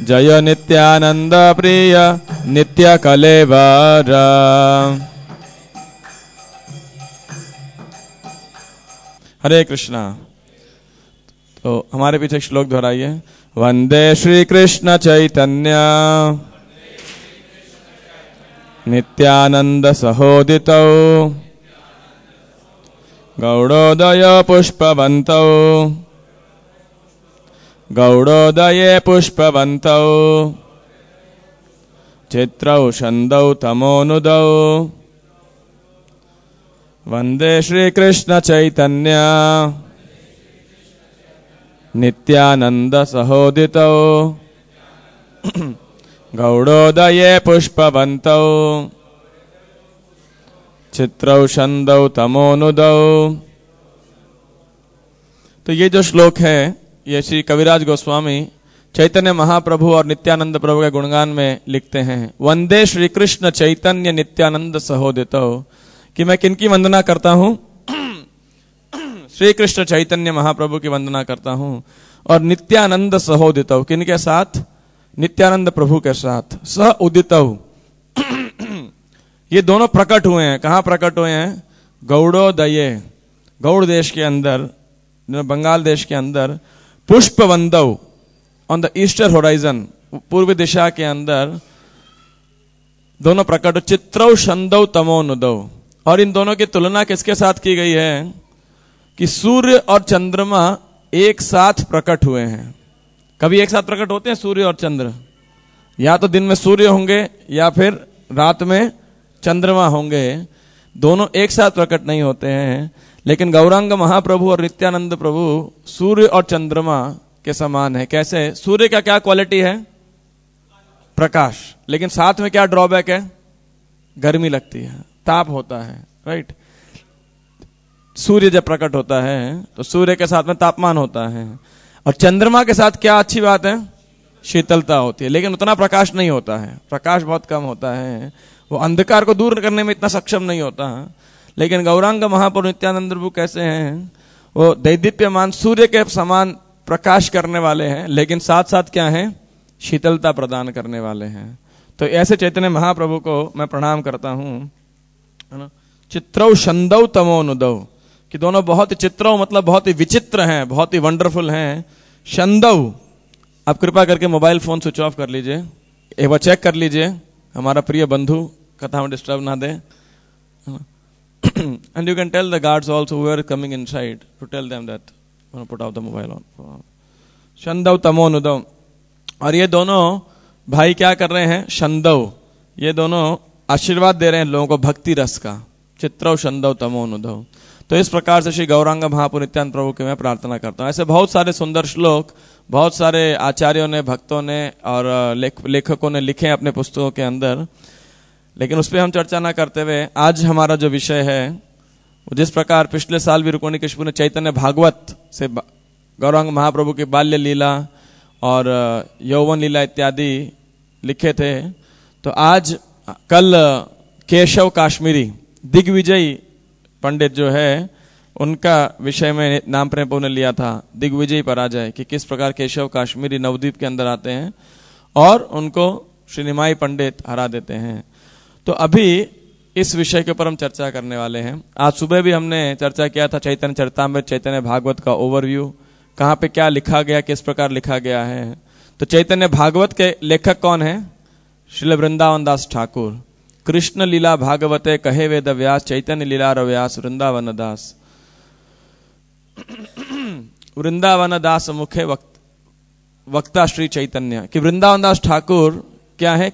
जय नित्यानंद प्रिय नित्य कलेवर। हरे कृष्णा। तो हमारे पीछे श्लोक दोहराइए। वंदे श्री कृष्ण चैतन्य नित्यानंद सहोदितौ गौड़ोदय पुष्पवन्तौ गौड़ोदये पुष्पवन्तौ चित्रौ छन्दौ तमोनुदौ वंदे श्री कृष्ण चैतन्य नित्यानंद सहोदितौ गौड़ोदये पुष्पवन्तौ चित्रौ छन्दौ तमोनुदौ। तो ये जो श्लोक है ये श्री कविराज गोस्वामी चैतन्य महाप्रभु और नित्यानंद प्रभु के गुणगान में लिखते हैं। वंदे श्री कृष्ण चैतन्य नित्यानंद सहोदितौ, कि मैं किनकी वंदना करता हूं? श्री कृष्ण चैतन्य महाप्रभु की वंदना करता हूं। और नित्यानंद सहोदितौ, किनके साथ? नित्यानंद प्रभु के साथ। सह उदितौ, ये दोनों प्रकट हुए हैं। कहां प्रकट हुए हैं? गौड़ोदये, गौड़ देश के अंदर, बंगाल देश के अंदर। पुष्पवंतौ, ऑन द ईस्टर्न होराइजन, पूर्व दिशा के अंदर दोनों प्रकट। चित्रौ छन्दौ तमोनुदौ, और इन दोनों की तुलना किसके साथ की गई है? कि सूर्य और चंद्रमा एक साथ प्रकट हुए हैं। कभी एक साथ प्रकट होते हैं सूर्य और चंद्र? या तो दिन में सूर्य होंगे या फिर रात में चंद्रमा होंगे, दोनों एक साथ प्रकट नहीं होते हैं। लेकिन गौरांग महाप्रभु और नित्यानंद प्रभु सूर्य और चंद्रमा के समान है। कैसे? सूर्य का क्या क्वालिटी है? प्रकाश। लेकिन साथ में क्या ड्रॉबैक है? गर्मी लगती है, ताप होता है, राइट। सूर्य जब प्रकट होता है तो सूर्य के साथ में तापमान होता है, और चंद्रमा के साथ क्या अच्छी बात है? शीतलता होती है। लेकिन उतना प्रकाश नहीं होता है, प्रकाश बहुत कम होता है, वो अंधकार को दूर करने में इतना सक्षम नहीं होता। लेकिन गौरांग महाप्रभु नित्यानंद प्रभु कैसे हैं? वो दैदीप्यमान सूर्य के समान प्रकाश करने वाले हैं, लेकिन साथ साथ क्या हैं? शीतलता प्रदान करने वाले हैं। तो ऐसे चैतन्य महाप्रभु को मैं प्रणाम करता हूं, है ना। चित्रौ छन्दौ तमोनुदौ, कि दोनों बहुत ही, चित्रौ मतलब बहुत ही विचित्र हैं, बहुत ही वंडरफुल हैं। छन्दौ, आप कृपा करके मोबाइल फोन स्विच ऑफ कर लीजिए, एक बार चेक कर लीजिए, हमारा प्रिय बंधु कथा में डिस्टर्ब ना दे। And you can tell the guards also who are coming inside to tell them that put off the mobile on. छन्दौ तमोनुदौ, और ये दोनों भाई क्या कर रहे हैं? छन्दौ, ये दोनों आशीर्वाद दे रहे हैं लोगों को भक्ति रस का। चित्रौ छन्दौ तमोनुदौ। तो इस प्रकार से श्री गौरांग महाप्रभु नित्यानंद प्रभु की मैं प्रार्थना करता हूँ। ऐसे बहुत सारे सुंदर श्लोक बहुत सारे आचार्यों ने, भक्तों ने और लेखकों ने लिखे अपने पुस्तकों के अंदर, लेकिन उस पर हम चर्चा ना करते हुए आज हमारा जो विषय है, जिस प्रकार पिछले साल भी रुक्मिणी कश्यप ने चैतन्य भागवत से गौरांग महाप्रभु की बाल्य लीला और यौवन लीला इत्यादि लिखे थे, तो आज कल केशव काश्मीरी दिग्विजय पंडित जो है उनका विषय में नाम प्रेम प्रभु ने लिया था, दिग्विजय पराजय, कि किस प्रकार केशव काश्मीरी नवद्वीप के अंदर आते हैं और उनको श्री निमाई पंडित हरा देते हैं। तो अभी इस विषय के ऊपर हम चर्चा करने वाले हैं। आज सुबह भी हमने चर्चा किया था चैतन्य चरितामृत, चैतन्य भागवत का ओवरव्यू, कहाँ पे क्या लिखा गया, किस प्रकार लिखा गया है। तो चैतन्य भागवत के लेखक कौन है? श्रील वृंदावन दास ठाकुर। कृष्ण लीला भागवते कहे वेद व्यास, चैतन्य लीला रव्यास वृंदावन दास। वृंदावन दास मुखे वक्ता श्री चैतन्य, कि वृंदावन दास ठाकुर क्या है?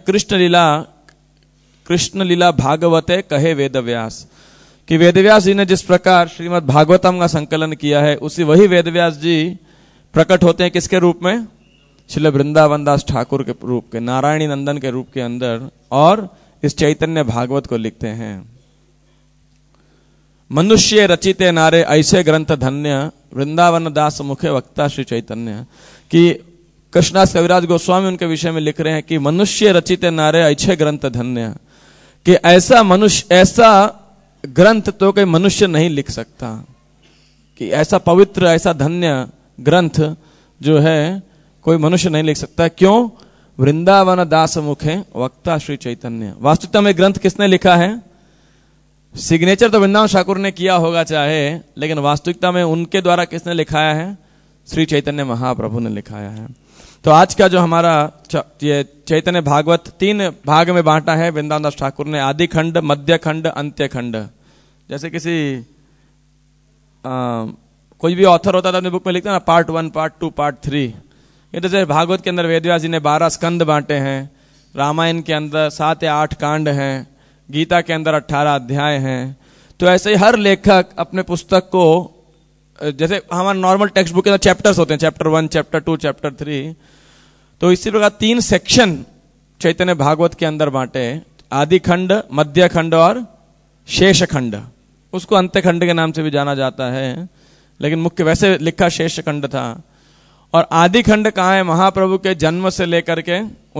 कृष्ण लीला भागवते कहे वेद व्यास, कि वेदव्यास जी ने जिस प्रकार श्रीमद् भागवतम का संकलन किया है, उसी वही वेदव्यास जी प्रकट होते हैं किसके रूप में? श्रील वृंदावन दास ठाकुर के रूप के, नारायणी नंदन के रूप के अंदर, और इस चैतन्य भागवत को लिखते हैं। मनुष्य रचिते नारे ऐसे ग्रंथ धन्य, वृंदावन दास मुखे वक्ता श्री चैतन्य, कि कृष्णदास कविराज गोस्वामी उनके विषय में लिख रहे हैं कि मनुष्य रचिते नारे ऐसे ग्रंथ धन्य, कि ऐसा मनुष्य, ऐसा ग्रंथ तो कोई मनुष्य नहीं लिख सकता, कि ऐसा पवित्र, ऐसा धन्य ग्रंथ जो है कोई मनुष्य नहीं लिख सकता। क्यों? वृंदावन दास मुखे वक्ता श्री चैतन्य। वास्तविकता में ग्रंथ किसने लिखा है? सिग्नेचर तो वृंदावन ठाकुर ने किया होगा चाहे, लेकिन वास्तविकता में उनके द्वारा किसने लिखाया है? श्री चैतन्य महाप्रभु ने लिखाया है। तो आज का जो हमारा ये चैतन्य भागवत 3 भाग में बांटा है वृंदावन दास ठाकुर ने, आदि खंड, मध्य खंड, अंत्य खंड। जैसे किसी कोई भी ऑथर होता था अपने बुक में लिखता है ना, पार्ट 1, पार्ट 2, पार्ट 3। ये जैसे भागवत के अंदर वेदव्यास जी ने 12 स्कंद बांटे हैं, रामायण के अंदर 7 या 8 कांड हैं, गीता के अंदर 18 अध्याय हैं। तो ऐसे ही हर लेखक अपने पुस्तक को, जैसे हमारे नॉर्मल टेक्स्ट बुक के अंदर चैप्टर्स होते हैं, चैप्टर 1, चैप्टर 2, चैप्टर 3, तो इसी प्रकार 3 सेक्शन चैतन्य भागवत के अंदर बांटे, आदि खंड, मध्य खंड और शेष खंड। उसको अंत्य खंड के नाम से भी जाना जाता है, लेकिन मुख्य वैसे लिखा शेष खंड था। और आदि खंड कहाँ है? महाप्रभु के जन्म से लेकर के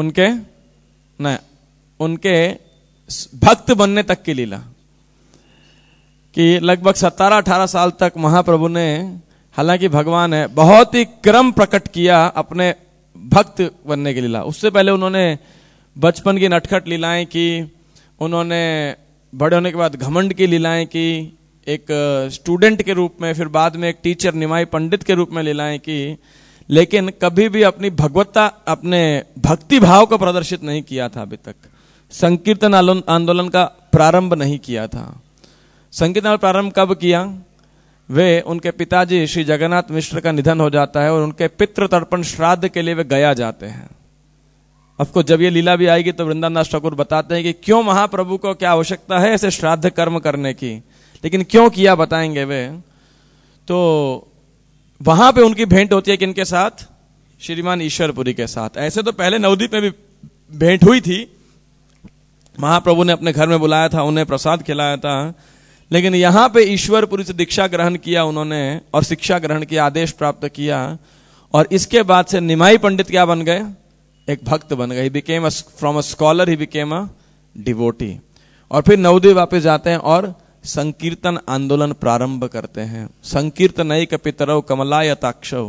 उनके भक्त बनने तक की लीला, कि लगभग 17-18 साल तक महाप्रभु ने, हालांकि भगवान है, बहुत ही क्रम प्रकट किया अपने भक्त बनने की लीला। उससे पहले उन्होंने बचपन की नटखट लीलाएं की, उन्होंने बड़े होने के बाद घमंड की लीलाएं की, एक स्टूडेंट के रूप में, फिर बाद में एक टीचर निमाई पंडित के रूप में लीलाएं की, लेकिन कभी भी अपनी भगवत्ता, अपने भक्ति भाव को प्रदर्शित नहीं किया था अभी तक। संकीर्तन आंदोलन का प्रारंभ नहीं किया था। संकीर्तन प्रारंभ कब किया? वे उनके पिताजी श्री जगन्नाथ मिश्र का निधन हो जाता है और उनके पितृ तर्पण श्राद्ध के लिए वे गया जाते हैं। अफकोर्स जब ये लीला भी आएगी तो वृंदावन दास ठाकुर बताते हैं कि क्यों महाप्रभु को क्या आवश्यकता है ऐसे श्राद्ध कर्म करने की, लेकिन क्यों किया बताएंगे वे। तो वहां पे उनकी भेंट होती है किनके साथ? श्रीमान ईश्वरपुरी के साथ। ऐसे तो पहले नवदीप में भी भेंट हुई थी, महाप्रभु ने अपने घर में बुलाया था, उन्हें प्रसाद खिलाया था, लेकिन यहां पे ईश्वरपुरी से दीक्षा ग्रहण किया उन्होंने और शिक्षा ग्रहण किया, आदेश प्राप्त किया, और इसके बाद से निमाई पंडित क्या बन गए? एक भक्त बन गए। Became from a scholar he became a devotee. और फिर नवद्वीप वापस जाते हैं और संकीर्तन आंदोलन प्रारंभ करते हैं। संकीर्तनैक पितरौ कमलायताक्षौ।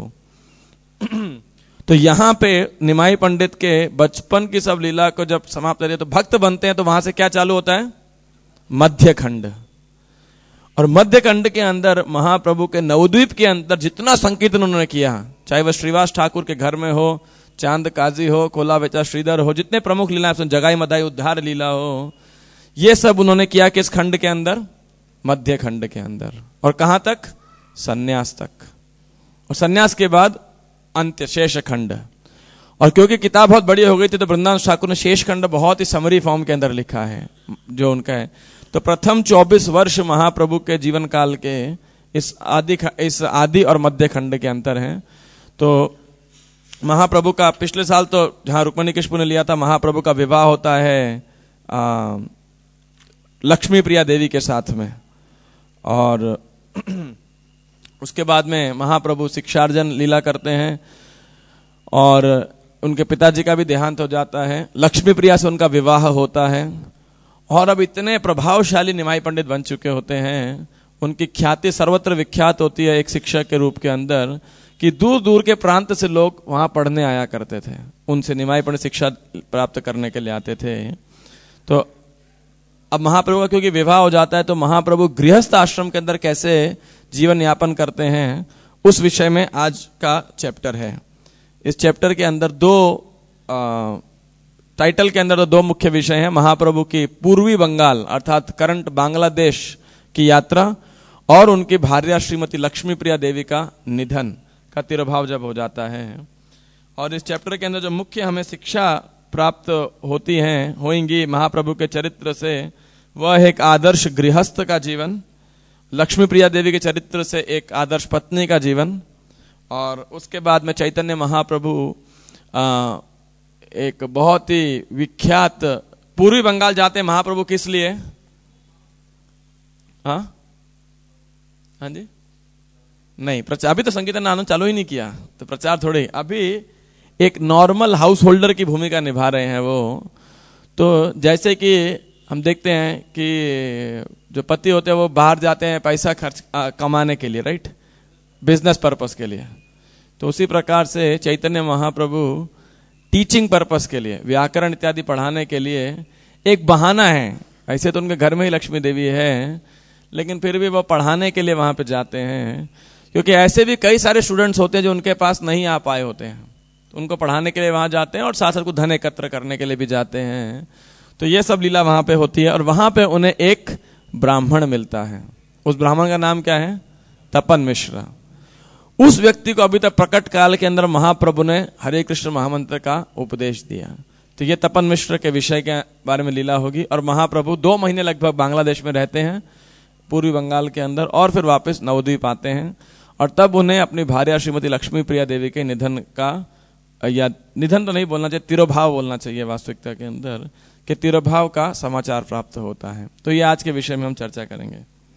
तो यहां पे निमाई पंडित के बचपन की सब लीला को जब समाप्त करिए तो भक्त बनते हैं, तो वहां से क्या चालू होता है? मध्य खंड। और मध्य खंड के अंदर महाप्रभु के नवद्वीप के अंदर जितना संकीर्तन उन्होंने किया, चाहे वह श्रीवास ठाकुर के घर में हो, चांद काजी हो, कोला बेचा श्रीधर हो, जितने प्रमुख लीला, जगाई मदाई उद्धार लीला हो, ये सब उन्होंने किया किस खंड के अंदर? मध्य खंड के अंदर। और कहां तक? सन्यास तक। और सन्यास के बाद अंत्य शेष खंड। और क्योंकि किताब बहुत बड़ी हो गई थी तो वृंदावन ठाकुर ने शेष खंड बहुत ही समरी फॉर्म के अंदर लिखा है जो उनका है। तो प्रथम 24 वर्ष महाप्रभु के जीवन काल के इस आदि और मध्य खंड के अंतर हैं। तो महाप्रभु का पिछले साल तो जहां रुक्मिणी कृष्ण ने लिया था, महाप्रभु का विवाह होता है लक्ष्मी प्रिया देवी के साथ में, और उसके बाद में महाप्रभु शिक्षार्जन लीला करते हैं और उनके पिताजी का भी देहांत हो जाता है। लक्ष्मी प्रिया से उनका विवाह होता है और अब इतने प्रभावशाली निमाई पंडित बन चुके होते हैं, उनकी ख्याति सर्वत्र विख्यात होती है एक शिक्षक के रूप के अंदर, कि दूर दूर के प्रांत से लोग वहां पढ़ने आया करते थे, उनसे निमाई पंडित शिक्षा प्राप्त करने के लिए आते थे। तो अब महाप्रभु का क्योंकि विवाह हो जाता है तो महाप्रभु गृहस्थ आश्रम के अंदर कैसे जीवन यापन करते हैं उस विषय में आज का चैप्टर है। इस चैप्टर के अंदर टाइटल के अंदर दो मुख्य विषय हैं, महाप्रभु की पूर्वी बंगाल अर्थात करंट बांग्लादेश की यात्रा और उनकी भार्या श्रीमती लक्ष्मी प्रिया देवी का निधन का तिरोभाव जब हो जाता है। और इस चैप्टर के अंदर जो मुख्य हमें शिक्षा प्राप्त होंगी महाप्रभु के चरित्र से, वह एक आदर्श गृहस्थ का जीवन, लक्ष्मी प्रिया देवी के चरित्र से एक आदर्श पत्नी का जीवन, और उसके बाद में चैतन्य महाप्रभु एक बहुत ही विख्यात पूर्वी बंगाल जाते हैं महाप्रभु किस लिए? हाँ जी नहीं, प्रचार अभी तो संकीर्तन आनंद चालू ही नहीं किया, तो प्रचार थोड़े, अभी एक नॉर्मल हाउस होल्डर की भूमिका निभा रहे हैं वो। तो जैसे कि हम देखते हैं कि जो पति होते हैं वो बाहर जाते हैं पैसा खर्च कमाने के लिए, राइट, बिजनेस पर्पस के लिए, तो उसी प्रकार से चैतन्य महाप्रभु टीचिंग पर्पस के लिए, व्याकरण इत्यादि पढ़ाने के लिए एक बहाना है। ऐसे तो उनके घर में ही लक्ष्मी देवी है, लेकिन फिर भी वो पढ़ाने के लिए वहां पे जाते हैं, क्योंकि ऐसे भी कई सारे स्टूडेंट्स होते हैं जो उनके पास नहीं आ पाए होते हैं, तो उनको पढ़ाने के लिए वहां जाते हैं और साथ साथ को धन एकत्र करने के लिए भी जाते हैं। तो ये सब लीला वहां पे होती है और वहां पे उन्हें एक ब्राह्मण मिलता है। उस ब्राह्मण का नाम क्या है? तपन मिश्र। उस व्यक्ति को अभी तक प्रकट काल के अंदर महाप्रभु ने हरे कृष्ण महामंत्र का उपदेश दिया। तो ये तपन मिश्र के विषय के बारे में लीला होगी। और महाप्रभु 2 महीने लगभग बांग्लादेश में रहते हैं, पूर्वी बंगाल के अंदर, और फिर वापस नवद्वीप आते हैं। और तब उन्हें अपनी भार्या श्रीमती लक्ष्मी प्रिया देवी के निधन का, या निधन तो नहीं बोलना चाहिए, तिरोभाव बोलना चाहिए वास्तविकता के अंदर, कि तिरोभाव का समाचार प्राप्त होता है। तो ये आज के विषय में हम चर्चा करेंगे।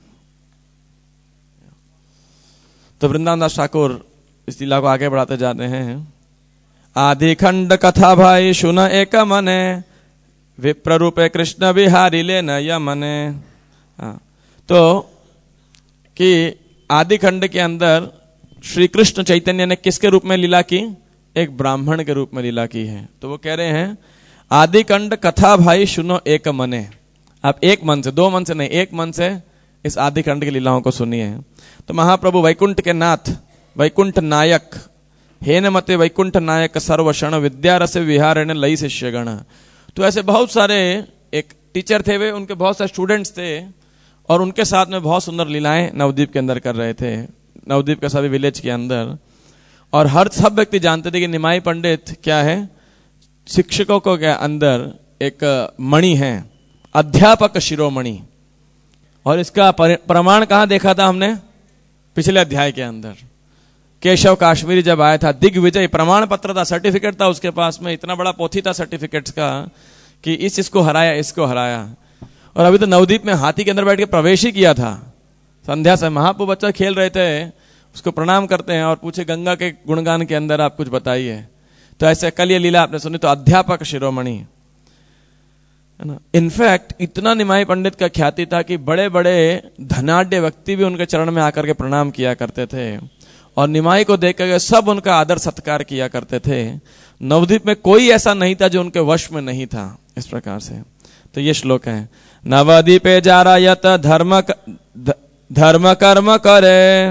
तो वृंदावन दास ठाकुर इस लीला को आगे बढ़ाते जाते हैं। आदि खंड कथा भाई सुन एक मने, विप्र रूपे कृष्ण बिहारी ले न यमने। तो कि आदि खंड के अंदर श्री कृष्ण चैतन्य ने किसके रूप में लीला की? एक ब्राह्मण के रूप में लीला की है। तो वो कह रहे हैं आदि खंड कथा भाई सुनो एक मने। आप एक मन से, 2 मन से नहीं, एक मन से इस आदि खंड की लीलाओं को सुनिए। तो महाप्रभु वैकुंठ के नाथ, वैकुंठ नायक, हेन मते वैकुंठ नायक सर्वक्षण विद्यारस विहारण लई शिष्यगण। तो ऐसे बहुत सारे एक टीचर थे वे, उनके बहुत सारे स्टूडेंट्स थे और उनके साथ में बहुत सुंदर लीलाएं नवद्वीप के अंदर कर रहे थे, नवद्वीप के सभी विलेज के अंदर। और सब व्यक्ति जानते थे कि निमाई पंडित क्या है? शिक्षकों को के अंदर एक मणि है, अध्यापक शिरोमणि। और इसका प्रमाण कहां देखा था हमने? पिछले अध्याय के अंदर। केशव काश्मीरी जब आया था, दिग्विजय प्रमाण पत्र था, सर्टिफिकेट था उसके पास में, इतना बड़ा पोथी था सर्टिफिकेट्स का कि इसको हराया, इसको हराया। और अभी तो नवद्वीप में हाथी के अंदर बैठ के प्रवेश ही किया था। संध्या से महाप्रभु बच्चा खेल रहे थे, उसको प्रणाम करते हैं और पूछे गंगा के गुणगान के अंदर आप कुछ बताइए। तो ऐसे कल ये लीला आपने सुनी, तो अध्यापक शिरोमणि है ना। इनफैक्ट इतना निमाई पंडित का ख्याति था कि बड़े बड़े धनाढ्य व्यक्ति भी उनके चरण में आकर के प्रणाम किया करते थे और निमाई को देख करके सब उनका आदर सत्कार किया करते थे। नवद्वीप में कोई ऐसा नहीं था जो उनके वश में नहीं था। इस प्रकार से तो ये श्लोक है, नवद्वीपे जारायत धर्म कर्म करे,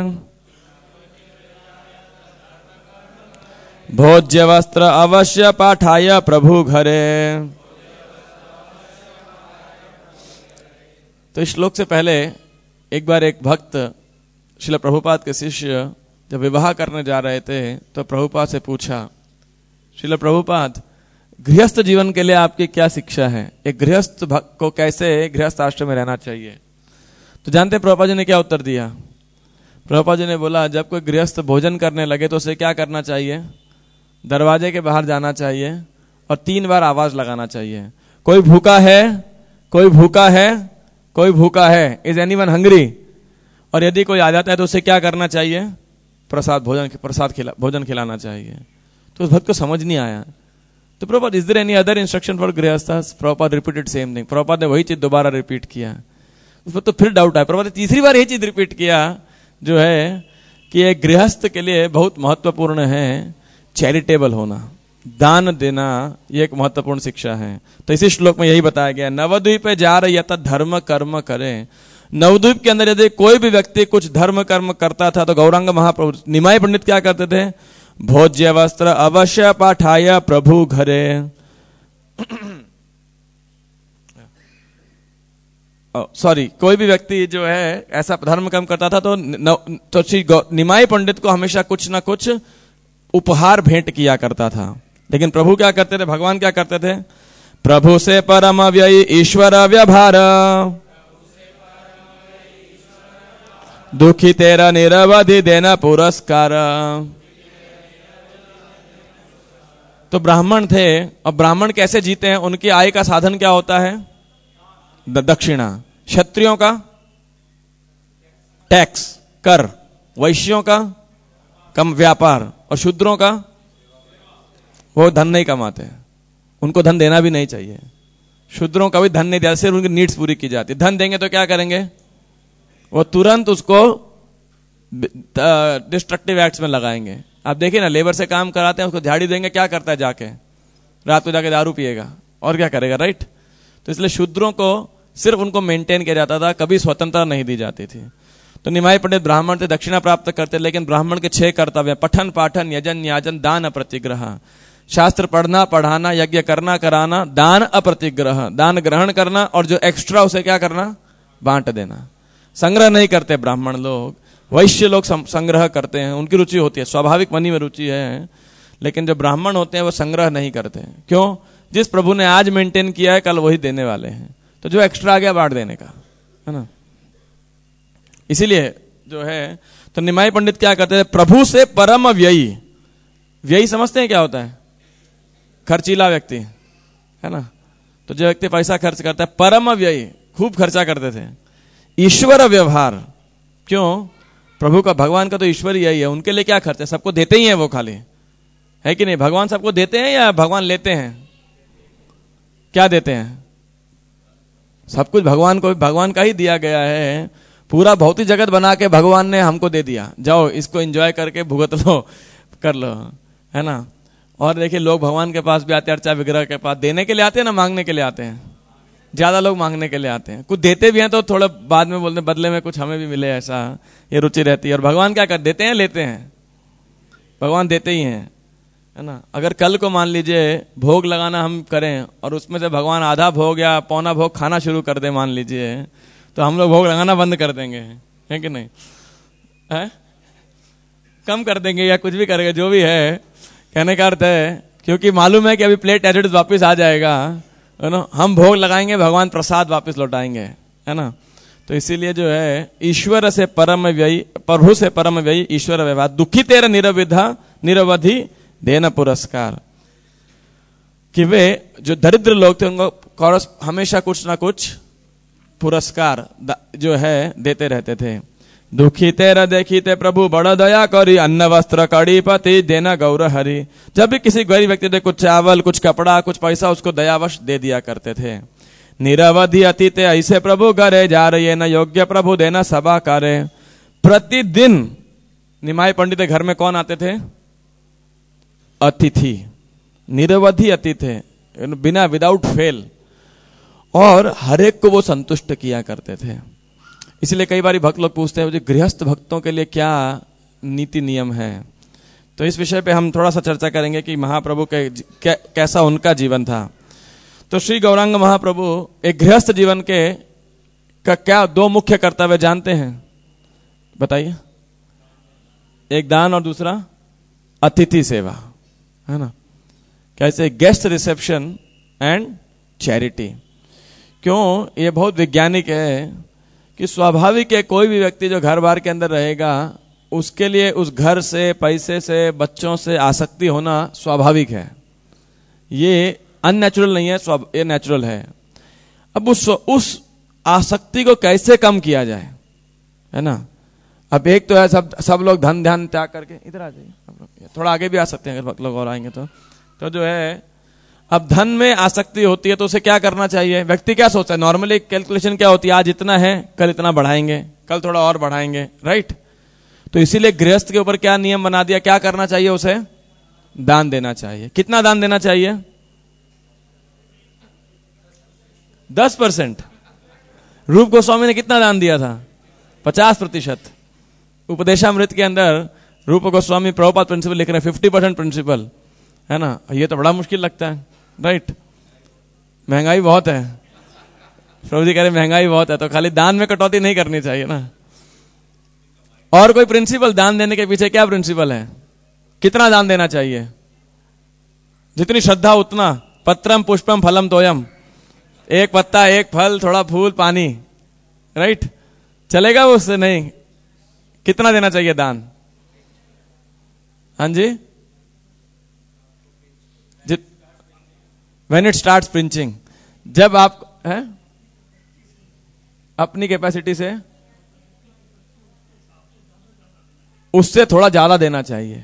भोज्य वस्त्र अवश्य पाठाय प्रभु घरे। तो इस श्लोक से पहले एक बार एक भक्त श्रील प्रभुपाद के शिष्य जब विवाह करने जा रहे थे तो प्रभुपाद से पूछा, श्रील प्रभुपाद गृहस्थ जीवन के लिए आपकी क्या शिक्षा है? एक गृहस्थ भक्त को कैसे गृहस्थ आश्रम में रहना चाहिए? तो जानते हैं प्रभुपाद जी ने क्या उत्तर दिया? प्रभुपाद जी ने बोला, जब कोई गृहस्थ भोजन करने लगे तो उसे क्या करना चाहिए? दरवाजे के बाहर जाना चाहिए और 3 बार आवाज लगाना चाहिए, कोई भूखा है, कोई भूखा है, कोई भूखा है, इज एनीवन हंग्री? और यदि कोई आ जाता है तो उसे क्या करना चाहिए? भोजन खिलाना चाहिए। तो उस भक्त को समझ नहीं आया। तो Prabhupada, is there any other instruction for गृहस्थस? Prabhupada repeated same thing. Prabhupada ने वही चीज दोबारा रिपीट किया। उसमें तो फिर डाउट आया। प्रभुपाद ने तीसरी बार यही चीज रिपीट किया जो है कि एक गृहस्थ के लिए बहुत महत्वपूर्ण है चैरिटेबल होना, दान देना, ये एक महत्वपूर्ण शिक्षा है। तो इसी श्लोक में यही बताया गया, नवद्वीप जा रही धर्म कर्म करे। नवद्वीप के अंदर यदि कोई भी व्यक्ति कुछ धर्म कर्म करता था तो गौरांग महाप्रभु निमाई पंडित क्या करते थे? भोज्य वस्त्र अवश्य पाठाय प्रभु घरे। सॉरी, कोई भी व्यक्ति जो है ऐसा धर्म कर्म करता था तो श्री निमाई पंडित को हमेशा कुछ ना कुछ उपहार भेंट किया करता था। लेकिन प्रभु क्या करते थे? भगवान क्या करते थे? प्रभु से परम व्ययी ईश्वर व्यवहार, दुखी तेरा निरवधि देना पुरस्कार। तो ब्राह्मण थे, और ब्राह्मण कैसे जीते हैं? उनकी आय का साधन क्या होता है? दक्षिणा। क्षत्रियों का टैक्स, कर। वैश्यों का कम व्यापार, और शूद्रों का वो धन नहीं कमाते, उनको धन देना भी नहीं चाहिए। शूद्रों का भी धन नहीं दिया, सिर्फ उनकी नीड्स पूरी की जाती। धन देंगे तो क्या करेंगे? वो तुरंत उसको डिस्ट्रक्टिव एक्ट्स में लगाएंगे। आप देखिए ना, लेबर से काम कराते हैं, उसको झाड़ी देंगे, क्या करता है? जाके रात को जाके दारू पिएगा और क्या करेगा, राइट। तो इसलिए शूद्रों को सिर्फ उनको मेंटेन किया जाता था, कभी स्वतंत्रता नहीं दी जाती थी। तो निमाई पंडित ब्राह्मण से दक्षिणा प्राप्त करते, लेकिन ब्राह्मण के 6 कर्तव्य, पठन पाठन यजन याजन दान अप्रतिग्रह। शास्त्र पढ़ना पढ़ाना, यज्ञ करना कराना, दान अप्रतिग्रह, दान ग्रहण करना, और जो एक्स्ट्रा उसे क्या करना, बांट देना। संग्रह नहीं करते ब्राह्मण लोग, वैश्य लोग संग्रह करते हैं, उनकी रुचि होती है, स्वाभाविक मनी में रुचि है। लेकिन जो ब्राह्मण होते हैं वो संग्रह नहीं करते। क्यों? जिस प्रभु ने आज मेंटेन किया है कल वही देने वाले हैं, तो जो एक्स्ट्रा आ गया बांट देने का, है ना। इसीलिए जो है, तो निमाई पंडित क्या करते थे, प्रभु से परम व्ययी। व्ययी समझते हैं क्या होता है? खर्चीला व्यक्ति, है ना। तो जो व्यक्ति पैसा खर्च करता है, परम व्ययी, खूब खर्चा करते थे। ईश्वर व्यवहार, क्यों? प्रभु का, भगवान का तो ईश्वर ही है, उनके लिए क्या खर्च है, सबको देते ही है वो, खाली है कि नहीं। भगवान सबको देते हैं या भगवान लेते हैं? क्या देते हैं? सब कुछ भगवान को, भगवान का ही दिया गया है। पूरा भौतिक जगत बना के भगवान ने हमको दे दिया, जाओ इसको एंजॉय करके भुगत लो, कर लो, है ना। और देखिए लोग भगवान के पास भी आते हैं, अर्चा विग्रह के पास, देने के लिए आते हैं ना, मांगने के लिए आते हैं। ज्यादा लोग मांगने के लिए आते हैं, कुछ देते भी हैं तो थोड़ा बाद में बोलते हैं बदले में कुछ हमें भी मिले, ऐसा ये रुचि रहती है। और भगवान क्या कर देते हैं? लेते हैं। भगवान देते ही हैं, है ना। अगर कल को मान लीजिए भोग लगाना हम करें और उसमें से भगवान आधा भोग या पौना भोग खाना शुरू कर दे, मान लीजिए, तो हम लोग भोग लगाना बंद कर देंगे, है कि नहीं? है? कम कर देंगे या कुछ भी करेंगे, जो भी है। कहने का अर्थ है, क्योंकि मालूम है कि अभी प्लेट एज इट इज वापिस आ जाएगा, है ना। हम भोग लगाएंगे, भगवान प्रसाद वापस लौटाएंगे, है ना। तो इसीलिए जो है, ईश्वर से परम व्ययी, प्रभु से परम व्ययी ईश्वर व्यवहार। दुखी तेरा निरविधा निरवधि देना पुरस्कार, कि वे जो दरिद्र लोग थे उनको हमेशा कुछ ना कुछ पुरस्कार जो है देते रहते थे। दुखी तेरा देखी ते प्रभु बड़ा दया करी, अन्न वस्त्र कड़ी पति देना गौर हरि। जब भी किसी गरीब व्यक्ति ने कुछ चावल, कुछ कपड़ा, कुछ पैसा उसको दयावश दे दिया करते थे। निरवधि अतिथि ऐसे प्रभु करे, जा रही न योग्य प्रभु देना सभा करे। प्रतिदिन निमाई पंडित के घर में कौन आते थे? अतिथि, निरवधि अतिथि, बिना, विदाउट फेल, और हर एक को वो संतुष्ट किया करते थे। इसलिए कई बार भक्त लोग पूछते हैं, गृहस्थ भक्तों के लिए क्या नीति नियम है? तो इस विषय पे हम थोड़ा सा चर्चा करेंगे कि महाप्रभु के कैसा उनका जीवन था। तो श्री गौरांग महाप्रभु एक गृहस्थ जीवन के का क्या 2 मुख्य कर्तव्य जानते हैं? बताइए। एक दान और दूसरा अतिथि सेवा, है ना। कैसे? Guest reception and charity. क्यों? ये बहुत वैज्ञानिक है कि स्वाभाविक है, कोई भी व्यक्ति जो घर बार के अंदर रहेगा उसके लिए उस घर से, पैसे से, बच्चों से आसक्ति होना स्वाभाविक है। ये अननेचुरल नहीं है, ये नेचुरल है। अब उस आसक्ति को कैसे कम किया जाए, है ना। अब एक तो है सब लोग धन ध्यान त्याग करके, इधर आ जाइए, थोड़ा आगे भी आ सकते हैं अगर लोग और आएंगे तो जो है, अब धन में आसक्ति होती है तो उसे क्या करना चाहिए? व्यक्ति क्या सोचता है? नॉर्मली कैलकुलेशन क्या होती है, आज इतना है, कल इतना बढ़ाएंगे, कल थोड़ा और बढ़ाएंगे, राइट। तो इसीलिए गृहस्थ के ऊपर क्या नियम बना दिया, क्या करना चाहिए? उसे दान देना चाहिए। कितना दान देना चाहिए? 10%। रूप गोस्वामी ने कितना दान दिया था? 50%। उपदेशामृत के अंदर रूप गोस्वामी प्रभुपाद प्रिंसिपल लिख रहे हैं 50% प्रिंसिपल, है ना। ये तो बड़ा मुश्किल लगता है, राइट। महंगाई बहुत है, प्रभु जी कह रहे महंगाई बहुत है, तो खाली दान में कटौती नहीं करनी चाहिए ना। और कोई प्रिंसिपल दान देने के पीछे क्या प्रिंसिपल है? कितना दान देना चाहिए? जितनी श्रद्धा उतना। पत्रम पुष्पम फलम तोयम, एक पत्ता, एक फल, थोड़ा फूल, पानी, राइट। चलेगा वो? उससे नहीं। कितना देना चाहिए दान? हाँ जी, When it starts pinching, जब आप है अपनी कैपेसिटी से उससे थोड़ा ज्यादा देना चाहिए।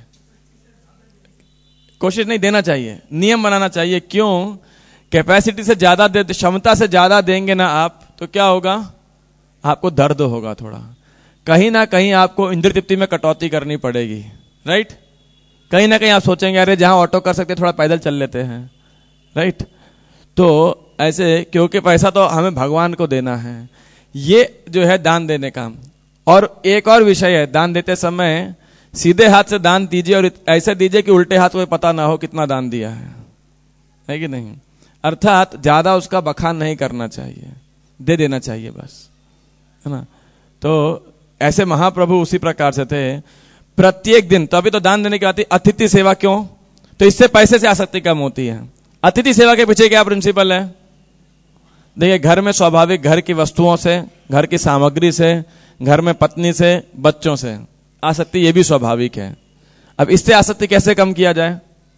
कोशिश नहीं, देना चाहिए, नियम बनाना चाहिए। क्यों? कैपेसिटी से ज्यादा दे, क्षमता से ज्यादा देंगे ना आप, तो क्या होगा? आपको दर्द होगा थोड़ा, कहीं ना कहीं आपको इंद्रिय तृप्ति में कटौती करनी पड़ेगी, राइट। कहीं ना कहीं आप सोचेंगे अरे जहां ऑटो कर सकते थोड़ा पैदल चल लेते हैं, राइट। तो ऐसे, क्योंकि पैसा तो हमें भगवान को देना है, ये जो है दान देने का। और एक और विषय है, दान देते समय सीधे हाथ से दान दीजिए और ऐसे दीजिए कि उल्टे हाथ को पता ना हो कितना दान दिया है कि नहीं। अर्थात ज्यादा उसका बखान नहीं करना चाहिए, दे देना चाहिए बस, है ना। तो ऐसे महाप्रभु उसी प्रकार से थे। प्रत्येक दिन, तो अभी तो दान देने की बात है, अतिथि सेवा क्यों? तो इससे पैसे से आसक्ति कम होती है। अतिथि सेवा के पीछे क्या प्रिंसिपल है? देखिए, घर में स्वाभाविक घर की वस्तुओं से, घर की सामग्री से, घर में पत्नी से, बच्चों से आसक्ति, ये भी स्वाभाविक है। अब इससे आसक्ति कैसे कम किया जाए?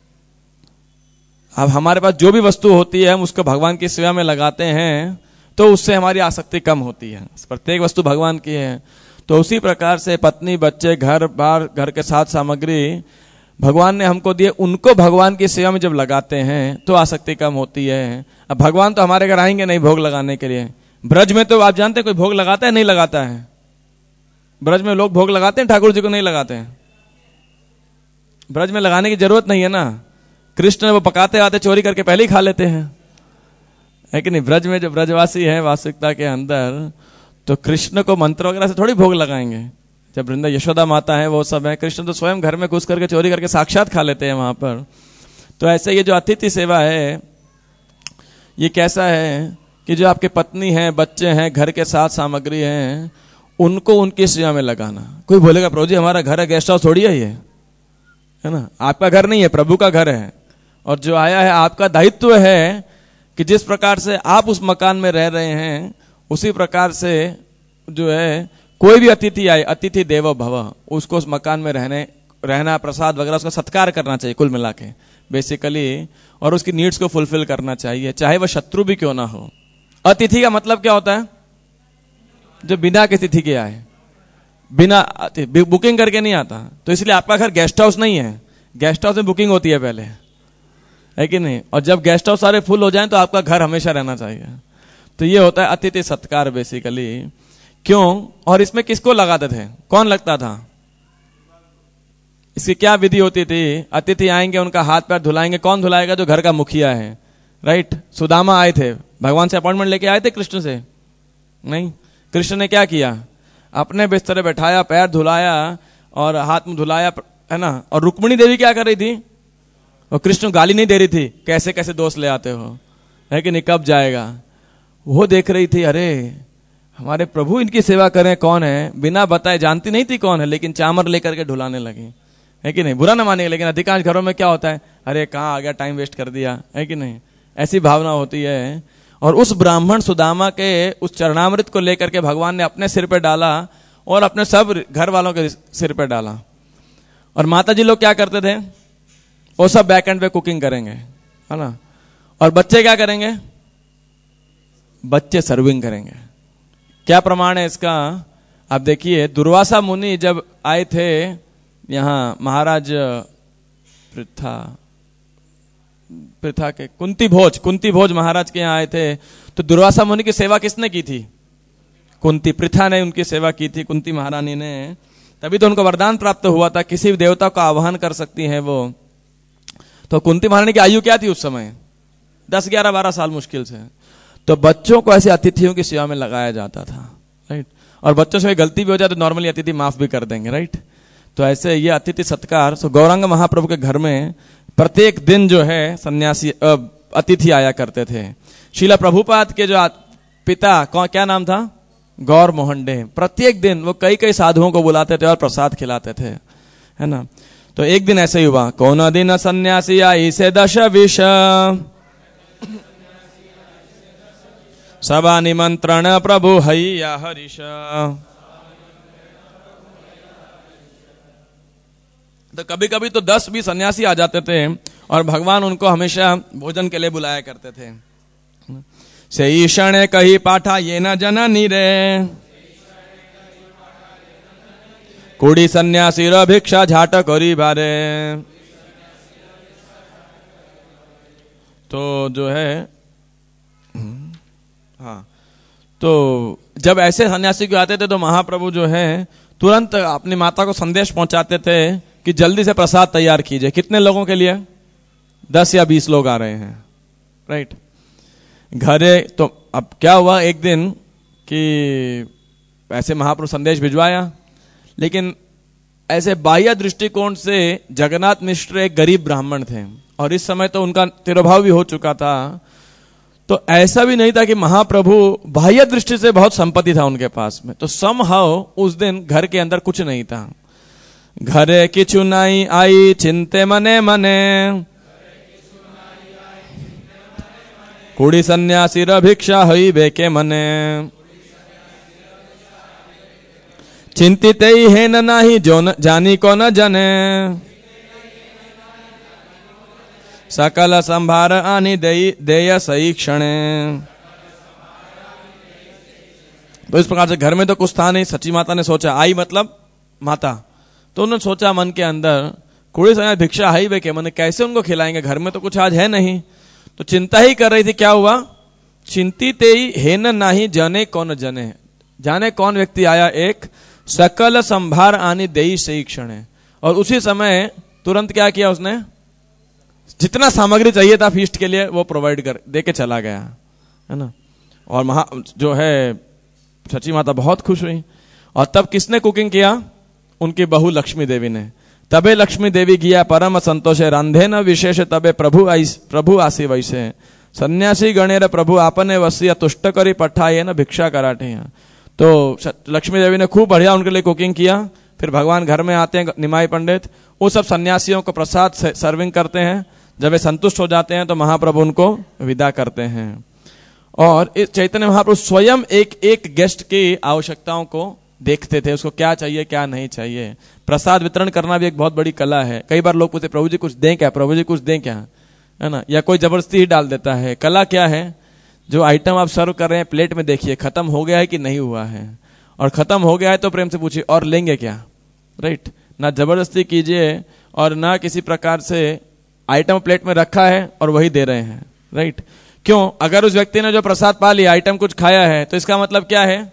अब हमारे पास जो भी वस्तु होती है हम उसको भगवान की सेवा में लगाते हैं, तो उससे हमारी आसक्ति कम होती है। प्रत्येक वस्तु भगवान की है, तो उसी प्रकार से पत्नी, बच्चे, घर बार, घर के साथ सामग्री भगवान ने हमको दिए, उनको भगवान की सेवा में जब लगाते हैं तो आसक्ति कम होती है। अब भगवान तो हमारे घर आएंगे नहीं भोग लगाने के लिए। ब्रज में तो आप जानते हैं कोई भोग लगाता है, नहीं लगाता है? ब्रज में लोग भोग लगाते हैं, ठाकुर जी को नहीं लगाते हैं। ब्रज में लगाने की जरूरत नहीं है ना। कृष्ण वो पकाते आते चोरी करके पहले ही खा लेते हैं, है कि नहीं। ब्रज में जो ब्रजवासी है वास्तविकता के अंदर, तो कृष्ण को मंत्र वगैरह से थोड़ी भोग लगाएंगे। जब वृंदा यशोदा माता है वो सब है, कृष्ण तो स्वयं घर में घुस करके चोरी करके साक्षात खा लेते हैं वहां पर। तो ऐसे ये जो अतिथि सेवा है, ये कैसा है कि जो आपके पत्नी है, बच्चे हैं, घर के साथ सामग्री है, उनको उनकी सेवा में लगाना। कोई बोलेगा प्रभु जी हमारा घर है, गेस्ट हाउस थोड़ी है ये, है ना। आपका घर नहीं है, प्रभु का घर है। और जो आया है आपका दायित्व है कि जिस प्रकार से आप उस मकान में रह रहे हैं, उसी प्रकार से जो है कोई भी अतिथि आए, अतिथि देवो भव, उसको उस मकान में रहना, प्रसाद वगैरह, उसका सत्कार करना चाहिए कुल मिला के बेसिकली, और उसकी नीड्स को फुलफिल करना चाहिए, चाहे वह शत्रु भी क्यों ना हो। अतिथि का मतलब क्या होता है? जो बिना किसी तिथि के आए, बिना बुकिंग करके नहीं आता। तो इसलिए आपका घर गेस्ट हाउस नहीं है, गेस्ट हाउस में बुकिंग होती है पहले, है कि नहीं। और जब गेस्ट हाउस सारे फुल हो जाएं तो आपका घर हमेशा रहना चाहिए। तो ये होता है अतिथि सत्कार बेसिकली। क्यों? और इसमें किसको लगाते थे? कौन लगता था? इसकी क्या विधि होती थी? अतिथि आएंगे, उनका हाथ पैर धुलाएंगे। कौन धुलाएगा? जो घर का मुखिया है, राइट। सुदामा आए थे, भगवान से अपॉइंटमेंट लेके आए थे कृष्ण से? नहीं। कृष्ण ने क्या किया? अपने बिस्तर बैठाया, पैर धुलाया और हाथ मुंह धुलाया, है ना। और रुक्मिणी देवी क्या कर रही थी? और कृष्ण गाली नहीं दे रही थी, कैसे कैसे दोस्त ले आते हो, है कि नहीं, कब जाएगा। वो देख रही थी, अरे हमारे प्रभु इनकी सेवा करें, कौन है, बिना बताए, जानती नहीं थी कौन है, लेकिन चामर लेकर के ढुलाने लगी, है कि नहीं। बुरा ना मानिए, लेकिन अधिकांश घरों में क्या होता है, अरे कहाँ आ गया, टाइम वेस्ट कर दिया, है कि नहीं, ऐसी भावना होती है। और उस ब्राह्मण सुदामा के उस चरणामृत को लेकर के भगवान ने अपने सिर पे डाला और अपने सब घर वालों के सिर पे डाला। और माता जी लोग क्या करते थे? वो सब बैक एंड पे कुकिंग करेंगे, है ना। और बच्चे क्या करेंगे? बच्चे सर्विंग करेंगे। क्या प्रमाण है इसका? आप देखिए, दुर्वासा मुनि जब आए थे यहाँ, महाराज पृथा के कुंती भोज महाराज के यहाँ आए थे, तो दुर्वासा मुनि की सेवा किसने की थी? कुंती, पृथा ने उनकी सेवा की थी, कुंती महारानी ने। तभी तो उनको वरदान प्राप्त हुआ था, किसी भी देवता का आह्वान कर सकती हैं वो। तो कुंती महारानी की आयु क्या थी उस समय? 10, 11, 12 साल मुश्किल से। तो बच्चों को ऐसे अतिथियों की सेवा में लगाया जाता था, राइट। और बच्चों से गलती भी हो जाए तो नॉर्मली अतिथि माफ भी कर देंगे, राइट। तो ऐसे ये अतिथि सत्कार, सो गौरांग महाप्रभु के घर में प्रत्येक दिन जो है सन्यासी अतिथि आया करते थे। शीला प्रभुपाद के जो पिता, क्या नाम था? गौर मोहन डे। प्रत्येक दिन वो कई कई साधुओं को बुलाते थे और प्रसाद खिलाते थे, है ना। तो एक दिन ऐसे ही हुआ, कौन दिन सन्यासी आई से 10 विष, सभा निमंत्रण प्रभु हैया हरीश। तो कभी कभी तो 10 भी सन्यासी आ जाते थे और भगवान उनको हमेशा भोजन के लिए बुलाया करते थे। से ईशण कही पाठा ये न जननी रे, कुड़ी सन्यासी र भिक्षा झाट करी बारे। तो जो है, हाँ, तो जब ऐसे सन्यासी को आते थे तो महाप्रभु जो है तुरंत अपनी माता को संदेश पहुंचाते थे कि जल्दी से प्रसाद तैयार कीजिए। कितने लोगों के लिए? 10 या 20 लोग आ रहे हैं, राइट। घरे तो अब क्या हुआ एक दिन कि ऐसे महाप्रभु संदेश भिजवाया, लेकिन ऐसे बाह्य दृष्टिकोण से जगन्नाथ मिश्र एक गरीब ब्राह्मण थे और इस समय तो उनका तिरोभाव भी हो चुका था। तो ऐसा भी नहीं था कि महाप्रभु बाह्य दृष्टि से बहुत संपत्ति था उनके पास में, तो समहाउ उस दिन घर के अंदर कुछ नहीं था। घरे किछु नहीं आई चिंते मने मने, कुड़ी सन्यासी र भिक्षा हई बेके मने, चिंतित ही है न नाही जो न जानी को न जने, सकल संभार आनी देय सही क्षणे। तो इस प्रकार से घर में तो कुछ था नहीं। सची माता ने सोचा, आई मतलब माता, तो उन्होंने सोचा मन के अंदर, कुड़ी सन्यासी भिक्षा हई बेके मने, कैसे उनको खिलाएंगे, घर में तो कुछ आज है नहीं। तो चिंता ही कर रही थी। क्या हुआ, चिंतित ही है न नाही जने कौन जने, जाने कौन व्यक्ति आया, एक सकल संभार आनी देई सही क्षण है। और उसी समय तुरंत क्या किया उसने, जितना सामग्री चाहिए था फीस्ट के लिए वो प्रोवाइड कर दे के चला गया, है ना। और जो है सची माता बहुत खुश हुई। और तब किसने कुकिंग किया, उनकी बहू लक्ष्मी देवी ने। तबे लक्ष्मी देवी गया परम संतोष रांधे न विशेष, तबे प्रभु आसी वैसे, सन्यासी गणेर प्रभु आपने वसीय तुष्ट करी पठाए न भिक्षा कराटे। तो लक्ष्मी देवी ने खूब बढ़िया उनके लिए कुकिंग किया। फिर भगवान घर में आते हैं, निमाई पंडित वो सब सन्यासियों को प्रसाद सर्विंग करते हैं। जब वे संतुष्ट हो जाते हैं तो महाप्रभु उनको विदा करते हैं। और इस चैतन्य महाप्रभु स्वयं एक एक गेस्ट की आवश्यकताओं को देखते थे, उसको क्या चाहिए क्या नहीं चाहिए। प्रसाद वितरण करना भी एक बहुत बड़ी कला है। कई बार लोग पूछते प्रभु जी कुछ दें क्या, प्रभु जी कुछ दें क्या, है ना, या कोई जबरदस्ती ही डाल देता है। कला क्या है, जो आइटम आप सर्व कर रहे हैं प्लेट में देखिए खत्म हो गया है कि नहीं हुआ है, और खत्म हो गया है तो प्रेम से पूछिए और लेंगे क्या, राइट। ना जबरदस्ती कीजिए और ना किसी प्रकार से आइटम प्लेट में रखा है और वही दे रहे हैं, राइट। क्यों, अगर उस व्यक्ति ने जो प्रसाद पा लिया, आइटम कुछ खाया है, तो इसका मतलब क्या है,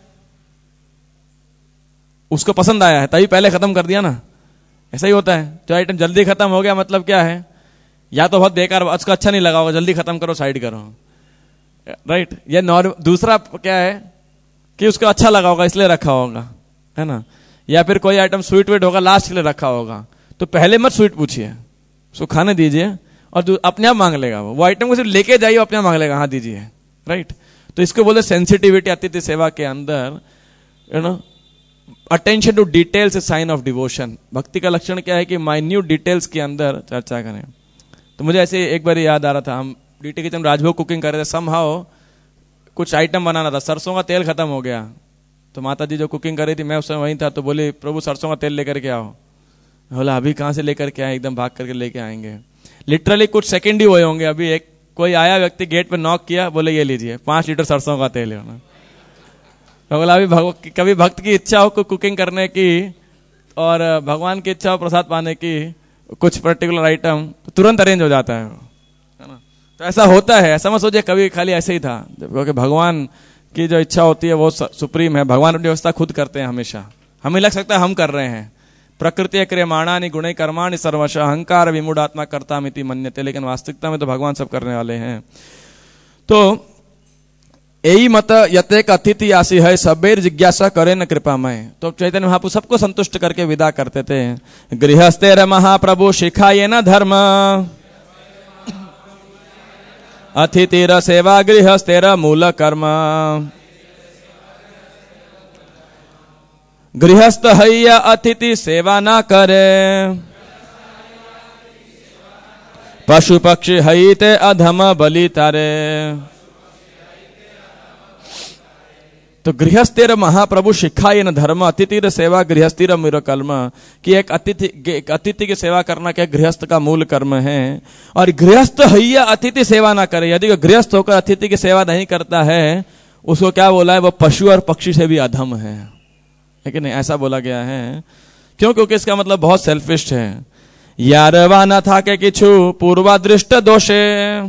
उसको पसंद आया है तभी पहले खत्म कर दिया ना। ऐसा ही होता है, जो आइटम जल्दी खत्म हो गया मतलब क्या है, या तो बहुत बेकार, उसको अच्छा नहीं लगा होगा, जल्दी खत्म करो साइड करो, राइट। ये दूसरा क्या है कि उसको अच्छा लगा होगा इसलिए रखा होगा, है ना। या फिर कोई आइटम स्वीट वीट होगा लास्ट के लिए रखा होगा, तो पहले मत स्वीट पूछिए, उसको खाने दीजिए और अपने आप मांग लेगा। वो आइटम को सिर्फ लेके जाइए, अपने आप मांग लेगा, हाँ दीजिए, राइट। तो इसको बोले सेंसिटिविटी अतिथि सेवा के अंदर, you know, attention to details a sign of devotion. भक्ति का लक्षण क्या है कि माइन्यूट डिटेल्स के अंदर चर्चा करें। तो मुझे ऐसे एक बार याद आ रहा था, हम डीटी किचन राजभोग कुकिंग कर रहे थे, समहाउ कुछ आइटम बनाना था, सरसों का तेल खत्म हो गया। तो माता जी जो कुकिंग कर रही थी, मैं उस समय वहीं था, तो बोली प्रभु सरसों का तेल लेकर के आओ। बोला अभी कहाँ से लेकर के आए, एकदम भाग करके लेके आएंगे। लिटरली कुछ सेकंड ही हुए होंगे, अभी एक कोई आया व्यक्ति गेट पे नॉक किया, बोले ये लीजिए 5 लीटर सरसों का तेल है। तो बोला अभी कभी भक्त की इच्छा हो कुकिंग करने की और भगवान की इच्छा हो प्रसाद पाने की, कुछ पर्टिकुलर आइटम तो तुरंत अरेंज हो जाता है ना। तो ऐसा होता है, ऐसा मत सोचिए कभी खाली ऐसे ही था, क्योंकि भगवान की जो इच्छा होती है वो सुप्रीम है। भगवान अपनी व्यवस्था खुद करते हैं हमेशा। हमें लग सकता है हम कर रहे हैं, प्रकृति क्रियमाणानि गुणे कर्माणि सर्वश अहंकार विमूढ़ात्मा कर्ता मिति मन्यते, लेकिन वास्तविकता में तो भगवान सब करने वाले हैं। तो यही मत यतेक अतिथि आसी है, सबेर जिज्ञासा करे न कृपामय। तो चैतन्य महाप्रभु सबको संतुष्ट करके विदा करते थे। गृहस्थेर महाप्रभु शिखाये न धर्म, अतिथिर सेवा गृहस्थेर मूल कर्म। गृहस्थ हैया अतिथि सेवा न करे, पशु पक्षी हईते अधम बलि तारे। तो गृहस्थेर महाप्रभु शिखाये न धर्म, अतिथिर सेवा गृहस्थीर मूल कर्म। कि एक अतिथि की सेवा करना क्या गृहस्थ का मूल कर्म है। और गृहस्थ हैया अतिथि सेवा ना करे, यदि गृहस्थ होकर अतिथि की सेवा नहीं करता है, उसको क्या बोला है, वो पशु और पक्षी से भी अधम है, लेकिन ऐसा बोला गया है। क्यों, क्योंकि इसका मतलब बहुत सेल्फिश है। यारवा न था के किछु पूर्वा दृष्ट दोषे,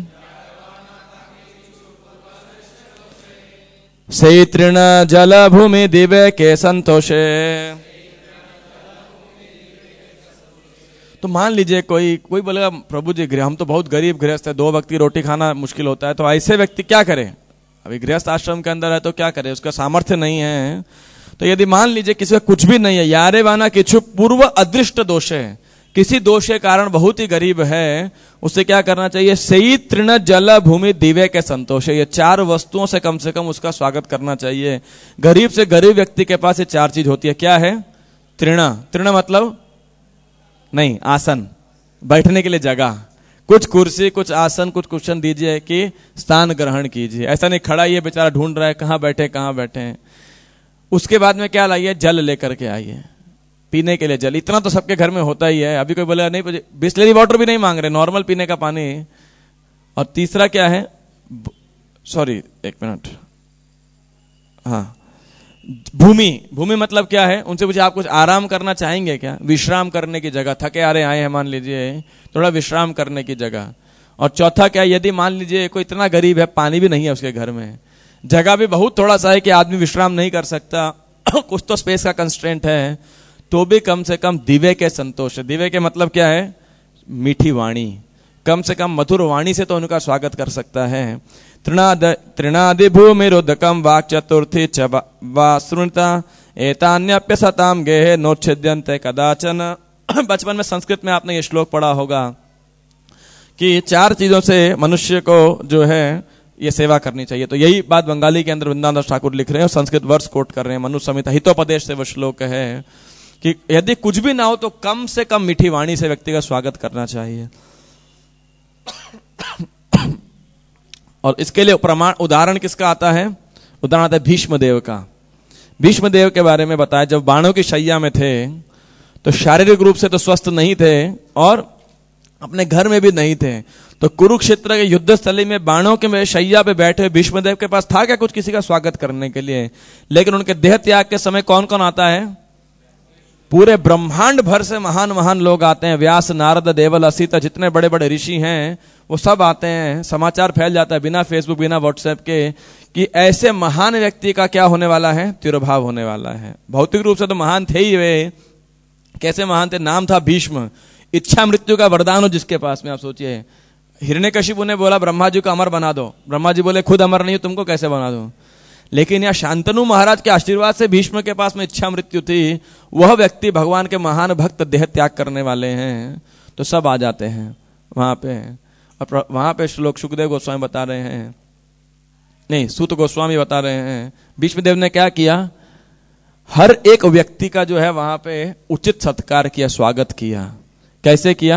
से तृण जल भूमि दिवे के संतोषे। तो मान लीजिए कोई बोलेगा प्रभु जी हम तो बहुत गरीब गृहस्थ है, 2 वक्त की रोटी खाना मुश्किल होता है, तो ऐसे व्यक्ति क्या करे? अभी गृहस्थ आश्रम के अंदर है तो क्या करे, उसका सामर्थ्य नहीं है। तो यदि मान लीजिए किसी का कुछ भी नहीं है, यारे वाना किछु पूर्व अदृष्ट दोष है, किसी दोष के कारण बहुत ही गरीब है, उसे क्या करना चाहिए? सेई तृण जल भूमि दिव्य के संतोष है, ये 4 वस्तुओं से कम उसका स्वागत करना चाहिए। गरीब से गरीब व्यक्ति के पास ये 4 चीज होती है। क्या है? तृण मतलब नहीं, आसन, बैठने के लिए जगह, कुछ कुर्सी, कुछ आसन, कुछ कुशन दीजिए कि स्थान ग्रहण कीजिए। ऐसा नहीं खड़ा ये बेचारा ढूंढ रहा है कहां बैठे। उसके बाद में क्या लाइए? जल लेकर के आइए, पीने के लिए जल। इतना तो सबके घर में होता ही है। अभी कोई बोला नहीं, बिस्लरी वाटर भी नहीं मांग रहे, नॉर्मल पीने का पानी। और तीसरा क्या है? सॉरी 1 मिनट, हाँ, भूमि मतलब क्या है? उनसे पूछे आप कुछ आराम करना चाहेंगे क्या? विश्राम करने की जगह, थके आ रहे आए हैं मान लीजिए, थोड़ा विश्राम करने की जगह। और चौथा क्या? यदि मान लीजिए कोई इतना गरीब है, पानी भी नहीं है उसके घर में, जगह भी बहुत थोड़ा सा है कि आदमी विश्राम नहीं कर सकता, कुछ तो स्पेस का कंस्ट्रेंट है, तो भी कम से कम दिव्य के संतोष। दिव्य के मतलब क्या है? मीठी वाणी, कम से कम मधुर वाणी से तो उनका स्वागत कर सकता है। तृणादि भूमिरुदकम वाक् चतुर्थी च वासृणता एतान्यप्य सताम गेहे नोच्छिद्यन्ते कदाचन। बचपन में संस्कृत में आपने ये श्लोक पढ़ा होगा कि 4 चीजों से मनुष्य को जो है ये सेवा करनी चाहिए। तो यही बात बंगाली के अंदर वृंदावन दास ठाकुर लिख रहे हैं और संस्कृत वर्ष कोट कर रहे हैं। मनु संहिता हितोपदेश से वो श्लोक है कि यदि कुछ भी ना हो तो कम से कम मीठी वाणी से व्यक्ति का स्वागत करना चाहिए। और इसके लिए उदाहरण किसका आता है? उदाहरण आता है भीष्म देव का। भीष्म देव के बारे में बताया, जब बाणों की शैया में थे तो शारीरिक रूप से तो स्वस्थ नहीं थे और अपने घर में भी नहीं थे। तो कुरुक्षेत्र के युद्ध स्थली में बाणों के शैया पे बैठे भीष्मदेव के पास था क्या कुछ किसी का स्वागत करने के लिए? लेकिन उनके देह त्याग के समय कौन कौन आता है? पूरे ब्रह्मांड भर से महान महान लोग आते हैं। व्यास, नारद, देवल, असित, जितने बड़े बड़े ऋषि हैं वो सब आते हैं। समाचार फैल जाता है बिना फेसबुक बिना व्हाट्सएप के कि ऐसे महान व्यक्ति का क्या होने वाला है? तिरोभाव होने वाला है। भौतिक रूप से तो महान थे ही वे। कैसे महान थे? नाम था भीष्म। इच्छा मृत्यु का वरदान हो जिसके पास में। आप सोचिए, हिरण्यकशिपु ने बोला ब्रह्मा जी को अमर बना दो, ब्रह्मा जी बोले खुद अमर नहीं हो, तुमको कैसे बना दो? लेकिन यह शांतनु महाराज के आशीर्वाद से भीष्म के पास में इच्छा मृत्यु थी। वह व्यक्ति भगवान के महान भक्त देह त्याग करने वाले हैं, तो सब आ जाते हैं वहां पे। और वहां पे श्लोक सुखदेव गोस्वामी बता रहे हैं, नहीं सूत गोस्वामी बता रहे हैं, भीष्मदेव ने क्या किया? हर एक व्यक्ति का जो है वहां पे उचित सत्कार किया, स्वागत किया। कैसे किया?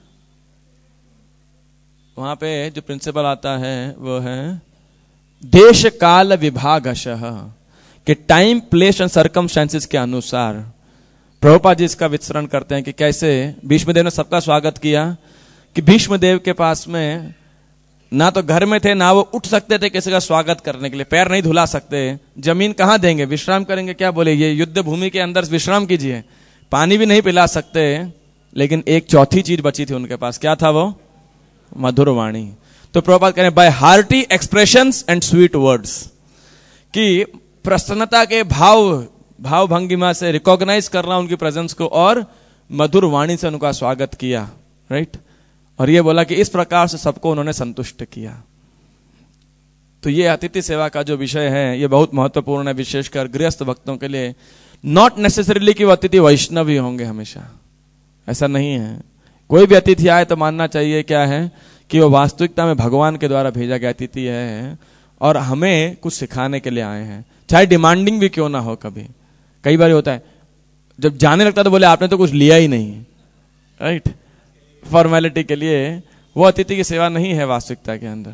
वहां पे जो प्रिंसिपल आता है वो है देश काल विभागशः, कि टाइम प्लेस एंड सर्कमस्टेंसेस के अनुसार। प्रभुपाद जी इसका विस्तरण करते हैं कि कैसे भीष्मदेव ने सबका स्वागत किया। कि भीष्मदेव के पास में ना तो घर में थे, ना वो उठ सकते थे किसी का स्वागत करने के लिए, पैर नहीं धुला सकते, जमीन कहां देंगे, विश्राम करेंगे क्या? बोले ये युद्ध भूमि के अंदर विश्राम कीजिए। पानी भी नहीं पिला सकते। लेकिन एक चौथी चीज बची थी उनके पास। क्या था वो? मधुर वाणी। तो प्रभुपाद कह रहे हैं by hearty expressions and sweet words, कि प्रसन्नता के भाव भंगिमा से रिकॉग्नाइज करना उनकी प्रेजेंस को और मधुर वाणी से उनका स्वागत किया। राइट। और ये बोला कि इस प्रकार से सबको उन्होंने संतुष्ट किया। तो ये अतिथि सेवा का जो विषय है ये बहुत महत्वपूर्ण है, विशेषकर गृहस्थ भक्तों के लिए। नॉट नेसेसरीली कि वो अतिथि वैष्णव ही होंगे हमेशा, ऐसा नहीं है। कोई भी अतिथि आए तो मानना चाहिए क्या है कि वो वास्तविकता में भगवान के द्वारा भेजा गया अतिथि है और हमें कुछ सिखाने के लिए आए हैं, चाहे डिमांडिंग भी क्यों ना हो। कई बार होता है जब जाने लगता तो बोले आपने तो कुछ लिया ही नहीं, राइट, फॉर्मेलिटी के लिए। वो अतिथि की सेवा नहीं है वास्तविकता के अंदर।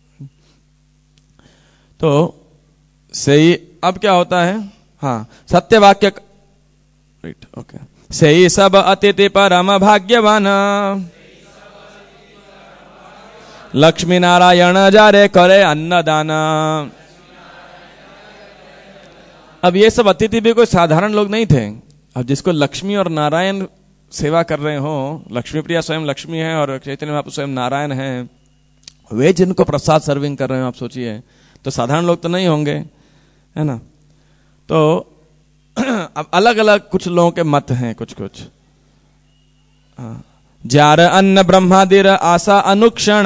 तो सही। अब क्या होता है? हाँ, सत्य वाक्य, राइट, ओके। सही सब अतिथि परम भाग्यवान, लक्ष्मी नारायण जारे करे अन्नदाना। अब ये सब अतिथि भी कोई साधारण लोग नहीं थे। अब जिसको लक्ष्मी और नारायण सेवा कर रहे हो, लक्ष्मी प्रिया स्वयं लक्ष्मी है और चैतन्य महाप्रभु स्वयं नारायण है, वे जिनको प्रसाद सर्विंग कर रहे हो, आप सोचिए, तो साधारण लोग तो नहीं होंगे, है ना। तो अब अलग अलग कुछ लोगों के मत हैं, कुछ जार अन्न ब्रह्मादिर आशा अनुक्षण,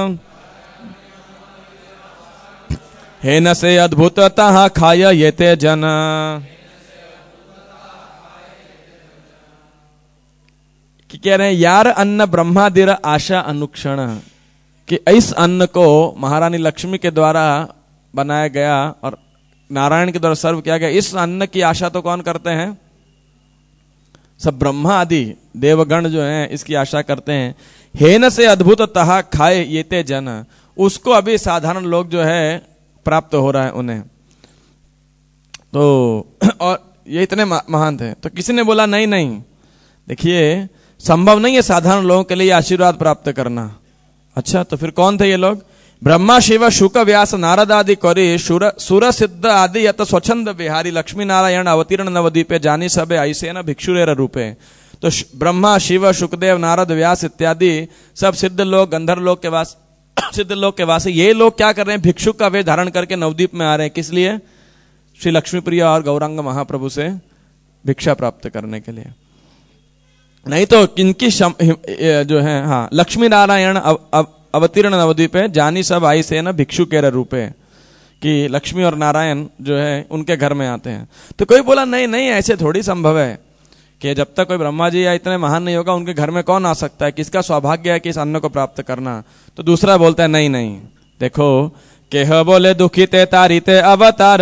हेन से अद्भुततः खाय येते जन। कि कह रहे हैं यार अन्न ब्रह्मादिर आशा अनुक्षण, कि इस अन्न को महारानी लक्ष्मी के द्वारा बनाया गया और नारायण के द्वारा सर्व किया गया। इस अन्न की आशा तो कौन करते हैं? सब ब्रह्मा आदि देवगण जो हैं इसकी आशा करते हैं। हेन से अद्भुततः खाए येते जन, उसको अभी साधारण लोग जो है प्राप्त हो रहा है उन्हें। तो और ये इतने महान थे। तो किसी ने बोला नहीं नहीं, देखिए संभव नहीं है साधारण लोगों के लिए आशीर्वाद प्राप्त करना। अच्छा, तो फिर कौन थे ये लोग? ब्रह्मा शिव शुक व्यास नारद आदि करी सुर सिद्ध आदि यत स्वच्छंद बिहारी लक्ष्मी नारायण अवतीर्ण नवद्वीपे जानी सबे ऐसे न भिक्षुरेर रूपे। तो ब्रह्मा शिव शुकदेव नारद व्यास इत्यादि सब सिद्ध लोग, गंधर्व लोग के वास सिद्ध लोग के वासी, ये लोग क्या कर रहे हैं? भिक्षुक का वेश धारण करके नवद्वीप में आ रहे हैं। किस लिए? श्री लक्ष्मी प्रिया और गौरांग महाप्रभु से भिक्षा प्राप्त करने के लिए। नहीं तो किनकी जो है, हाँ, लक्ष्मी नारायण अवतीर्ण नवद्वीपे जानी सब आई से न भिक्षु के रूपे, कि लक्ष्मी और नारायण जो है उनके घर में आते हैं। तो कोई बोला नहीं नहीं, ऐसे थोड़ी संभव है कि जब तक कोई ब्रह्मा जी या इतने महान नहीं होगा उनके घर में कौन आ सकता है? किसका सौभाग्य है कि इस अन्न को प्राप्त करना? तो दूसरा बोलता है नहीं नहीं, देखो केह बोले दुखिते तारिते अवतार,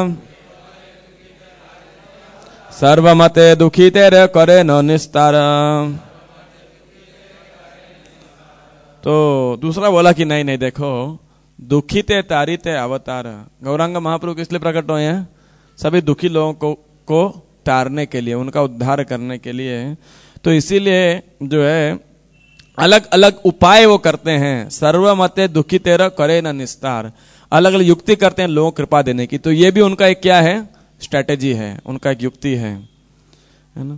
सर्वमते दुखिते रे करे न निस्तार। तो दूसरा बोला कि नहीं नहीं, देखो दुखिते तारिते अवतार, गौरांग महाप्रभु किस लिए प्रकट हुए हैं? सभी दुखी लोगों को तारने के लिए, उनका उद्धार करने के लिए। तो इसीलिए जो है अलग अलग उपाय वो करते हैं। सर्वमते दुखिते रे करे न निस्तार, अलग अलग युक्ति करते हैं लोगों को कृपा देने की। तो ये भी उनका एक क्या है? स्ट्रेटेजी है, उनका एक युक्ति है ना।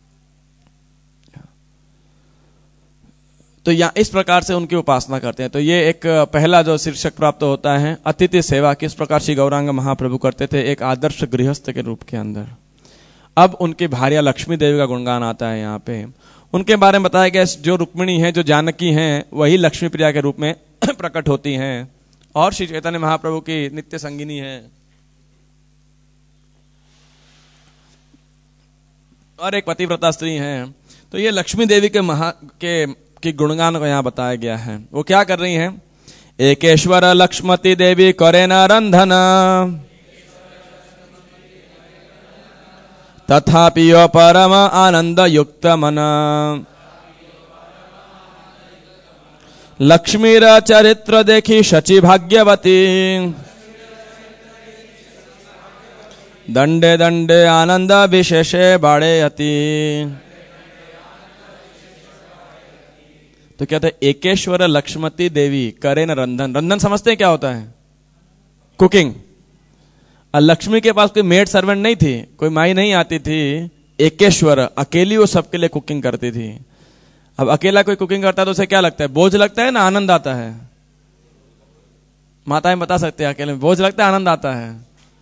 तो या इस प्रकार से उनकी उपासना करते हैं। तो ये एक पहला जो शीर्षक प्राप्त होता है, अतिथि सेवा, किस प्रकार श्री गौरांग महाप्रभु करते थे एक आदर्श गृहस्थ के रूप के अंदर। अब उनकी भार्या लक्ष्मी देवी का गुणगान आता है यहाँ पे। उनके बारे में बताया गया जो रुक्मिणी है, जो जानकी हैं, वही लक्ष्मी प्रिया के रूप में प्रकट होती हैं और श्री चैतन्य महाप्रभु की नित्य संगिनी है। और एक पतिव्रता स्त्री है। तो ये लक्ष्मी देवी के गुणगान को यहाँ बताया गया है। वो क्या कर रही हैं? एकेश्वर लक्ष्मती देवी करे न रंधन, तथापि परम आनंद युक्त मन, लक्ष्मीर चरित्र देखी शची भाग्यवती, दंडे दंडे आनंद विशेषे बाड़े अति। तो कहते हैं एकेश्वर लक्ष्मती देवी करे न रंधन। रंधन समझते हैं क्या होता है? कुकिंग। और लक्ष्मी के पास कोई मेड सर्वेंट नहीं थी, कोई माई नहीं आती थी। एकेश्वर अकेली वो सबके लिए कुकिंग करती थी। अब अकेला कोई कुकिंग करता है तो उसे क्या लगता है? बोझ लगता है ना आनंद आता है? माताएं बता सकते हैं, अकेले में बोझ लगता है आनंद आता है?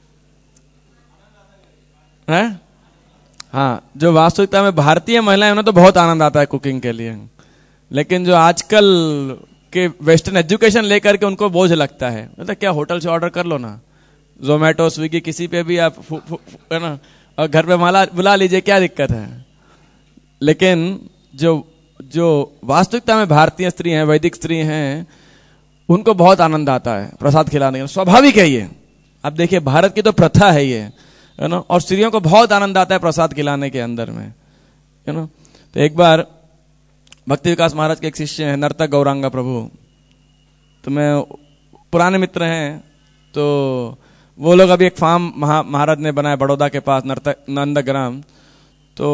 हाँ, जो वास्तविकता में भारतीय महिलाएं उन्हें तो बहुत आनंद आता है कुकिंग के लिए, लेकिन जो आजकल के वेस्टर्न एजुकेशन लेकर के उनको बोझ लगता है। मतलब क्या होटल से ऑर्डर कर लो ना, जोमेटो स्विगी किसी पे भी आप है ना, और घर पे माला बुला लीजिए, क्या दिक्कत है? लेकिन जो वास्तविकता में भारतीय स्त्री हैं, वैदिक स्त्री हैं, उनको बहुत आनंद आता है प्रसाद खिलाने का। स्वाभाविक है ये। अब देखिए भारत की तो प्रथा है ये, है ना, और स्त्रियों को बहुत आनंद आता है प्रसाद खिलाने के अंदर में, है ना। तो एक बार भक्ति विकास महाराज के एक शिष्य हैं नर्तक गौरांगा प्रभु, तो मैं पुराने मित्र हैं, तो वो लोग अभी एक फार्म महाराज ने बनाया बड़ौदा के पास नर्तक नंदग्राम। तो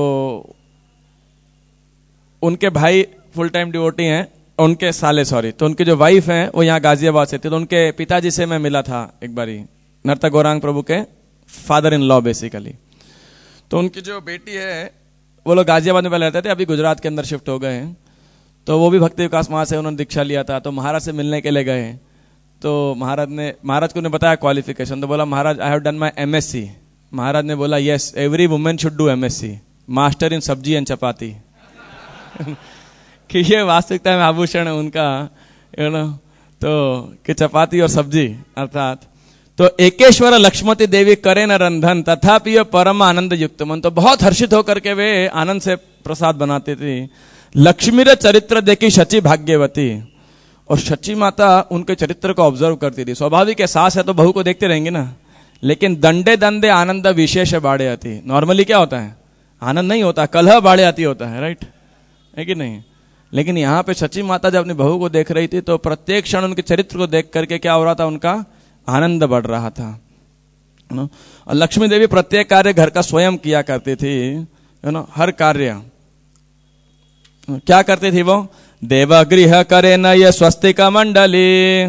उनके भाई फुल टाइम डिवोटी हैं, उनके साले तो उनकी जो वाइफ हैं वो यहाँ गाजियाबाद से थे। तो उनके पिताजी से मैं मिला था एक बारी, नर्तक गौरांग प्रभु के फादर इन लॉ बेसिकली। तो उनकी जो बेटी है वो लोग गाजियाबाद में पहले रहते थे, अभी गुजरात के अंदर शिफ्ट हो गए हैं। तो वो भी भक्ति विकास महाराज से उन्होंने दीक्षा लिया था। तो महाराज से मिलने के लिए गए, तो महाराज को ने बताया क्वालिफिकेशन। तो बोला Maharaj I have done my MSc. Maharaj ने बोला yes every women should do MSc, master in sabzi and चपाती। कि ये वास्तविकता में आभूषण है उनका, तो कि चपाती और सब्जी अर्थात। तो एकेश्वर लक्ष्मती देवी करे न रंधन तथापि परम आनंद युक्त मन, तो बहुत हर्षित होकर के वे आनंद से प्रसाद बनाती थी। लक्ष्मी रे चरित्र देखी शची भाग्यवती, और शची माता उनके चरित्र को ऑब्जर्व करती थी। स्वाभाविक है, सास है तो बहू को देखते रहेंगे ना, लेकिन दंडे दंडे आनंद विशेष बाड़े आती। नॉर्मली क्या होता है, आनंद नहीं होता, कलह बाड़े आती होता है, राइट है कि नहीं। लेकिन यहाँ पे शची माता जब अपनी बहू को देख रही थी तो प्रत्येक क्षण उनके चरित्र को देख करके क्या हो रहा था, उनका आनंद बढ़ रहा था। और लक्ष्मी देवी प्रत्येक कार्य घर का स्वयं किया करती थी, हर कार्य क्या करती थी वो। देवगृह करे न ये स्वस्तिक मंडली,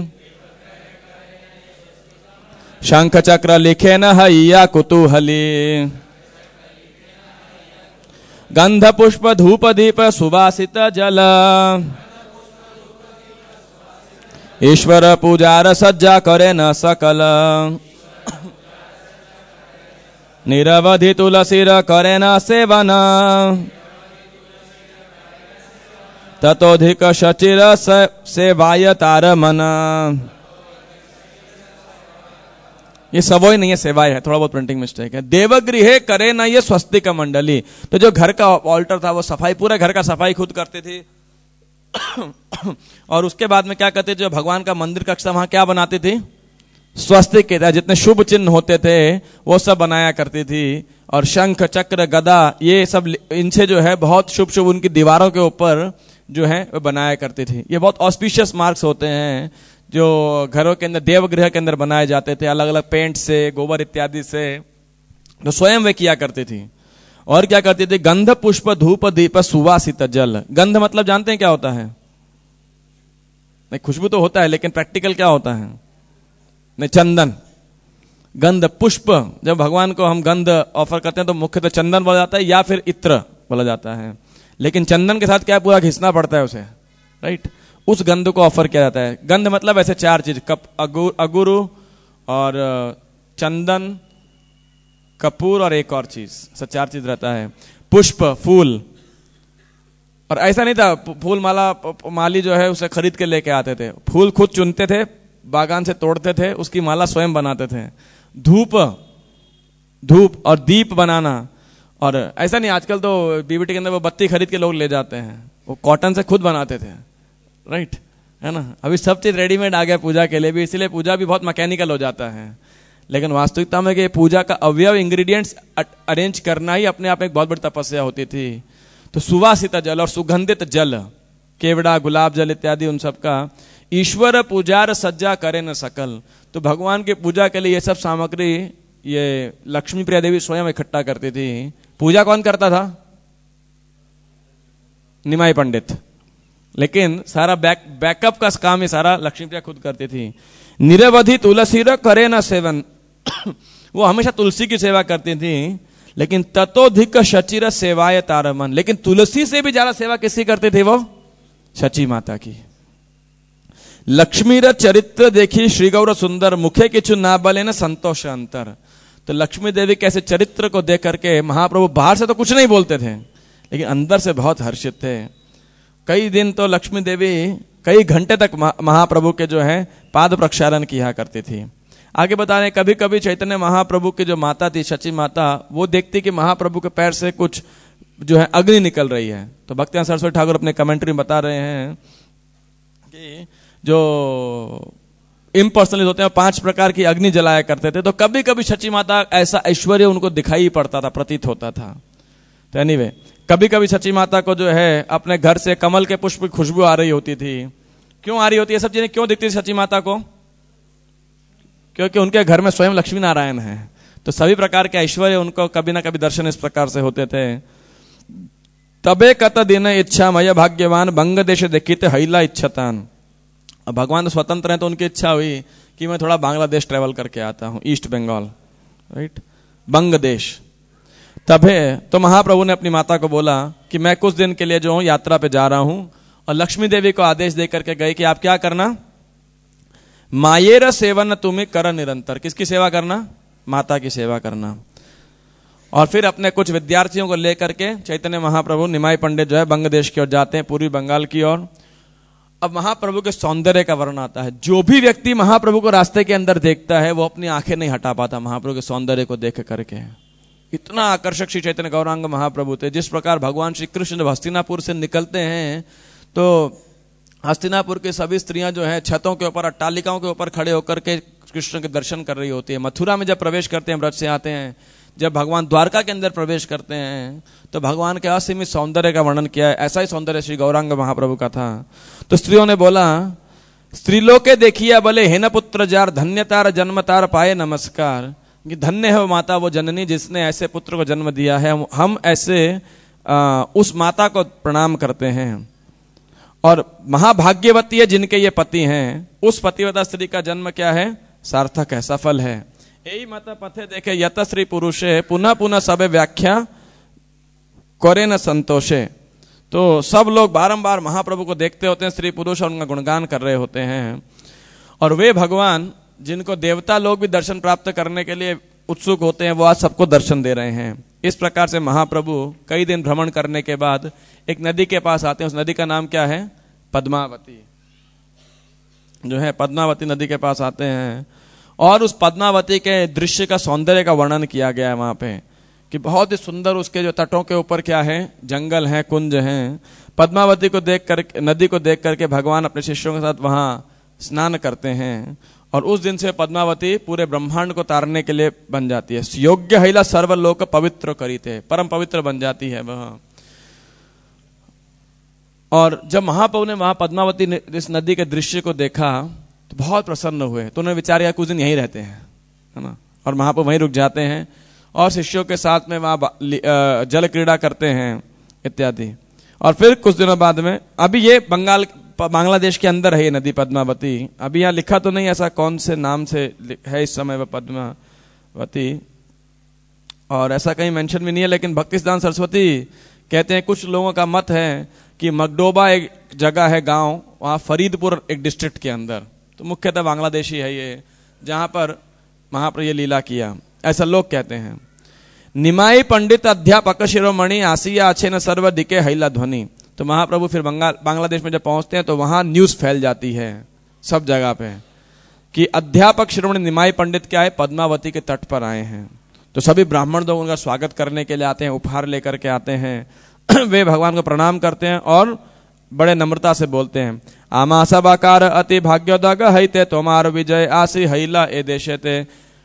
शंख चक्र लिखे न हैया कुतूहली, गंध पुष्प धूप दीप सुवासित जल, ईश्वर पूजार सज्जा करे न सकल, निरवधि तुलसीर करे न सेवन, ततोधिक शचिर सेवाय तार मन। ये सबोई नहीं है, सेवाय है, थोड़ा बहुत प्रिंटिंग मिस्टेक है। देवगृह करे न ये स्वस्तिक मंडली, तो जो घर का ऑल्टर था वो सफाई, पूरा घर का सफाई खुद करते थे। और उसके बाद में क्या करते थे, जो भगवान का मंदिर कक्षा वहां क्या बनाती थी, स्वस्तिक के जितने शुभ चिन्ह होते थे वो सब बनाया करती थी। और शंख चक्र गदा ये सब इनसे जो है बहुत शुभ शुभ उनकी दीवारों के ऊपर जो है वो बनाया करती थी। ये बहुत ऑस्पिशियस मार्क्स होते हैं जो घरों के अंदर, देवगृह के अंदर बनाए जाते थे, अलग अलग पेंट से, गोबर इत्यादि से, तो स्वयं वे किया करती थी। और क्या करती थी, गंध पुष्प धूप दीप सुवासित जल। गंध मतलब जानते हैं क्या होता है, नहीं खुशबू तो होता है, लेकिन प्रैक्टिकल क्या होता है, नहीं चंदन। गंध पुष्प, जब भगवान को हम गंध ऑफर करते हैं तो मुख्यतः चंदन बोला जाता है या फिर इत्र बोला जाता है, लेकिन चंदन के साथ क्या पूरा घिसना पड़ता है उसे, राइट। उस गंध को ऑफर किया जाता है। गंध मतलब ऐसे चार चीज, अगुरु और चंदन, कपूर और एक और चीज, सब चार चीज रहता है। पुष्प फूल, और ऐसा नहीं था फूल माला माली जो है उसे खरीद के लेके आते थे, फूल खुद चुनते थे, बागान से तोड़ते थे, उसकी माला स्वयं बनाते थे। धूप और दीप बनाना, और ऐसा नहीं आजकल तो बीबीटी के अंदर वो बत्ती खरीद के लोग ले जाते हैं, वो कॉटन से खुद बनाते थे, राइट है ना। अभी सब चीज रेडीमेड आ गया पूजा के लिए भी, इसलिए पूजा भी बहुत मैकेनिकल हो जाता है। लेकिन वास्तविकता में कि पूजा का अवयव इंग्रेडिएंट्स अरेंज करना ही अपने आप में एक बहुत बड़ी तपस्या होती थी। तो सुवासित जल और सुगंधित जल, केवड़ा गुलाब जल इत्यादि उन सब का, ईश्वर पूजार सज्जा करे न सकल, तो भगवान की पूजा के लिए ये सब सामग्री ये लक्ष्मी प्रिया देवी स्वयं इकट्ठा करती थी। पूजा कौन करता था, निमाई पंडित, लेकिन सारा बैकअप का काम ही सारा लक्ष्मी प्रिया खुद करती थी। निरवधि तुलसी करे न सेवन वो हमेशा तुलसी की सेवा करती थी, लेकिन ततोधिक शचिर सेवाय तारमन, लेकिन तुलसी से भी ज्यादा सेवा किसकी करते थे वो, शची माता की। लक्ष्मी र चरित्र देखी श्री गौर सुंदर, मुखे किछु ना बले न संतोष अंतर। तो लक्ष्मी देवी कैसे चरित्र को देख करके महाप्रभु बाहर से तो कुछ नहीं बोलते थे, लेकिन अंदर से बहुत हर्षित थे। कई दिन तो लक्ष्मी देवी कई घंटे तक महाप्रभु के जो है पाद प्रक्षालन किया करती थी। आगे बता रहे, कभी कभी चैतन्य महाप्रभु की जो माता थी शची माता, वो देखती कि महाप्रभु के पैर से कुछ जो है अग्नि निकल रही है। तो भक्तियां सरस्वती ठाकुर अपने कमेंट्री में बता रहे हैं कि जो इम्पर्सनलिस्ट होते हैं 5 प्रकार की अग्नि जलाया करते थे। तो कभी कभी शची माता ऐसा ऐश्वर्य उनको दिखाई पड़ता था, प्रतीत होता था। तो एनीवे, कभी कभी शची माता को जो है अपने घर से कमल के पुष्प की खुशबू आ रही होती थी। क्यों आ रही होती है, सब चीजें क्यों दिखती थी शची माता को, क्योंकि उनके घर में स्वयं लक्ष्मी नारायण है, तो सभी प्रकार के ऐश्वर्य उनको कभी ना कभी दर्शन इस प्रकार से होते थे। तबे कत दिन इच्छा मय भाग्यवान, बंग देश देखिते हैला इच्छतान। अब भगवान तो स्वतंत्र है, तो उनकी इच्छा हुई कि मैं थोड़ा बांग्लादेश ट्रेवल करके आता हूं, ईस्ट बंगाल, राइट, बंग देश। तबे तो महाप्रभु ने अपनी माता को बोला कि मैं कुछ दिन के लिए जो हूं यात्रा पे जा रहा हूं, और लक्ष्मी देवी को आदेश दे करके गए कि आप क्या करना, मायेर सेवन तुम्हें कर निरंतर। किसकी सेवा करना, माता की सेवा करना। और फिर अपने कुछ विद्यार्थियों को लेकर के चैतन्य महाप्रभु निमाई पंडित जो है बंग देश की ओर जाते हैं, पूर्वी बंगाल की ओर। अब महाप्रभु के सौंदर्य का वर्णन आता है। जो भी व्यक्ति महाप्रभु को रास्ते के अंदर देखता है वो अपनी आंखें नहीं हटा पाता महाप्रभु के सौंदर्य को देख करके। इतना आकर्षक श्री चैतन्य गौरांग महाप्रभु थे। जिस प्रकार भगवान श्री कृष्ण जब हस्तिनापुर से निकलते हैं तो हस्तिनापुर की सभी स्त्रियां जो है छतों के ऊपर, अट्टालिकाओं के ऊपर खड़े होकर के कृष्ण के दर्शन कर रही होती है। मथुरा में जब प्रवेश करते हैं, व्रत से आते हैं, जब भगवान द्वारका के अंदर प्रवेश करते हैं तो भगवान के असीमित सौंदर्य का वर्णन किया है। ऐसा ही सौंदर्य श्री गौरांग महाप्रभु का था। तो स्त्रियों ने बोला, स्त्रीलोके देखिया भले हेन पुत्र जार, धन्यतार जन्मतार पाए नमस्कार। कि धन्य है वो माता, वो जननी जिसने ऐसे पुत्र को जन्म दिया है। हम ऐसे उस माता को प्रणाम करते हैं। और महाभाग्यवती है जिनके ये पति हैं। उस पतिव्रता स्त्री का जन्म क्या है? सार्थक है, सफल है। यही मत पथे देखे यत श्री पुरुषे पुनः पुनः सब व्याख्या करे न संतोषे। तो सब लोग बारंबार महाप्रभु को देखते होते हैं, स्त्री पुरुष, और उनका गुणगान कर रहे होते हैं। और वे भगवान जिनको देवता लोग भी दर्शन प्राप्त करने के लिए उत्सुक होते हैं, वो आज सबको दर्शन दे रहे हैं। इस प्रकार से महाप्रभु कई दिन भ्रमण करने के बाद एक नदी के पास आते हैं। उस नदी का नाम क्या है? पद्मावती जो है, पद्मावती नदी के पास आते हैं। और उस पद्मावती के दृश्य का सौंदर्य का वर्णन किया गया है वहां पे कि बहुत ही सुंदर उसके जो तटों के ऊपर क्या है? जंगल है, कुंज हैं। पद्मावती को देख कर, नदी को देख करके भगवान अपने शिष्यों के साथ वहां स्नान करते हैं। और उस दिन से पद्मावती पूरे ब्रह्मांड को तारने के लिए बन जाती है। योग्य हैला सर्वलोक पवित्र करीते, परम पवित्र बन जाती है वह। और जब महाप्रभु ने वहां पद्मावती इस नदी के दृश्य को देखा तो बहुत प्रसन्न हुए। तो उन्होंने विचार किया कुछ दिन यहीं रहते हैं, है ना। और महाप्रभु वहीं रुक जाते हैं और शिष्यों के साथ में वहां जल क्रीड़ा करते हैं इत्यादि। और फिर कुछ दिनों बाद में, अभी ये बांग्लादेश के अंदर है ये नदी पद्मावती। अभी यहाँ लिखा तो नहीं ऐसा कौन से नाम से है इस समय वह पद्मावती, और ऐसा कहीं मेंशन भी नहीं है। लेकिन भक्तिसिद्धांत सरस्वती कहते हैं, कुछ लोगों का मत है कि मगडोबा एक जगह है, गांव, वहां फरीदपुर एक डिस्ट्रिक्ट के अंदर, तो मुख्यतः बांग्लादेशी है ये, जहां पर महाप्रभु ये लीला किया, ऐसा लोग कहते हैं। निमाई पंडित अध्यापक शिरोमणि आसिया अच्छे न सर्व दिके हैला ध्वनि। तो महाप्रभु फिर बांग्लादेश में जब पहुंचते हैं तो वहां न्यूज फैल जाती है सब जगह पे कि अध्यापक शिरोमणि निमाई पंडित क्या है? पद्मावती के तट पर आए हैं। तो सभी ब्राह्मण लोग उनका स्वागत करने के लिए आते हैं, उपहार लेकर के आते हैं। वे भगवान को प्रणाम करते हैं और बड़े नम्रता से बोलते हैं, आमा सबाकार अति भाग्योदग हैते तोमार विजय आसी हैला ए देशेते।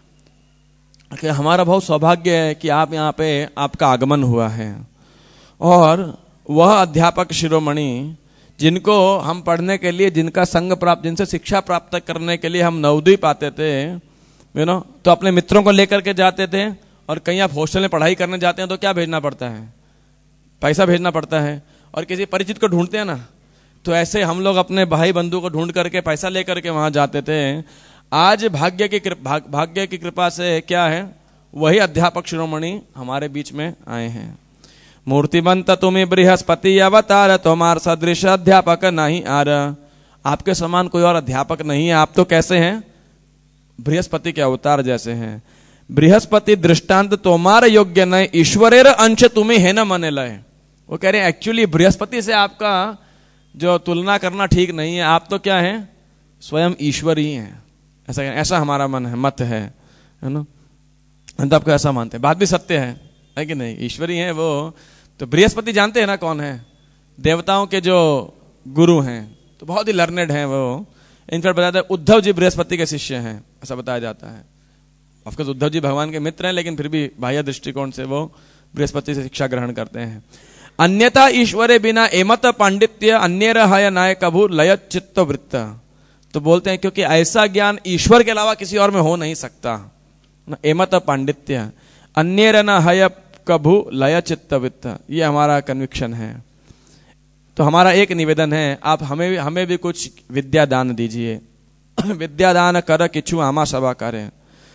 कि हमारा बहुत सौभाग्य है कि आप यहाँ पे आपका आगमन हुआ है। और वह अध्यापक शिरोमणि जिनको हम पढ़ने के लिए, जिनका संग प्राप्त, जिनसे शिक्षा प्राप्त करने के लिए हम नवद्वीप आते थे, तो अपने मित्रों को लेकर के जाते थे। और कहीं आप हॉस्टल में पढ़ाई करने जाते हैं तो क्या भेजना पड़ता है? पैसा भेजना पड़ता है। और किसी परिचित को ढूंढते हैं ना, तो ऐसे हम लोग अपने भाई बंधु को ढूंढ करके पैसा लेकर के वहां जाते थे। आज भाग्य की कृपा से क्या है? वही अध्यापक शिरोमणि हमारे बीच में आए हैं। मूर्तिमंत तुम्हें बृहस्पति अवतार, तुम्हार सदृश अध्यापक नहीं आर। आपके समान कोई और अध्यापक नहीं है, आप तो कैसे हैं? बृहस्पति के अवतार जैसे हैं। बृहस्पति दृष्टांत तोमार योग्य न, ईश्वरेर अंश तुम्हें है न मने लय। वो कह रहे हैं एक्चुअली बृहस्पति से आपका जो तुलना करना ठीक नहीं है, आप तो क्या है? स्वयं ईश्वर ही हैं। ऐसा हमारा मन है, मत है ना। तो आपको ऐसा मानते हैं, बात भी सत्य है कि नहीं? ईश्वरी है वो। तो बृहस्पति जानते हैं ना कौन है? देवताओं के जो गुरु हैं, तो बहुत ही लर्नेड हैं वो। इनफैक्ट बताया जाता है उद्धव जी बृहस्पति के शिष्य हैं, ऐसा बताया जाता है। ऑफकोर्स उद्धव जी भगवान के मित्र हैं, लेकिन फिर भी बाह्य दृष्टिकोण से वो बृहस्पति से शिक्षा ग्रहण करते हैं। अन्यथा ईश्वरे बिना एमत पांडित्य अन्य हय नाय कभू लय चित्त वृत्त। तो बोलते हैं क्योंकि ऐसा ज्ञान ईश्वर के अलावा किसी और में हो नहीं सकता। एमत पांडित्य अन्य न हय कभू लय चित्त वृत्त, ये हमारा कन्विक्शन है। तो हमारा एक निवेदन है, आप हमें भी कुछ विद्या दान दीजिए। विद्या दान कर किछु आमा सभा करें।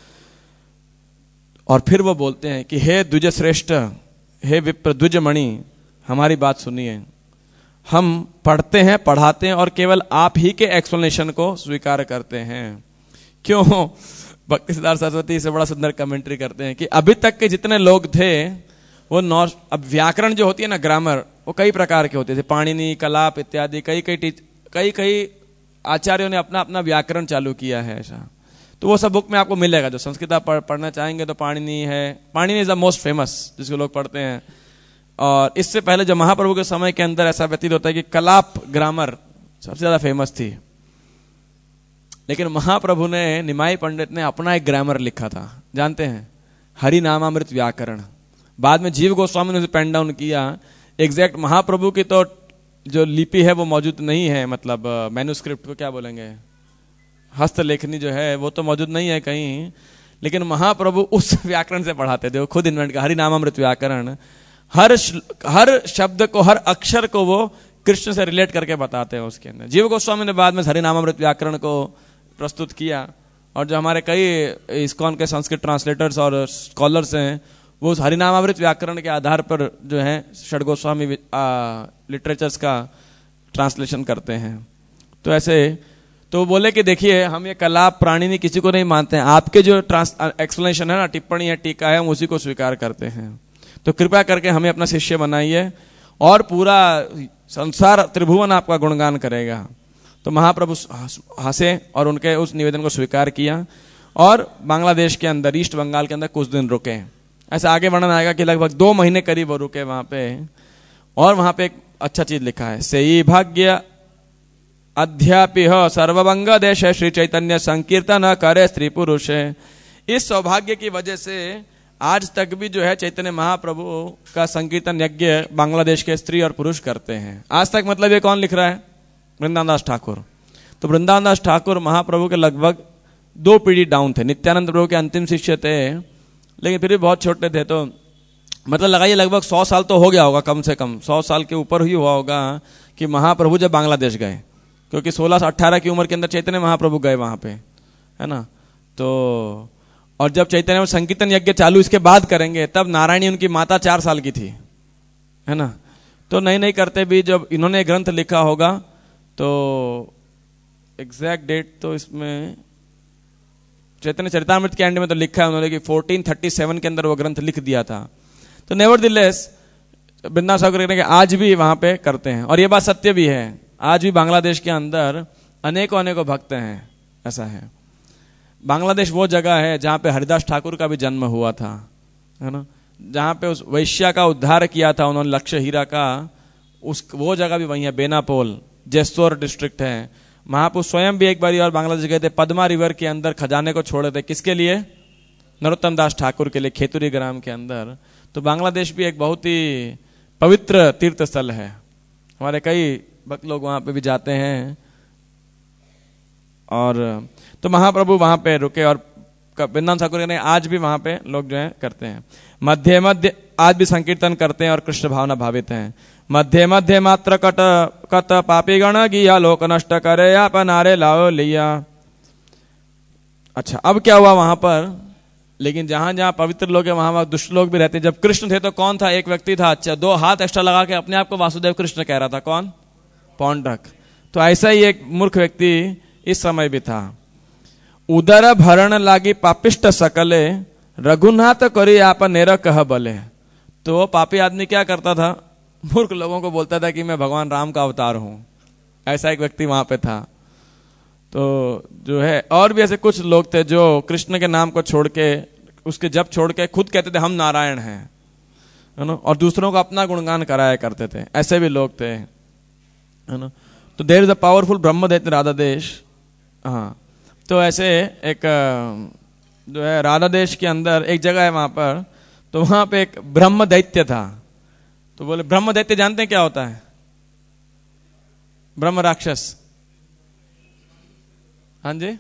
और फिर वो बोलते हैं कि हे द्विज श्रेष्ठ, हे विप्र द्विजमणि, हमारी बात सुनिए। हम पढ़ते हैं, पढ़ाते हैं और केवल आप ही के एक्सप्लेनेशन को स्वीकार करते हैं। क्यों? भक्ति सिद्धार्थ सरस्वती से बड़ा सुंदर कमेंट्री करते हैं कि अभी तक के जितने लोग थे वो अब व्याकरण जो होती है ना, ग्रामर, वो कई प्रकार के होते थे, पाणिनि, कलाप इत्यादि। कई आचार्यों ने अपना अपना व्याकरण चालू किया है ऐसा। तो वो सब बुक में आपको मिलेगा। जो संस्कृत आप पढ़ना चाहेंगे तो पाणिनि है। Panini is the most famous, जिसको लोग पढ़ते हैं। और इससे पहले जो महाप्रभु के समय के अंदर ऐसा व्यतीत होता है कि कलाप ग्रामर सबसे ज्यादा फेमस थी। लेकिन महाप्रभु ने, निमाई पंडित ने अपना एक ग्रामर लिखा था, जानते हैं, हरि नामामृत व्याकरण। बाद में जीव गोस्वामी ने उसे पेन डाउन किया। एग्जैक्ट महाप्रभु की तो जो लिपि है वो मौजूद नहीं है, मतलब मैन्युस्क्रिप्ट को क्या बोलेंगे, हस्तलेखनी जो है वो तो मौजूद नहीं है कहीं। लेकिन महाप्रभु उस व्याकरण से पढ़ाते थे, वो खुद इन्वेंट किया, हरि नामामृत व्याकरण। हर शब्द को, हर अक्षर को वो कृष्ण से रिलेट करके बताते हैं उसके अंदर। जीव गोस्वामी ने बाद में हरि नामामृत व्याकरण को प्रस्तुत किया। और जो हमारे कई इस्कॉन के संस्कृत ट्रांसलेटर्स और स्कॉलर्स हैं, वो हरिनामामृत व्याकरण के आधार पर जो है षड गोस्वामी लिटरेचर्स का ट्रांसलेशन करते हैं। तो ऐसे तो बोले कि देखिए, हम ये कलाप प्राणिनि किसी को नहीं मानते हैं, आपके जो एक्सप्लेनेशन है ना, टिप्पणी है, टीका है, हम उसी को स्वीकार करते हैं। तो कृपया करके हमें अपना शिष्य बनाइए और पूरा संसार त्रिभुवन आपका गुणगान करेगा। तो महाप्रभु हंसे और उनके उस निवेदन को स्वीकार किया और बांग्लादेश के अंदर, ईस्ट बंगाल के अंदर कुछ दिन रुके। ऐसा आगे वर्णन आएगा कि लगभग 2 महीने करीब वो रुके वहां पे। और वहां पे एक अच्छा चीज लिखा है, सेई भाग्य अध्यापि सर्वभंग देश श्री चैतन्य संकीर्तन करे स्त्री पुरुष। इस सौभाग्य की वजह से आज तक भी जो है चैतन्य महाप्रभु का संकीर्तन यज्ञ बांग्लादेश के स्त्री और पुरुष करते हैं आज तक। मतलब ये कौन लिख रहा है? वृंदावन दास ठाकुर। तो वृंदावन दास ठाकुर महाप्रभु के लगभग 2 पीढ़ी डाउन थे। नित्यानंद प्रभु के अंतिम शिष्य थे, लेकिन फिर भी बहुत छोटे थे। तो मतलब लगाइए लगभग 100 साल तो हो गया होगा, कम से कम 100 साल के ऊपर ही हुआ होगा कि महाप्रभु जब बांग्लादेश गए, क्योंकि 16 से 18 की उम्र के अंदर चैतन्य महाप्रभु गए वहां पे, है ना। तो और जब चैतन्य संकीर्तन यज्ञ चालू इसके बाद करेंगे, तब नारायणी उनकी माता 4 साल की थी, है ना। तो नहीं करते भी जब इन्होंने ग्रंथ लिखा होगा, तो एग्जैक्ट डेट तो इसमें चैतन्य चरितामृत के एंड में तो लिखा है उन्होंने कि 1437 के अंदर वो ग्रंथ लिख दिया था। तो नेवरदिलेस वृंदावन सागर के आज भी वहां पे करते हैं। और ये बात सत्य भी है, आज भी बांग्लादेश के अंदर अनेकों भक्त हैं, ऐसा है। बांग्लादेश वो जगह है जहां पे हरिदास ठाकुर का भी जन्म हुआ था, है ना, जहां पे उस वैश्या का उद्धार किया था उन्होंने, लक्ष्य हीरा का, वो जगह भी वही है। बेनापोल जेस्टोर डिस्ट्रिक्ट है। महापुरुष स्वयं भी एक बार और बांग्लादेश गए थे, पद्मा रिवर के अंदर खजाने को छोड़े थे। किसके लिए? नरोत्तम दास ठाकुर के लिए, खेतुरी ग्राम के अंदर। तो बांग्लादेश भी एक बहुत ही पवित्र तीर्थ स्थल है। हमारे कई भक्त लोग वहां पे भी जाते हैं। और तो महाप्रभु वहां पे रुके और वृंदावन ठाकुर ने आज भी वहां पे लोग जो है करते हैं। मध्य मध्य आज भी संकीर्तन करते हैं और कृष्ण भावना भावित हैं। मध्य मध्य मात्र कत पापी गण गिया लोक नष्ट करे अपनारे लाओ लिया। अच्छा, अब क्या हुआ वहां पर? लेकिन जहां जहां पवित्र लोग हैं वहां दुष्ट लोग भी रहते हैं। जब कृष्ण थे तो कौन था? एक व्यक्ति था, अच्छा 2 हाथ एक्स्ट्रा लगा के अपने आप को वासुदेव कृष्ण कह रहा था। कौन? पौंड्रक। तो ऐसा ही एक मूर्ख व्यक्ति इस समय भी था। उदर भरण लागी पापिष्ट सकले रघुनाथ करी आप नेर कह बले। तो वो पापी आदमी क्या करता था? मूर्ख लोगों को बोलता था कि मैं भगवान राम का अवतार हूं। ऐसा एक व्यक्ति वहां पे था। तो जो है और भी ऐसे कुछ लोग थे जो कृष्ण के नाम को छोड़ के, उसके जप छोड़ के खुद कहते थे हम नारायण हैं, है ना, और दूसरों को अपना गुणगान कराया करते थे। ऐसे भी लोग थे, है ना। तो देयर इज अ पावरफुल ब्रह्म दैत्य राधा देश। हाँ, तो ऐसे एक जो है राधा देश के अंदर एक जगह है वहां पर, तो वहां पे एक ब्रह्म दैत्य था। तो बोले ब्रह्म दैत्य जानते हैं क्या होता है? ब्रह्म राक्षस। हाँ जी,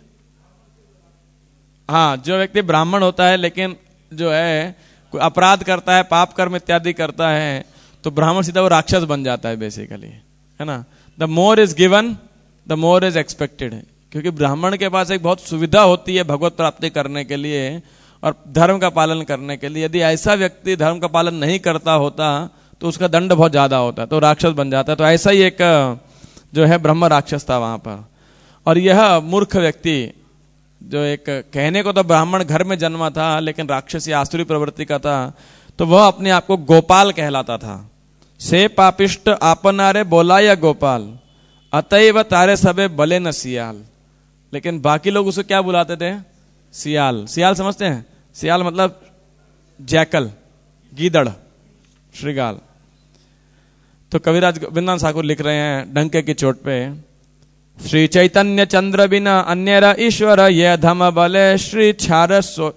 हाँ, जो व्यक्ति ब्राह्मण होता है लेकिन जो है कोई अपराध करता है, पाप कर्म इत्यादि करता है, तो ब्राह्मण सीधा वो राक्षस बन जाता है बेसिकली, है ना। The more is given the more is expected. क्योंकि ब्राह्मण के पास एक बहुत सुविधा होती है भगवत प्राप्ति करने के लिए और धर्म का पालन करने के लिए। यदि ऐसा व्यक्ति धर्म का पालन नहीं करता होता तो उसका दंड बहुत ज्यादा होता, तो राक्षस बन जाता। तो ऐसा ही एक जो है ब्रह्म राक्षस था वहां पर। और यह मूर्ख व्यक्ति जो एक कहने को तो ब्राह्मण घर में जन्मा था, लेकिन राक्षसी आसुरी प्रवृत्ति का था, तो वह अपने आप को गोपाल कहलाता था। से पापिष्ट आपनारे बोलाया गोपाल, अतएव तारे सबे बले न सियाल। लेकिन बाकी लोग उसे क्या बुलाते थे? सियाल। सियाल समझते हैं? सियाल मतलब जैकल, गीदड़, श्रीगाल। तो कविराज वृंदावन ठाकुर लिख रहे हैं डंके की चोट पे, श्री चैतन्य चंद्र बिना अन्य ईश्वर ये धम बले श्री छार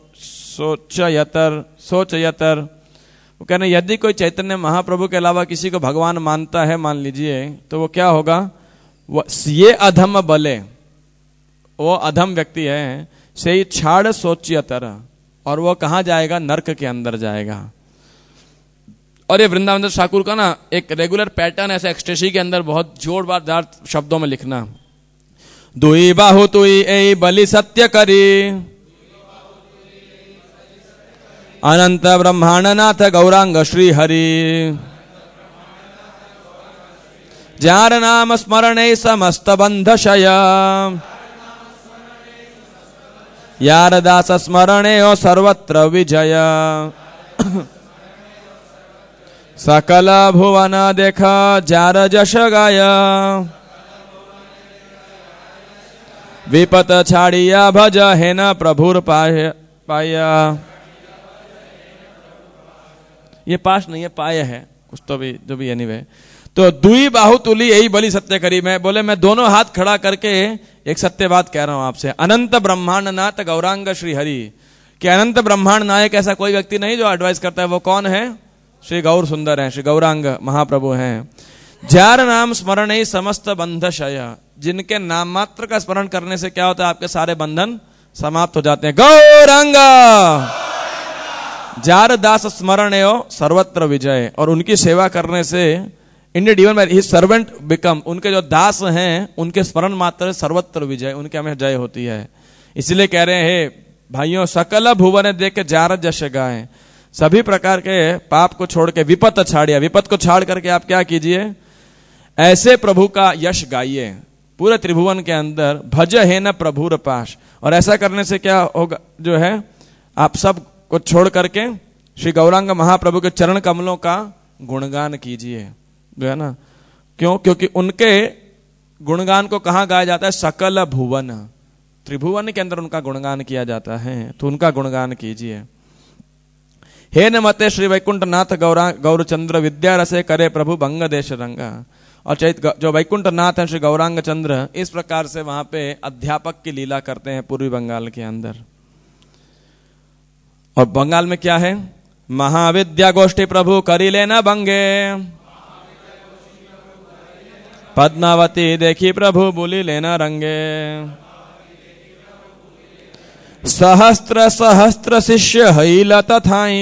सोचयतर। वो कह रहे यदि कोई चैतन्य महाप्रभु के अलावा किसी को भगवान मानता है, मान लीजिए, तो वो क्या होगा? वो ये अधम बले, वो अधम व्यक्ति है, से छाड़ सोचयतर, और वो कहां जाएगा? नरक के अंदर जाएगा। और ये वृंदावन ठाकुर का ना एक रेगुलर पैटर्न ऐसा एक्सटेसी के अंदर बहुत जोरदार शब्दों में लिखना। दुई बाहु तुई ए बलि सत्य करी, अनंत ब्रह्मांडनाथ गौरांग श्री हरि। जार नाम स्मरणे समस्त बंधशय, यार दास स्मरणे ओ सर्वत्र विजय। सकल भुवन देखा जार जश गाय, विपत छाड़िया भज है न प्रभुर पाया। ये पास नहीं है, पाया है कुछ तो भी, जो भी एनीवे। तो दुई बाहु तुली यही बलि सत्य करी। मैं बोले मैं दोनों हाथ खड़ा करके एक सत्य बात कह रहा हूं आपसे। अनंत ब्रह्मांड नाथ गौरांग श्री हरि, कि अनंत ब्रह्मांड नायक ऐसा कोई व्यक्ति नहीं जो एडवाइस करता है। वो कौन है? श्री गौर सुंदर है, श्री गौरांग महाप्रभु हैं। जार नाम स्मरण ही समस्त बंधशय, जिनके नाम मात्र का स्मरण करने से क्या होता है? आपके सारे बंधन समाप्त हो जाते हैं। गौरांग जार दास स्मरणेयो सर्वत्र विजय, और उनकी सेवा करने से indeed even by his servant become, उनके जो दास हैं उनके स्मरण मात्र सर्वत्र विजय, उनके हमें जय होती है। इसलिए कह रहे हैं भाइयों, सकल भुवन देख जार जश गाएं, सभी प्रकार के पाप को छोड़ के विपत छाड़िया, विपत को छाड़ करके आप क्या कीजिए? ऐसे प्रभु का यश गाइए पूरे त्रिभुवन के अंदर। भज है न प्रभुर पाश, और ऐसा करने से क्या होगा? जो है आप सब को छोड़ करके श्री गौरांग महाप्रभु के चरण कमलों का गुणगान कीजिए, जो है ना। क्यों? क्योंकि उनके गुणगान को कहां गाया जाता है? सकल भुवन, त्रिभुवन के अंदर उनका गुणगान किया जाता है, तो उनका गुणगान कीजिए। हे न मते श्री वैकुंठ नाथ गौरचंद्र विद्या रसे करे प्रभु भंग देश रंगा। और जो वैकुंठ नाथ है श्री गौरांग चंद्र, इस प्रकार से वहां पे अध्यापक की लीला करते हैं पूर्वी बंगाल के अंदर। और बंगाल में क्या है? महाविद्या गोष्ठी प्रभु करी लेना बंगे, पद्मावती देखी प्रभु बोली लेना रंगे। सहस्त्र सहस्त्र शिष्य हईला तथाई,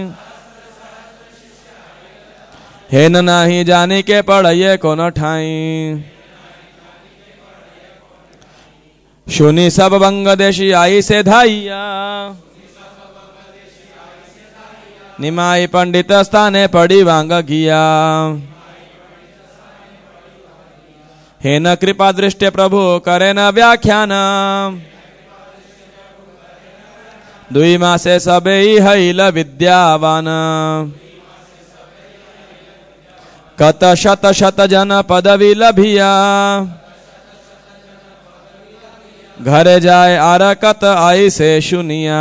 हे न नाही जाने के पढ़िए को न ठाई। सुनी सब बंग देशी आई से धाइया, निमाई पंडित स्थाने पड़ी वांग गिया। हे न कृपा दृष्टि प्रभु करे न व्याख्यान, दुई मासे सबे हईल विद्यावान। कत शत शत जन पदवी लभिया, घर जाए आरकत आई से सुनिया।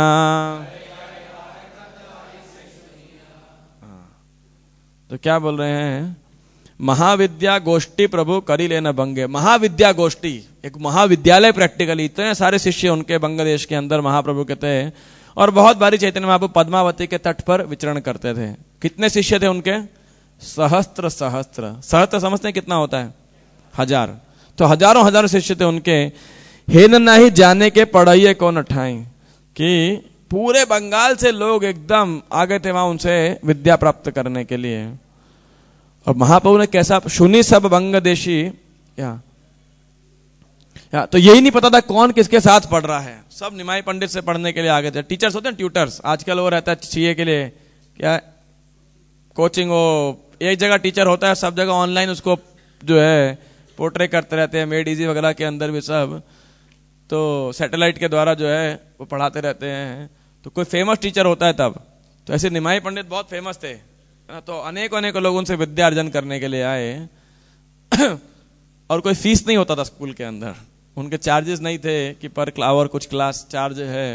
तो क्या बोल रहे हैं? महाविद्या गोष्ठी प्रभु करी लेना बंगे। महाविद्या गोष्ठी, एक महाविद्यालय प्रैक्टिकली, इतने सारे शिष्य उनके बंगदेश के अंदर महाप्रभु के थे। और बहुत बारी चैतन्य महाप्रभु पद्मावती के तट पर विचरण करते थे। कितने शिष्य थे उनके? सहस्त्र सहस्त्र। सहस्त्र समझते हैं कितना होता है? 1000। तो हजारों हजारों शिष्य थे उनके। हेन नहीं जाने के पढ़ाइए कौन अठाई, कि पूरे बंगाल से लोग एकदम आ गए थे वहां उनसे विद्या प्राप्त करने के लिए। और महाप्रभु ने कैसा सुनी सब बंगदेशी, तो यही नहीं पता था कौन किसके साथ पढ़ रहा है। सब निमाई पंडित से पढ़ने के लिए आ गए थे। टीचर्स होते हैं ट्यूटर्स, आजकल वो रहता है सीए के लिए क्या कोचिंग, वो एक जगह टीचर होता है, सब जगह ऑनलाइन उसको जो है पोर्ट्रे करते रहते हैं। मेड इजी वगैरह के अंदर भी सब तो सैटेलाइट के द्वारा जो है वो पढ़ाते रहते हैं। तो कोई फेमस टीचर होता है तब, तो ऐसे निमाई पंडित बहुत फेमस थे, तो अनेकों लोग उनसे विद्या अर्जन करने के लिए आए और कोई फीस नहीं होता था स्कूल के अंदर, उनके चार्जेस नहीं थे कि पर आवर कुछ क्लास चार्ज है।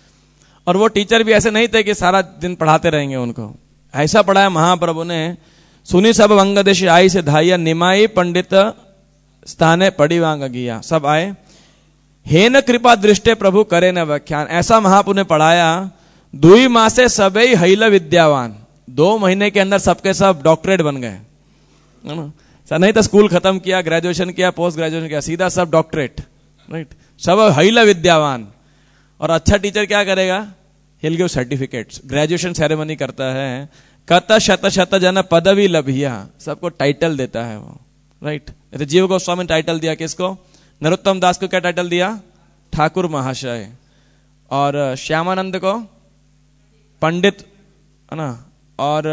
और वो टीचर भी ऐसे नहीं थे कि सारा दिन पढ़ाते रहेंगे उनको। ऐसा पढ़ाया महाप्रभु ने, सुनी सब वंगदेश आई से धाइया, निमाई पंडित स्थाने पड़ी वांग गिया। सब आए, हे न कृपा दृष्टि प्रभु करे न व्याख्यान। ऐसा महाप्रभु ने पढ़ाया, 2 मासे सबई हैल विद्यावान। 2 महीने के अंदर सबके सब डॉक्टरेट बन गए, है ना। नहीं तो स्कूल खत्म किया, ग्रेजुएशन किया, पोस्ट ग्रेजुएशन किया, सीधा सब डॉक्टरेट, राइट। सब हैल विद्यावान। और अच्छा टीचर क्या करेगा, he'll give certificates, graduation ceremony करता है। कत शत शत जन पदवी लभिया, सबको टाइटल देता है वो, राइट। जैसे जीव गोस्वामी ने टाइटल दिया किसको, नरोत्तम दास को क्या टाइटल दिया, ठाकुर महाशय। और श्यामानंद को पंडित, है ना। और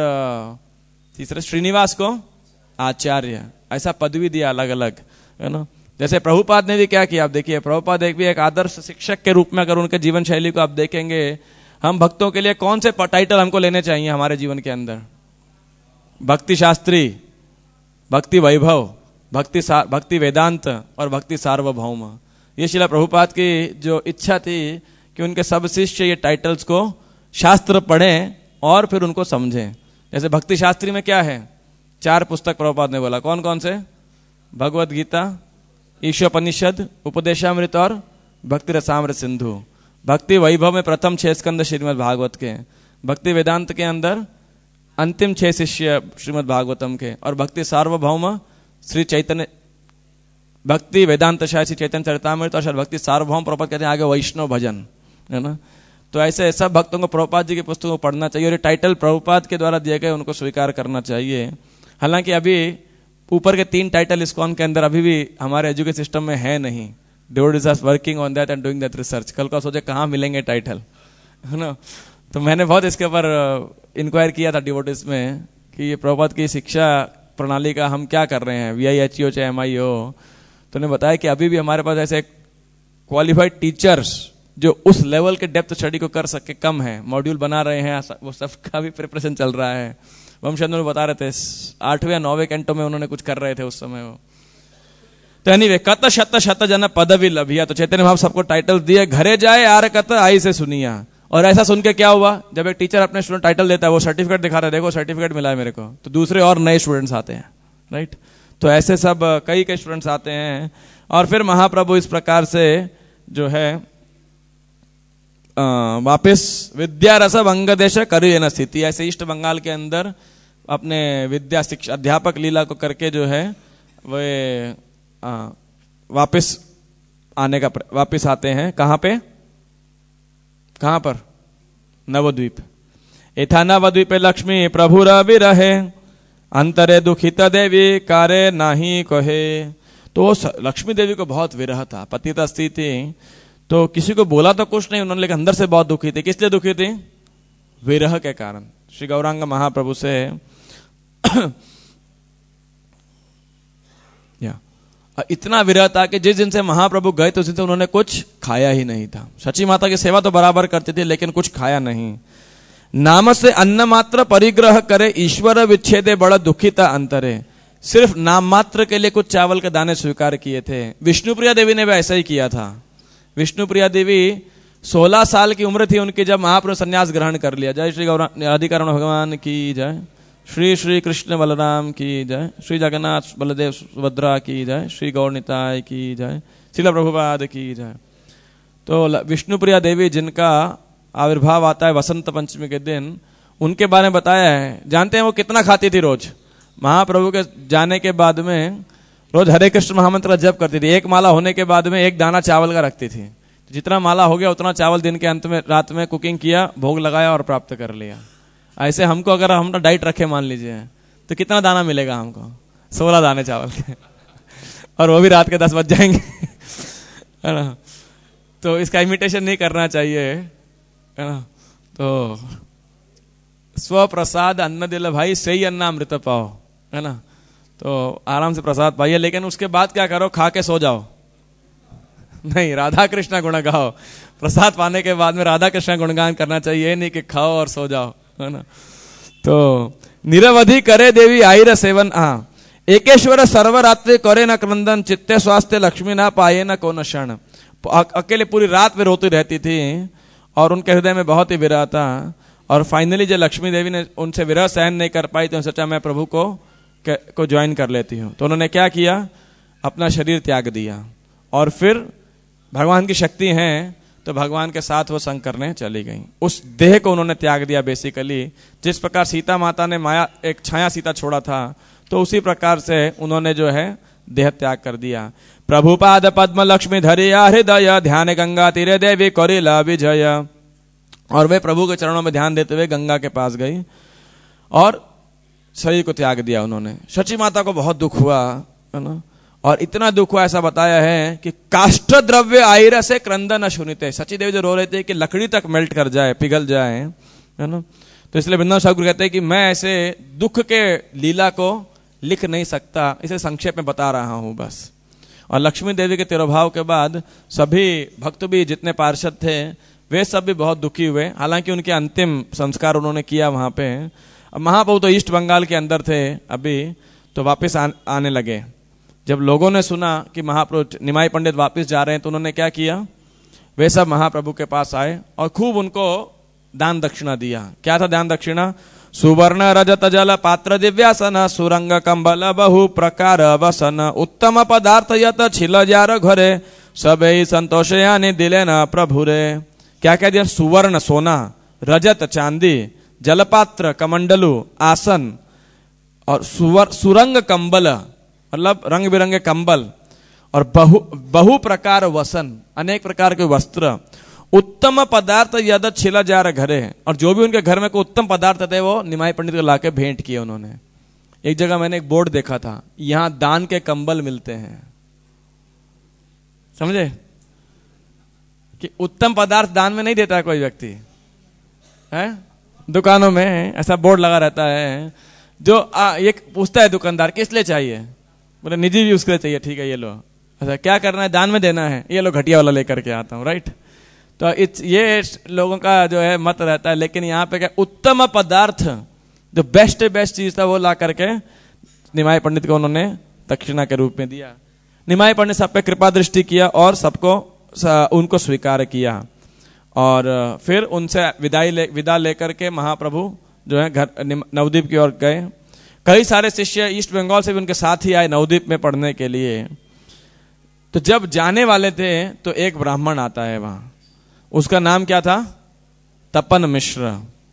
तीसरे श्रीनिवास को आचार्य। ऐसा पदवी दिया अलग अलग, है ना। जैसे प्रभुपाद ने भी क्या किया, आप देखिए, प्रभुपाद एक भी एक आदर्श शिक्षक के रूप में अगर उनके जीवन शैली को आप देखेंगे, हम भक्तों के लिए कौन से टाइटल हमको लेने चाहिए हमारे जीवन के अंदर, भक्ति शास्त्री, भक्ति वैभव, भक्ति वेदांत और भक्ति सार्वभौम। ये शिला प्रभुपाद की जो इच्छा थी कि उनके सब शिष्य ये टाइटल्स को शास्त्र पढ़ें और फिर उनको समझें। जैसे भक्ति शास्त्री में क्या है, 4 पुस्तक प्रभुपाद ने बोला, कौन कौन से, भगवद गीता, ईशोपनिषद, उपदेशामृत और भक्ति रसामृत सिंधु। भक्ति वैभव में प्रथम 6 स्कंद श्रीमद् भागवत के, भक्ति वेदांत के अंदर अंतिम 6 शिष्य श्रीमद् भागवतम के, और भक्ति सार्वभौम श्री चैतन्य, भक्ति वेदांत शायद श्री चैतन्य चरितामृत, और भक्ति सार्वभौम प्रभुपाद कहते हैं आगे वैष्णव भजन, है ना। तो ऐसे सब भक्तों को प्रभुपाद जी की पुस्तकों को पढ़ना चाहिए और ये टाइटल प्रभुपाद के द्वारा दिए गए उनको स्वीकार करना चाहिए। हालांकि अभी ऊपर के 3 टाइटल इस्कॉन के अंदर अभी भी हमारे एजुकेशन सिस्टम में है नहीं। Devotees are working on that and doing that research. कल को सोचे कहाँ मिलेंगे टाइटल, है ना। तो मैंने बहुत इसके ऊपर इंक्वायर किया था डिवोटीज में कि ये प्रभुपाद की शिक्षा प्रणाली का हम क्या कर रहे हैं, VIHE चाहे MIO। तो उन्होंने बताया कि अभी भी हमारे पास ऐसे क्वालिफाइड टीचर्स जो उस लेवल के डेप्थ स्टडी को कर सके कम है। मॉड्यूल बना रहे हैं, वो सब का भी प्रिपरेशन चल रहा है। वंशचंद्र बता रहे थे 8वें या 9वें कैंटो में उन्होंने कुछ कर रहे थे उस समय वो। तो एनीवे, कत शत शत जन पदवी लभिया। तो चैतन्य भाव सबको टाइटल दिए, घरे जाए आर कत आई से सुनिया। और ऐसा सुन के क्या हुआ, जब एक टीचर अपने स्टूडेंट टाइटल देता है, वो सर्टिफिकेट दिखा रहा है, देखो सर्टिफिकेट मिला है मेरे को, तो दूसरे और नए स्टूडेंट्स आते हैं, राइट। तो ऐसे सब कई स्टूडेंट्स आते हैं। और फिर महाप्रभु इस प्रकार से जो है वापिस विद्या रस अंगदेश करी न स्थिति, ऐसे ईस्ट बंगाल के अंदर अपने विद्या शिक्षा अध्यापक लीला को करके जो है वे वापिस आने का वापिस आते हैं। कहां पे, कहां पर, नवद्वीप। एथा नवद्वीपे लक्ष्मी प्रभु रवि रहे, अंतरे दुखित देवी कारे नाही कहे। तो लक्ष्मी देवी को बहुत विरह था, पतिता स्त्री थी, तो किसी को बोला तो कुछ नहीं उन्होंने, लेकिन अंदर से बहुत दुखी थी। किस लिए दुखी थी, विरह के कारण। श्री गौरांग महाप्रभु से इतना विरह था कि जिस दिन से महाप्रभु गए तो उस दिन से उन्होंने कुछ खाया ही नहीं था। सची माता की सेवा तो बराबर करती थी लेकिन कुछ खाया नहीं। नाम से अन्न मात्र परिग्रह करे, ईश्वर विच्छेदे बड़ा दुखिता अंतरे। सिर्फ नाम मात्र के लिए कुछ चावल के दाने स्वीकार किए थे। विष्णुप्रिया देवी ने भी ऐसा ही किया था। विष्णुप्रिया देवी 16 साल की उम्र थी उनकी जब महाप्रभु संन्यास ग्रहण कर लिया। जय श्री राधिकारण भगवान की जय, श्री श्री कृष्ण बलराम की जय, श्री जगन्नाथ बलदेव सुभद्रा की जय, श्री गौरनिताय की जय, श्रील प्रभुपाद की जय। तो विष्णुप्रिया देवी जिनका आविर्भाव आता है वसंत पंचमी के दिन, उनके बारे में बताया है। जानते हैं वो कितना खाती थी रोज? महाप्रभु के जाने के बाद में रोज हरे कृष्ण महामंत्र जप करती थी। 1 माला होने के बाद में 1 दाना चावल का रखती थी। जितना माला हो गया उतना चावल दिन के अंत में रात में कुकिंग किया, भोग लगाया और प्राप्त कर लिया। ऐसे हमको अगर हम डाइट रखे मान लीजिए तो कितना दाना मिलेगा हमको? 16 दाने चावल के और वो भी रात के 10 बज जाएंगे, है ना। तो इसका इमिटेशन नहीं करना चाहिए, है ना। तो स्व प्रसाद अन्न दिल भाई, सही अन्ना अमृत पाओ, है ना। तो आराम से प्रसाद पाइए, लेकिन उसके बाद क्या करो, खा के सो जाओ। नहीं, राधा कृष्ण गुण गाओ। प्रसाद पाने के बाद में राधा कृष्ण गुणगान करना चाहिए, नहीं कि खाओ और सो जाओ, है ना। तो निरवधि करे देवी आईर सेवन, हाँ, एकेश्वर सर्वरात्रि करे न क्रंदन, चित्ते स्वास्थ्य लक्ष्मी ना पाए न को न क्षण। अकेले पूरी रात में रोती रहती थी और उनके हृदय में बहुत ही विरह था। और फाइनली जब लक्ष्मी देवी ने उनसे विरह सहन नहीं कर पाई तो सोचा मैं प्रभु को ज्वाइन कर लेती हूँ। तो उन्होंने क्या किया, अपना शरीर त्याग दिया और फिर भगवान की शक्ति है तो भगवान के साथ वो संग करने चली गई। उस देह को उन्होंने त्याग दिया बेसिकली। जिस प्रकार सीता माता ने माया एक छाया सीता छोड़ा था, तो उसी प्रकार से उन्होंने जो है देह त्याग कर दिया। प्रभुपाद पद्म लक्ष्मी धरिया हृदय, ध्यान गंगा तीरे देवी करिला विजय। और वे प्रभु के चरणों में ध्यान देते हुए गंगा के पास गई और शरीर को त्याग दिया उन्होंने। शची माता को बहुत दुख हुआ, है ना, और इतना दुख हुआ ऐसा बताया है कि काष्ठ द्रव्य आईर से क्रंदन अशुनिते। सची देवी जो रो रहे थे कि लकड़ी तक मेल्ट कर जाए, पिघल जाए, है ना। तो इसलिए वृंदावन ठाकुर कहते हैं कि मैं ऐसे दुख के लीला को लिख नहीं सकता, इसे संक्षेप में बता रहा हूं बस। और लक्ष्मी देवी के तिरोभाव के बाद सभी भक्त भी जितने पार्षद थे वे सब भी बहुत दुखी हुए। हालांकि उनके अंतिम संस्कार उन्होंने किया वहां पे। अब महाप्रभु तो ईस्ट बंगाल के अंदर थे अभी, तो वापस आने लगे। जब लोगों ने सुना कि महाप्रभु निमाई पंडित वापस जा रहे हैं तो उन्होंने क्या किया, वे सब महाप्रभु के पास आए और खूब उनको दान दक्षिणा दिया। क्या था दान दक्षिणा, सुवर्ण रजत जल पात्र दिव्यासन, सुरंग कंबल बहु प्रकार वसन, उत्तम पदार्थ यत छिल जार घरे, सबे संतोष यानी दिले न प्रभु रे। क्या क्या दिया, सुवर्ण सोना, रजत चांदी, जलपात्र कमंडलू आसन और सुरंग कंबल मतलब रंग बिरंगे कंबल, और बहु प्रकार वसन अनेक प्रकार के वस्त्र, उत्तम पदार्थ यद छिला जार घरे। और जो भी उनके घर में कोई उत्तम पदार्थ थे वो निमाई पंडित को लाके भेंट किए उन्होंने। एक जगह मैंने एक बोर्ड देखा था, यहां दान के कंबल मिलते हैं, समझे कि उत्तम पदार्थ दान में नहीं देता है कोई व्यक्ति, है दुकानों में ऐसा बोर्ड लगा रहता है। जो ये पूछता है दुकानदार किस लिए चाहिए, बोले निजी यूज के लिए चाहिए, ठीक है ये लो। अच्छा क्या करना है, दान में देना है, ये लो घटिया वाला लेकर के आता हूँ, राइट। तो ये लोगों का जो है मत रहता है। लेकिन यहाँ पे क्या, उत्तम पदार्थ जो बेस्ट चीज था वो ला करके निमाई पंडित को उन्होंने दक्षिणा के रूप में दिया। निमाई पंडित सब पे कृपा दृष्टि किया और सबको उनको स्वीकार किया। और फिर उनसे विदा लेकर के महाप्रभु जो है घर नवद्वीप की ओर गए। कई सारे शिष्य ईस्ट बंगाल से भी उनके साथ ही आए नवद्वीप में पढ़ने के लिए। तो जब जाने वाले थे तो एक ब्राह्मण आता है वहां, उसका नाम क्या था, तपन मिश्र।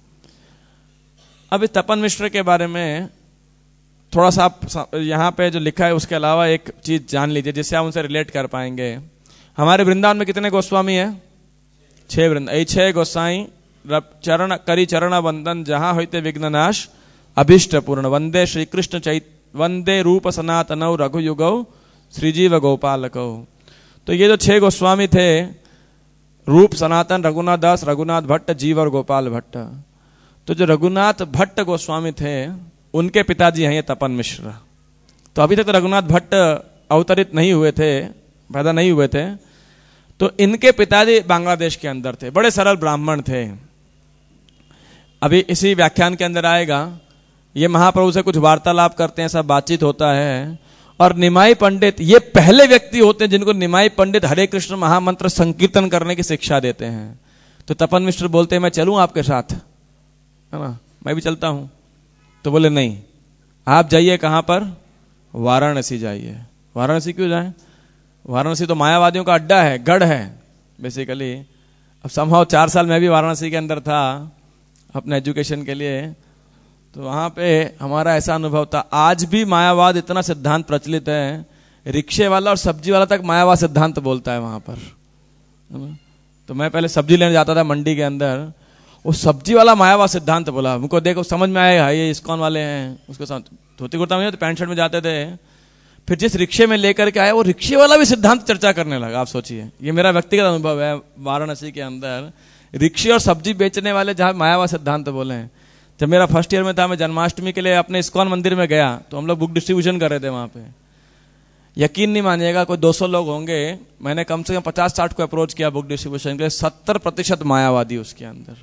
अब इस तपन मिश्र के बारे में थोड़ा सा आप यहाँ पे जो लिखा है उसके अलावा एक चीज जान लीजिए जिससे आप उनसे रिलेट कर पाएंगे। हमारे वृंदावन में कितने गोस्वामी हैं, 6 वृंदावन। 6 गोसाई चरण करी चरण वंदन, जहां होते विघ्ननाश अभिष्ट पूर्ण, वंदे श्री कृष्ण वंदे रूप सनातनौ रघुयुगौ श्रीजीव गोपालकौ। तो ये जो 6 गोस्वामी थे, रूप सनातन, रघुनाथ दास, रघुनाथ भट्ट, जीव और गोपाल भट्ट। तो जो रघुनाथ भट्ट गोस्वामी थे उनके पिताजी हैं ये तपन मिश्र। तो अभी तक तो रघुनाथ भट्ट अवतरित नहीं हुए थे, पैदा नहीं हुए थे। तो इनके पिताजी बांग्लादेश के अंदर थे, बड़े सरल ब्राह्मण थे। अभी इसी व्याख्यान के अंदर आएगा, ये महाप्रभु से कुछ वार्तालाप करते हैं, सब बातचीत होता है। और निमाई पंडित ये पहले व्यक्ति होते हैं जिनको निमाई पंडित हरे कृष्ण महामंत्र संकीर्तन करने की शिक्षा देते हैं। तो तपन मिश्र बोलते हैं मैं चलूं आपके साथ, है ना, मैं भी चलता हूं। तो बोले नहीं, आप जाइए कहां पर, वाराणसी जाइए। वाराणसी क्यों जाएं, वाराणसी तो मायावादियों का अड्डा है, गढ़ है बेसिकली। अब समहाउ 4 साल मैं भी वाराणसी के अंदर था अपने एजुकेशन के लिए। तो वहां पे हमारा ऐसा अनुभव था, आज भी मायावाद इतना सिद्धांत प्रचलित है, रिक्शे वाला और सब्जी वाला तक मायावाद सिद्धांत बोलता है वहां पर। तो मैं पहले सब्जी लेने जाता था मंडी के अंदर, वो सब्जी वाला मायावाद सिद्धांत बोला, मुझको देखो समझ में आएगा ये इस्कॉन वाले हैं। उसके साथ धोती कुर्ता में तो पैंट शर्ट में जाते थे। फिर जिस रिक्शे में लेकर के आया वो रिक्शे वाला भी सिद्धांत चर्चा करने लगा। आप सोचिए, ये मेरा व्यक्तिगत अनुभव है वाराणसी के अंदर, रिक्शे और सब्जी बेचने वाले जहां मायावाद सिद्धांत बोले हैं। जब मेरा फर्स्ट ईयर में था, मैं जन्माष्टमी के लिए अपने इस्कॉन मंदिर में गया तो हम लोग बुक डिस्ट्रीब्यूशन कर रहे थे वहां पे। यकीन नहीं मानिएगा, कोई 200 लोग होंगे, मैंने कम से कम 50-60 को अप्रोच किया बुक डिस्ट्रीब्यूशन के लिए, 70% मायावादी उसके अंदर,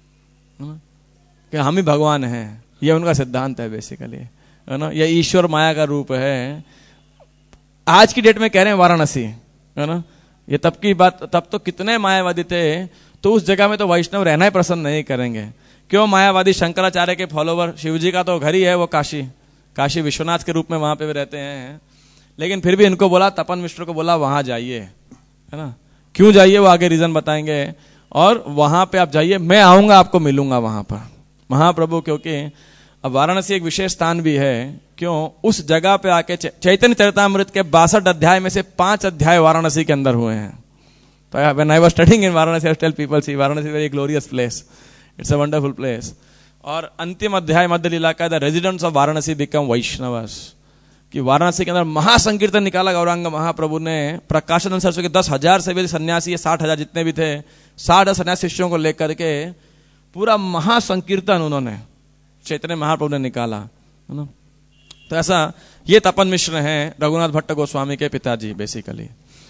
कि हम ही भगवान हैं, ये उनका सिद्धांत है बेसिकली, है ना। ये ईश्वर माया का रूप है। आज की डेट में कह रहे हैं वाराणसी, है ना, ये तब की बात, तब तो कितने मायावादी थे, तो उस जगह में तो वैष्णव रहना ही पसंद नहीं करेंगे। क्यों? मायावादी शंकराचार्य के फॉलोवर, शिव जी का तो घर ही है वो काशी विश्वनाथ के रूप में वहां पे भी रहते हैं, लेकिन फिर भी इनको बोला, तपन मिश्र को बोला वहां जाइए, है ना। क्यों जाइए वो आगे रीजन बताएंगे, और वहां पे आप जाइए, मैं आऊंगा आपको मिलूंगा वहां पर महाप्रभु, क्योंकि अब वाराणसी एक विशेष स्थान भी है। क्यों? उस जगह पे आके चैतन्य चरितामृत के 62 अध्याय में से 5 अध्याय वाराणसी के अंदर हुए हैं। तो when I was studying in Varanasi, I tell people, see Varanasi very glorious place, it's a wonderful place. और अंतिम अध्याय मध्य लीला का, the residents of Varanasi become Vaishnavas, कि वाराणसी के अंदर महासंकीर्तन निकाला गौरांग महाप्रभु ने। प्रकाशानंद सरस्वती के 10,000 से भी सन्यासी, 60,000 जितने भी थे, 60 सन्यासी शिष्यों को लेकर के पूरा महासंकीर्तन उन्होंने, चैतन्य महाप्रभु ने निकाला, है ना। तो ऐसा ये तपन मिश्र हैं, रघुनाथ भट्ट गोस्वामी के पिताजी बेसिकली।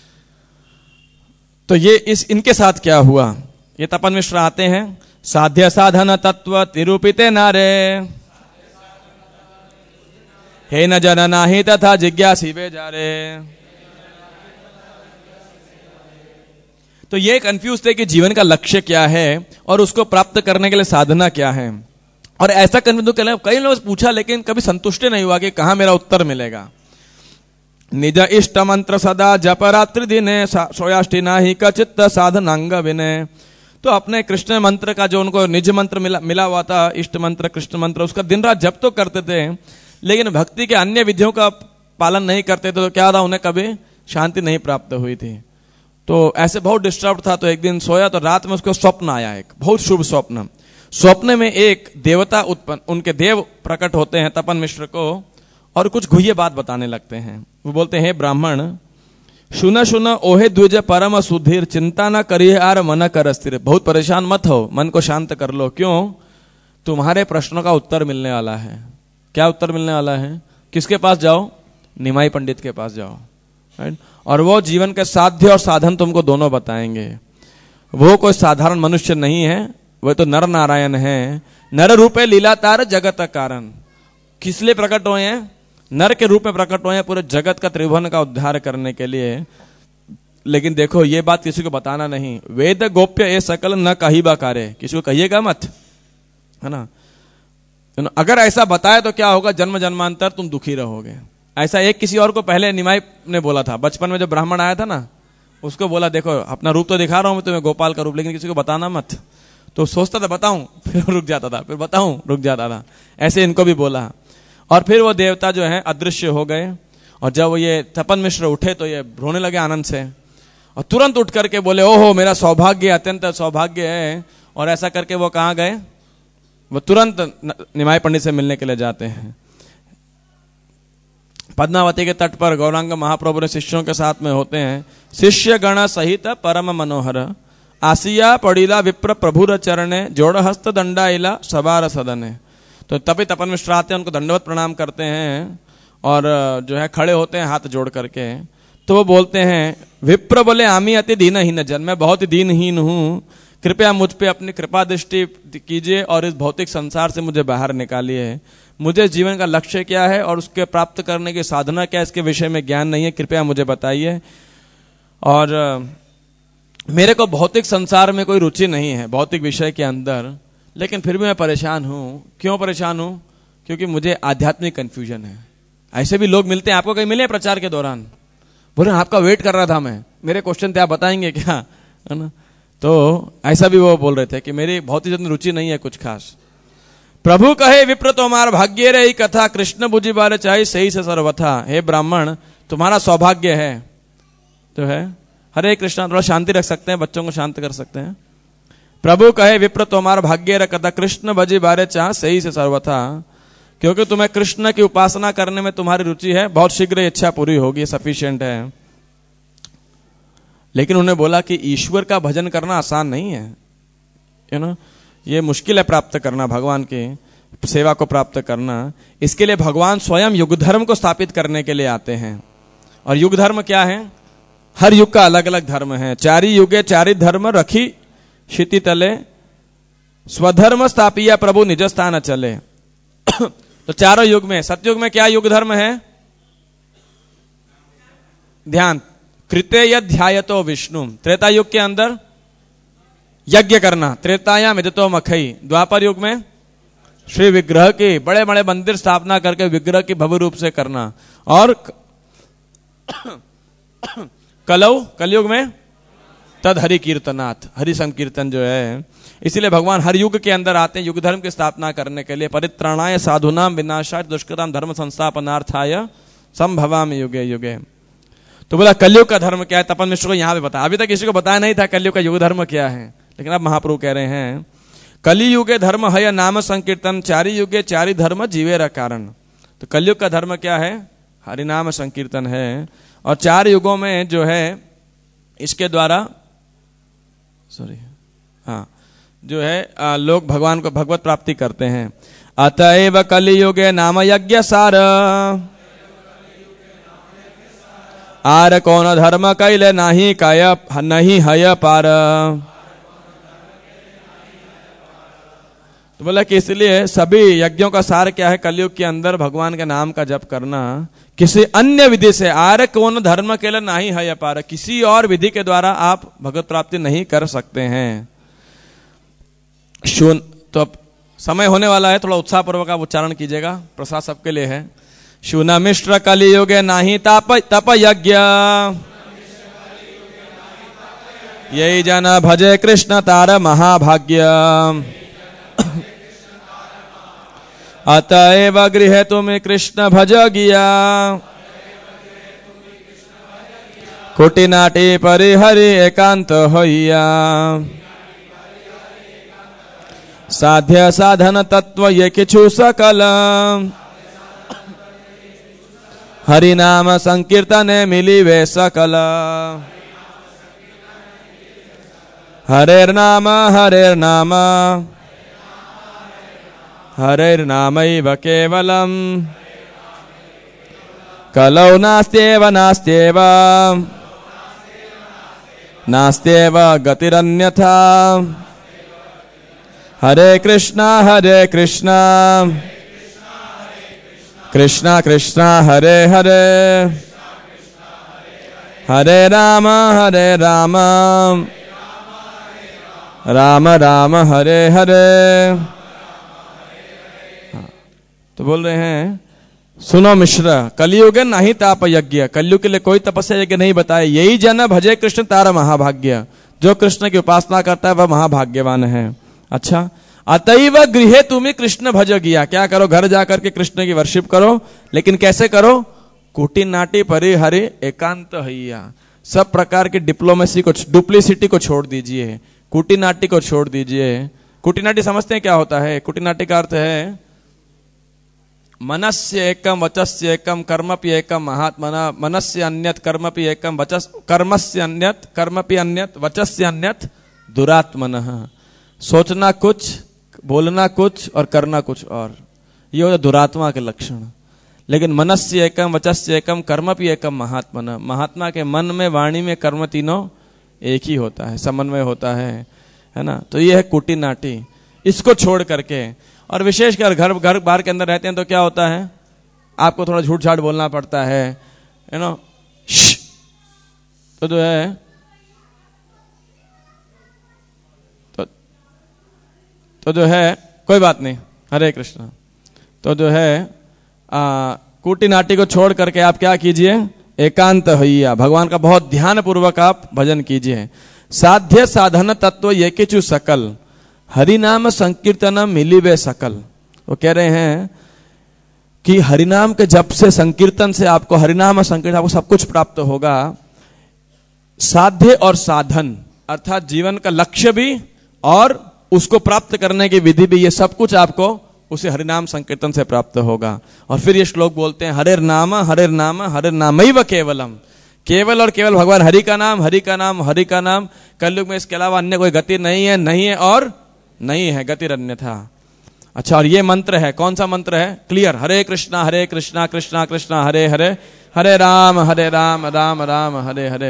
तो ये इनके साथ क्या हुआ, ये तपन मिश्र आते हैं, साध्य साधन तत्व तिरूपिते नारे, हे न जन नाही तथा जिज्ञासी वे जारे। तो ये कंफ्यूज थे कि जीवन का लक्ष्य क्या है और उसको प्राप्त करने के लिए साधना क्या है। और ऐसा कंफ्यूज कई लोगों से पूछा, लेकिन कभी संतुष्ट नहीं हुआ कि कहां मेरा उत्तर मिलेगा। निज इष्ट मंत्र सदा जप रात्रि दिने, सोयाष्टि नाही कचित्त साधनांग विनय। तो अपने कृष्ण मंत्र का जो उनको निज मंत्र मिला हुआ था, इष्ट मंत्र कृष्ण मंत्र, उसका दिन रात जप तो करते थे, लेकिन भक्ति के अन्य विधियों का पालन नहीं करते थे। तो क्या था, उन्हें कभी शांति नहीं प्राप्त हुई थी। तो ऐसे बहुत डिस्टर्ब था। तो एक दिन सोया तो रात में उसको स्वप्न आया, एक बहुत शुभ स्वप्न। स्वप्न में एक देवता उत्पन्न, उनके देव प्रकट होते हैं तपन मिश्र को, और कुछ गुह्य बात बताने लगते हैं। वो बोलते हैं, ब्राह्मण सुन सुन ओहे द्विज परम सुधीर, चिंता न करिए आर मन कर स्थिर। बहुत परेशान मत हो, मन को शांत कर लो। क्यों? तुम्हारे प्रश्नों का उत्तर मिलने वाला है। क्या उत्तर मिलने वाला है? किसके पास जाओ? निमाई पंडित के पास जाओ, राइट। और वो जीवन के साध्य और साधन तुमको दोनों बताएंगे। वो कोई साधारण मनुष्य नहीं है, वह तो नर नारायण है। नर रूपे लीलातार जगत कारण। किस लिए प्रकट हुए हैं? नर के रूप में प्रकट हुए हैं, पूरे जगत का त्रिभुवन का उद्धार करने के लिए। लेकिन देखो, ये बात किसी को बताना नहीं। वेद गोप्य ये सकल न कहिबा कारे, किसी को कहिएगा मत, है ना। अगर ऐसा बताया तो क्या होगा, जन्म जन्मांतर तुम दुखी रहोगे। ऐसा एक किसी और को पहले निमाई ने बोला था, बचपन में जब ब्राह्मण आया था ना, उसको बोला, देखो अपना रूप तो दिखा रहा हूं मैं तुम्हें, गोपाल का रूप, लेकिन किसी को बताना मत। तो सोचता था बताऊं, फिर रुक जाता था, फिर बताऊं, रुक जाता था। ऐसे इनको भी बोला। और फिर वो देवता जो है अदृश्य हो गए। और जब ये तपन मिश्र उठे तो ये रोने लगे आनंद से, और तुरंत उठ करके बोले, ओहो मेरा सौभाग्य, अत्यंत सौभाग्य है। और ऐसा करके वो कहां गए? वो तुरंत निमाई पंडित से मिलने के लिए जाते हैं। पद्मावती के तट पर गौरांग महाप्रभु ने शिष्यों के साथ में होते हैं। शिष्य गण सहित परम मनोहर, आसिया पड़ीला विप्र प्रभुर चरणे, जोड़ हस्त दंडाइला सवार सदने। तो तभी तपन मिश्र आते हैं, उनको दंडवत प्रणाम करते हैं, और जो है खड़े होते हैं हाथ जोड़ करके। तो वो बोलते हैं, विप्र बोले, आमी अति दीनहीन जन, मैं बहुत ही दीनहीन हूं, कृपया मुझ पे अपनी कृपा दृष्टि कीजिए और इस भौतिक संसार से मुझे बाहर निकालिए। मुझे जीवन का लक्ष्य क्या है और उसके प्राप्त करने की साधना क्या है, इसके विषय में ज्ञान नहीं है, कृपया मुझे बताइए। और मेरे को भौतिक संसार में कोई रुचि नहीं है, भौतिक विषय के अंदर, लेकिन फिर भी मैं परेशान हूं। क्यों परेशान हूं? क्योंकि मुझे आध्यात्मिक कंफ्यूजन है। ऐसे भी लोग मिलते हैं, आपको कहीं मिले प्रचार के दौरान? बोले आपका वेट कर रहा था मैं, मेरे क्वेश्चन थे, आप बताएंगे क्या, है ना। तो ऐसा भी वो बोल रहे थे कि मेरी भौतिक जितनी रुचि नहीं है कुछ खास। प्रभु कहे, विप्र तुम्हारा भाग्य रे कथा, कृष्ण बुझी बारे चाहे सही से सर्वथा। हे ब्राह्मण, तुम्हारा सौभाग्य है, तो है। हरे कृष्ण, थोड़ा शांति रख सकते हैं, बच्चों को शांत कर सकते हैं। प्रभु कहे, विप्र तुम्हारा भाग्य रे कथा, कृष्ण भजी बारे चाह सही से सर्वथा। क्योंकि तुम्हें कृष्ण की उपासना करने में तुम्हारी रुचि है, बहुत शीघ्र इच्छा पूरी होगी, सफिशिएंट है। लेकिन उन्होंने बोला कि ईश्वर का भजन करना आसान नहीं है, यू नो, ये मुश्किल है प्राप्त करना, भगवान की सेवा को प्राप्त करना। इसके लिए भगवान स्वयं युग धर्म को स्थापित करने के लिए आते हैं। और युग धर्म क्या है? हर युग का अलग अलग धर्म है। चारि युगे चारि धर्म रखी क्षिति तले, स्वधर्म स्थापिया प्रभु निज स्थान चले। तो चारों युग में, सतयुग में क्या युग धर्म है? ध्यान, कृतेय ध्यायतो विष्णु। त्रेता युग के अंदर यज्ञ करना, त्रेतायाम यजतो मखई। द्वापर युग में श्री विग्रह की, बड़े बड़े मंदिर स्थापना करके विग्रह की भव्य रूप से करना। और कलयुग में तद हरि कीर्तनाथ, हरि संकीर्तन जो है। इसीलिए भगवान हर युग के अंदर आते हैं युग धर्म की स्थापना करने के लिए। परित्राणाय साधुनाम विनाशाय दुष्कृताम धर्म संस्थापनार्थाय संभवामि युगे युगे। तो बोला कलयुग का धर्म क्या है? तपन मिश्र को यहां पे बताया। अभी तक किसी को बताया नहीं था कलयुग का युग धर्म क्या है, लेकिन अब महाप्रभु कह रहे हैं कलियुगे धर्म है नाम संकीर्तन, चारि युगे चारि धर्म जीवेर कारण। तो कलयुग का धर्म क्या है? हरिनाम संकीर्तन है। और चार युगों में जो है इसके द्वारा जो है लोग भगवान को भगवत प्राप्ति करते हैं। अतएव कलियुगे नाम यज्ञ सार, आर कौन धर्म कैले नाही काय नहीं हय पार। तो बोला कि इसलिए सभी यज्ञों का सार क्या है? कलयुग के अंदर भगवान के नाम का जप करना। किसी अन्य विधि से, आर कौन धर्म के लिए नहीं है पार, किसी और विधि के द्वारा आप भगवत प्राप्ति नहीं कर सकते हैं। तो अब समय होने वाला है, थोड़ा उत्साह पूर्वक आप उच्चारण कीजिएगा, प्रसाद सबके लिए है। शून मिश्र कलियुगे नाही तप यज्ञ, यही जन भजे कृष्ण तार महाभाग्य। अतएव गृहे तुम्हें कृष्ण भज गिया, कुटिनाटी परिहरि एकांत होइया। साध्य साधन तत्व ये किछु सकल, हरि नाम संकीर्तने मिली वे सकल। हरेर नाम हरेर्नामैव केवलम्, कलौ नास्त्येव नास्त्येव गतिरन्यथा। हरे कृष्णा कृष्णा कृष्णा हरे हरे, हरे राम राम राम हरे हरे। तो बोल रहे हैं सुनो मिश्र, कलियुग नहीं ताप यज्ञ, कलयुग के लिए कोई तपस्या यज्ञ नहीं बताए। यही जन भजे कृष्ण तार महाभाग्य, जो कृष्ण की उपासना करता है वह महाभाग्यवान है। अच्छा, अतएव गृहे तुम्हें कृष्ण भज गिया, क्या करो? घर जाकर के कृष्ण की वर्शिप करो, लेकिन कैसे करो? कुटी नाटी परिहरि एकांत हैया। सब प्रकार की डिप्लोमेसी को, डुप्लीसिटी को छोड़ दीजिए, कुटी नाटी को छोड़ दीजिए। कुटी नाटी समझते हैं क्या होता है? कुटी नाटी का अर्थ है मनस्य एकम वचस्य एकम कर्मपि एकम महात्मना, मनस्य अन्यत कर्मपि एकम कर्मस्य अन्यत कर्मपि अन्यत वचस्य अन्यत दुरात्मनः। सोचना कुछ, बोलना कुछ और करना कुछ और, ये होता दुरात्मा के लक्षण। लेकिन मनस्य एकम वचस्य एकम कर्मपि एकम महात्मना, महात्मा के मन में वाणी में कर्म तीनों एक ही होता है, समन्वय होता है ना। तो ये है कुटी नाटी, इसको छोड़ करके। और विशेषकर घर बाहर के अंदर रहते हैं तो क्या होता है? आपको थोड़ा झूठ झाट बोलना पड़ता है नो। तो जो है तो जो है कोई बात नहीं, हरे कृष्ण। तो जो है कुटी नाटी को छोड़ करके आप क्या कीजिए? एकांत होइया, भगवान का बहुत ध्यान पूर्वक आप भजन कीजिए। साध्य साधन तत्व ये किचु सकल, हरिनाम संकीर्तन मिली वे सकल। वो कह रहे हैं कि हरिनाम के जप से, संकीर्तन से आपको, हरिनाम संकीर्तन आपको सब कुछ प्राप्त होगा। साध्य और साधन अर्थात जीवन का लक्ष्य भी और उसको प्राप्त करने की विधि भी, ये सब कुछ आपको उसे हरिनाम संकीर्तन से प्राप्त होगा। और फिर ये श्लोक बोलते हैं हरेर नाम हरेर्नामैव केवलम, केवल और केवल भगवान हरि का नाम, हरि का नाम, हरि का नाम। कलयुग में इसके अलावा अन्य कोई गति नहीं है, नहीं है और नहीं है, गतिरन्यथा। अच्छा, और ये मंत्र है, कौन सा मंत्र है? क्लियर, हरे कृष्णा कृष्णा कृष्णा हरे हरे, हरे राम राम राम हरे हरे।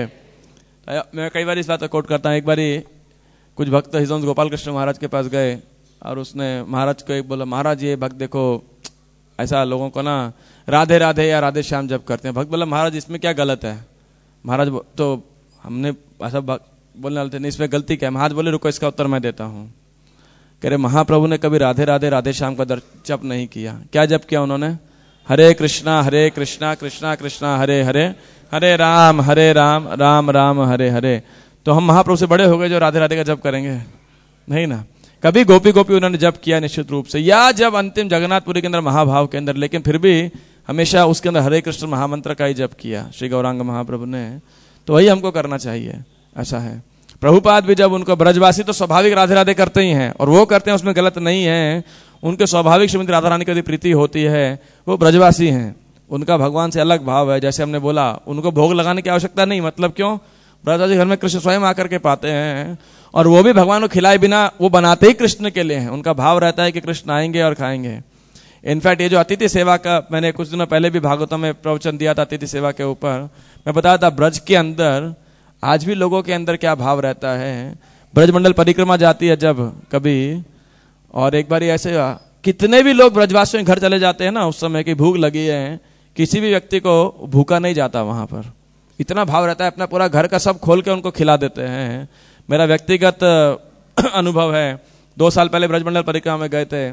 मैं कई बार इस बात को कोट करता हूँ। एक बार कुछ भक्त हिजोंस गोपाल कृष्ण महाराज के पास गए और उसने महाराज को एक बोला, महाराज ये भक्त देखो ऐसा लोगों को ना राधे राधे या राधे श्याम जब करते हैं। भक्त बोला, महाराज इसमें क्या गलत है? महाराज तो हमने ऐसा बोलने वाले थे, नहीं इसमें गलती क्या है? महाराज बोले, रुको इसका उत्तर मैं देता हूँ। कह रहे महाप्रभु ने कभी राधे राधे राधे श्याम का जप नहीं किया। क्या जप किया उन्होंने? हरे कृष्णा कृष्णा कृष्णा हरे हरे, हरे राम राम राम हरे हरे। तो हम महाप्रभु से बड़े हो गए जो राधे राधे का जप करेंगे? नहीं ना। कभी गोपी गोपी उन्होंने जप किया निश्चित रूप से, या जब अंतिम जगन्नाथपुरी के अंदर महाभाव के अंदर, लेकिन फिर भी हमेशा उसके अंदर हरे कृष्ण महामंत्र का ही जप किया श्री गौरांग महाप्रभु ने। तो वही हमको करना चाहिए, ऐसा है। प्रभुपाद भी जब उनको ब्रजवासी तो स्वाभाविक राधे राधे करते ही हैं और वो करते हैं, उसमें गलत नहीं है। उनके स्वाभाविक श्रीमती राधा रानी की यदि प्रीति होती है, वो ब्रजवासी हैं, उनका भगवान से अलग भाव है। जैसे हमने बोला, उनको भोग लगाने की आवश्यकता नहीं। मतलब क्यों? ब्रजवासी घर में कृष्ण स्वयं आकर के पाते हैं और वो भी भगवान को खिलाए बिना वो बनाते ही कृष्ण के लिए हैं। उनका भाव रहता है कि कृष्ण आएंगे और खाएंगे। इनफैक्ट ये जो अतिथि सेवा का, मैंने कुछ दिनों पहले भी भागवतम में प्रवचन दिया था अतिथि सेवा के ऊपर। मैं बताया था ब्रज के अंदर आज भी लोगों के अंदर क्या भाव रहता है। ब्रजमंडल परिक्रमा जाती है जब कभी, और एक बार ऐसे कितने भी लोग ब्रजवासियों के घर चले जाते हैं ना उस समय की भूख लगी है, किसी भी व्यक्ति को भूखा नहीं जाता वहां पर। इतना भाव रहता है, अपना पूरा घर का सब खोल के उनको खिला देते हैं। मेरा व्यक्तिगत अनुभव है, 2 साल पहले ब्रजमंडल परिक्रमा में गए थे,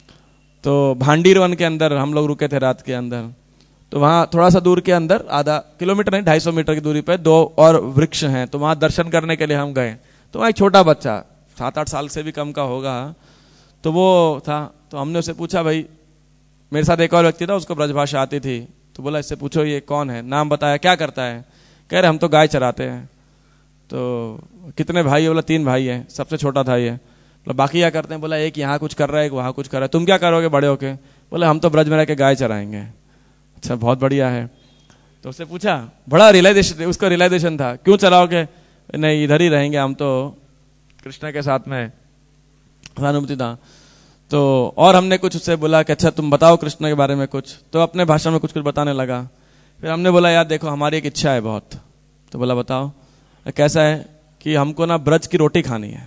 तो भांडीर वन के अंदर हम लोग रुके थे रात के अंदर। तो वहां थोड़ा सा दूर के अंदर, आधा किलोमीटर नहीं 250 मीटर की दूरी पे 2 और वृक्ष हैं, तो वहां दर्शन करने के लिए हम गए। तो वहां एक छोटा बच्चा 7-8 साल से भी कम का होगा, तो वो था। तो हमने उससे पूछा, भाई मेरे साथ एक और व्यक्ति था, उसको ब्रजभाषा आती थी, तो बोला इससे पूछो ये कौन है। नाम बताया, क्या करता है? कह रहे हम तो गाय चराते हैं। तो कितने भाई है? बोला 3 भाई हैं, सबसे छोटा था ये। बोला बाकी क्या करते हैं? बोला एक यहाँ कुछ कर रहा है, एक वहाँ कुछ कर रहा है। तुम क्या करोगे बड़े होके? बोले हम तो ब्रज में रह के गाय चराएंगे। अच्छा, बहुत बढ़िया है। तो उससे पूछा, बड़ा रियलाइजेशन, उसका रियलाइजेशन था, क्यों चलाओगे? नहीं इधर ही रहेंगे हम तो, कृष्ण के साथ में अनुभूति था। तो और हमने कुछ उससे बोला कि अच्छा तुम बताओ कृष्ण के बारे में कुछ। तो अपने भाषा में कुछ कुछ बताने लगा। फिर हमने बोला यार देखो हमारी एक इच्छा है बहुत। तो बोला बताओ। कैसा है कि हमको ना ब्रज की रोटी खानी है,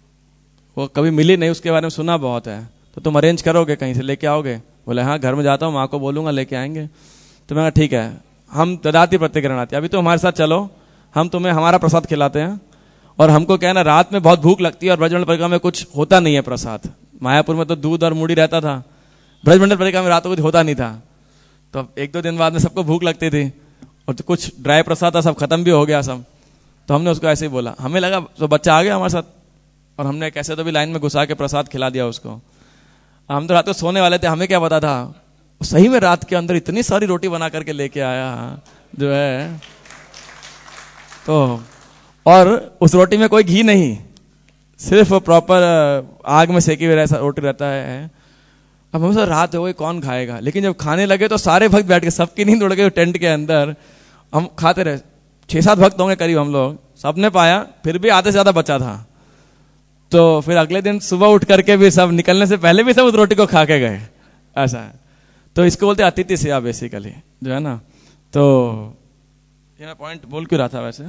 वो कभी मिली नहीं, उसके बारे में सुना बहुत है। तो तुम अरेंज करोगे, कहीं से लेके आओगे? बोले हाँ, घर में जाता हूँ, माँ को बोलूंगा लेके आएंगे। तो मैं कहा ठीक है, हम ददाती प्रतिकरण आती, अभी तो हमारे साथ चलो, हम तुम्हें हमारा प्रसाद खिलाते हैं। और हमको क्या है ना, रात में बहुत भूख लगती है और ब्रजमंडल परिक्रमा में कुछ होता नहीं है प्रसाद। मायापुर में तो दूध और मूढ़ी रहता था, ब्रजमंडल परिक्रमा में रातों कुछ होता नहीं था। तो 1-2 दिन बाद में सबको भूख लगती थी और तो कुछ ड्राई प्रसाद था, सब खत्म भी हो गया सब। तो हमने उसको ऐसे ही बोला, हमें लगा तो बच्चा आ गया हमारे साथ, और हमने कैसे तो भी लाइन में घुसा के प्रसाद खिला दिया उसको। हम तो रात को सोने वाले थे, हमें क्या पता था सही में रात के अंदर इतनी सारी रोटी बना करके लेके आया जो है। तो और उस रोटी में कोई घी नहीं, सिर्फ प्रॉपर आग में सेकी हुई ऐसा रोटी रहता है। अब हम सब रात हो गई, कौन खाएगा? लेकिन जब खाने लगे तो सारे भक्त बैठ के, सबकी नींद उड़ गई टेंट के अंदर। हम खाते रहे, 6-7 भक्त होंगे करीब हम लोग, सबने पाया, फिर भी आधे से ज्यादा बचा था। तो फिर अगले दिन सुबह उठ करके भी सब निकलने से पहले भी सब उस रोटी को खा के गए, ऐसा है। तो इसको बोलते अतिथि सेवा बेसिकली, जो है ना। तो ये मैं पॉइंट बोल क्यों रहा था वैसे?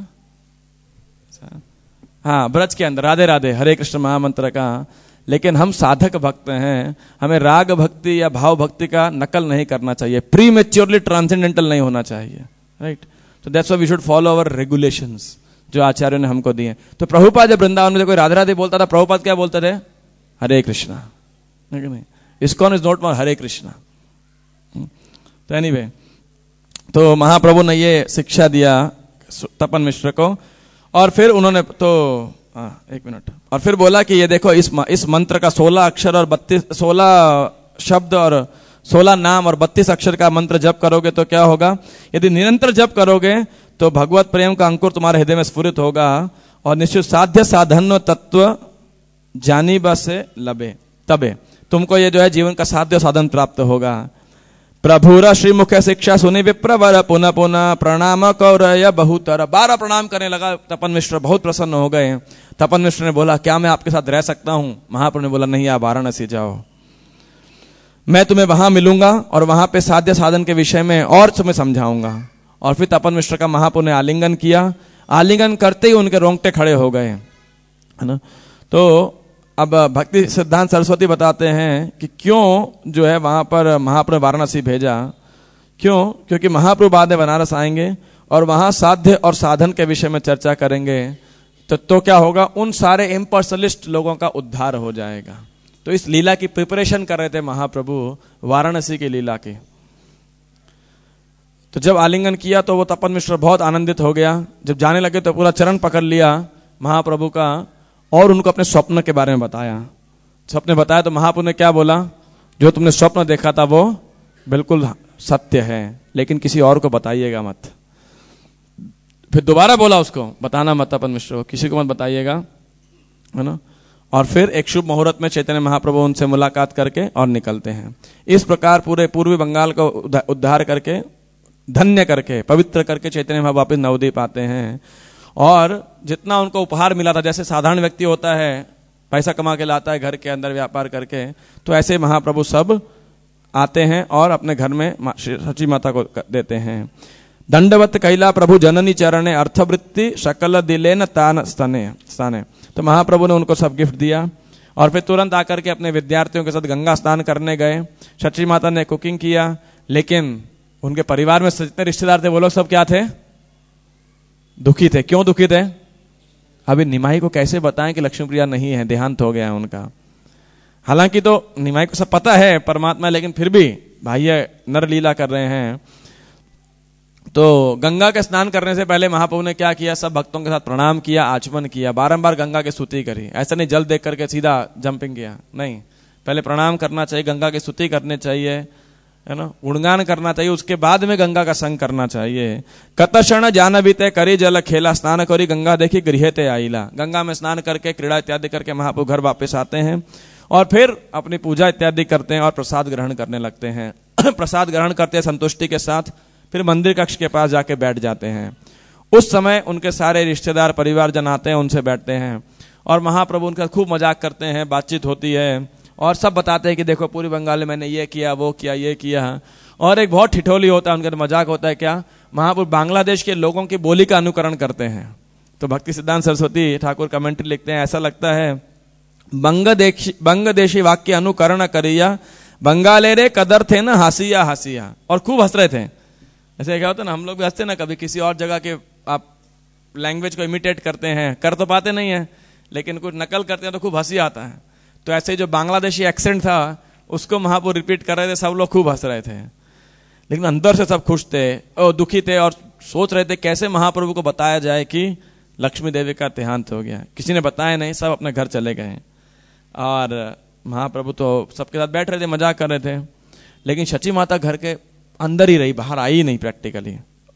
हाँ, ब्रज के अंदर राधे राधे हरे कृष्ण महामंत्र का। लेकिन हम साधक भक्त हैं, हमें राग भक्ति या भाव भक्ति का नकल नहीं करना चाहिए, प्रीमेच्योरली ट्रांसेंडेंटल नहीं होना चाहिए, राइट। तो that's why we should follow our regulations जो आचार्यों ने हमको दिए। तो प्रभुपाद जब वृंदावन में कोई राधे राधे बोलता था, प्रभुपाद क्या बोलते थे? हरे कृष्णा। नहीं, ISKCON is not for Hare Krishna. तो एनीवे, तो महाप्रभु ने ये शिक्षा दिया तपन मिश्र को। और फिर उन्होंने तो 1 मिनट, और फिर बोला कि ये देखो इस मंत्र का 16 अक्षर और 16 शब्द और 16 नाम और 32 अक्षर का मंत्र जप करोगे तो क्या होगा? यदि निरंतर जप करोगे तो भगवत प्रेम का अंकुर तुम्हारे हृदय में स्फुरित होगा और निश्चित साध्य साधन तत्व जानी बसे लबे, तबे तुमको ये जो है जीवन का साध्य साधन प्राप्त होगा। प्रभुरा श्रीमुख शिक्षा सुनी विप्रवर पुनः पुनः प्रणाम कौरय बहुतर। 12 प्रणाम करने लगा तपन मिश्र, बहुत प्रसन्न हो गए। तपन मिश्र ने बोला क्या मैं आपके साथ रह सकता हूं? महाप्रभु ने बोला नहीं, आप वाराणसी जाओ, मैं तुम्हें वहां मिलूंगा और वहां पे साध्य साधन के विषय में और तुम्हें समझाऊंगा। और फिर तपन मिश्र का महाप्रभु ने आलिंगन किया। आलिंगन करते ही उनके रोंगटे खड़े हो गए, है ना। तो अब भक्ति सिद्धांत सरस्वती बताते हैं कि क्यों जो है वहां पर महाप्रभु वाराणसी भेजा, क्यों, क्योंकि महाप्रभु बाद में बनारस आएंगे और वहां साध्य और साधन के विषय में चर्चा करेंगे। तो क्या होगा, उन सारे इम्पर्सनलिस्ट लोगों का उद्धार हो जाएगा। तो इस लीला की प्रिपरेशन कर रहे थे महाप्रभु, वाराणसी की लीला की। तो जब आलिंगन किया तो वो तपन मिश्र बहुत आनंदित हो गया। जब जाने लगे तो पूरा चरण पकड़ लिया महाप्रभु का और उनको अपने स्वप्न के बारे में बताया। स्वप्न बताया तो महाप्रभु ने क्या बोला, जो तुमने स्वप्न देखा था वो बिल्कुल सत्य है, लेकिन किसी और को बताइएगा मत। फिर दोबारा बोला उसको, बताना मत तपन मिश्र को, किसी को मत बताइएगा, है ना। और फिर एक शुभ मुहूर्त में चैतन्य महाप्रभु उनसे मुलाकात करके और निकलते हैं। इस प्रकार पूरे पूर्वी बंगाल को उद्धार करके, धन्य करके, पवित्र करके चैतन्य महाप्रभु वापिस नवद्वीप आते हैं। और जितना उनको उपहार मिला था, जैसे साधारण व्यक्ति होता है पैसा कमा के लाता है घर के अंदर व्यापार करके, तो ऐसे महाप्रभु सब आते हैं और अपने घर में सची माता को देते हैं। दंडवत कैला प्रभु जननी चरणे अर्थवृत्ति सकल दिले न तान स्थाने। तो महाप्रभु ने उनको सब गिफ्ट दिया और फिर तुरंत आकर के अपने विद्यार्थियों के साथ गंगा स्नान करने गए। सची माता ने कुकिंग किया, लेकिन उनके परिवार में जितने रिश्तेदार थे वो लोग सब क्या थे, दुखी थे। क्यों दुखी थे, अभी निमाई को कैसे बताएं कि लक्ष्मी प्रिया नहीं है, देहांत हो गया है उनका। हालांकि तो निमाई को सब पता है परमात्मा, लेकिन फिर भी भाई नर लीला कर रहे हैं। तो गंगा के स्नान करने से पहले महाप्रभु ने क्या किया, सब भक्तों के साथ प्रणाम किया, आचमन किया, बारंबार गंगा की स्तुति करी। ऐसा नहीं जल देख करके सीधा जंपिंग किया, नहीं, पहले प्रणाम करना चाहिए, गंगा की स्तुति करनी चाहिए, है ना, गुणगान करना चाहिए, उसके बाद में गंगा का संग करना चाहिए। कतक्षण जान बीते करी जल खेला, स्नान करी गंगा देखी गृह ते आईला। गंगा में स्नान करके क्रीड़ा इत्यादि करके महाप्रभु घर वापस आते हैं और फिर अपनी पूजा इत्यादि करते हैं और प्रसाद ग्रहण करने लगते हैं। प्रसाद ग्रहण करते हैं संतुष्टि के साथ, फिर मंदिर कक्ष के पास जाके बैठ जाते हैं। उस समय उनके सारे रिश्तेदार परिवारजन आते हैं, उनसे बैठते हैं और महाप्रभु उनका खूब मजाक करते हैं, बातचीत होती है और सब बताते हैं कि देखो पूरी बंगाल में मैंने ये किया, वो किया, ये किया। और एक बहुत ठिठोली होता है, उनका तो मजाक होता है क्या, महाप्रभु बांग्लादेश के लोगों की बोली का अनुकरण करते हैं। तो भक्ति सिद्धांत सरस्वती ठाकुर कमेंट्री लिखते हैं, ऐसा लगता है बंग देशी वाक्य अनुकरण करिया, बंगाले रे कदर थे ना हंसिया हंसिया। और खूब हंस रहे थे। ऐसे क्या होता है ना, हम लोग भी हंसते ना कभी, किसी और जगह के आप लैंग्वेज को इमिटेट करते हैं, कर तो पाते नहीं है लेकिन कुछ नकल करते हैं तो खूब हंसी आता है। तो ऐसे जो बांग्लादेशी एक्सेंट था उसको महाप्रभु रिपीट कर रहे थे, सब लोग खूब हंस रहे थे, लेकिन अंदर से सब खुश थे और दुखी थे और सोच रहे थे कैसे महाप्रभु को बताया जाए कि लक्ष्मी देवी का देहांत हो गया। किसी ने बताया नहीं, सब अपने घर चले गए और महाप्रभु तो सबके साथ बैठ रहे थे, मजाक कर रहे थे। लेकिन सची माता घर के अंदर ही रही, बाहर आई नहीं प्रैक्टिकली,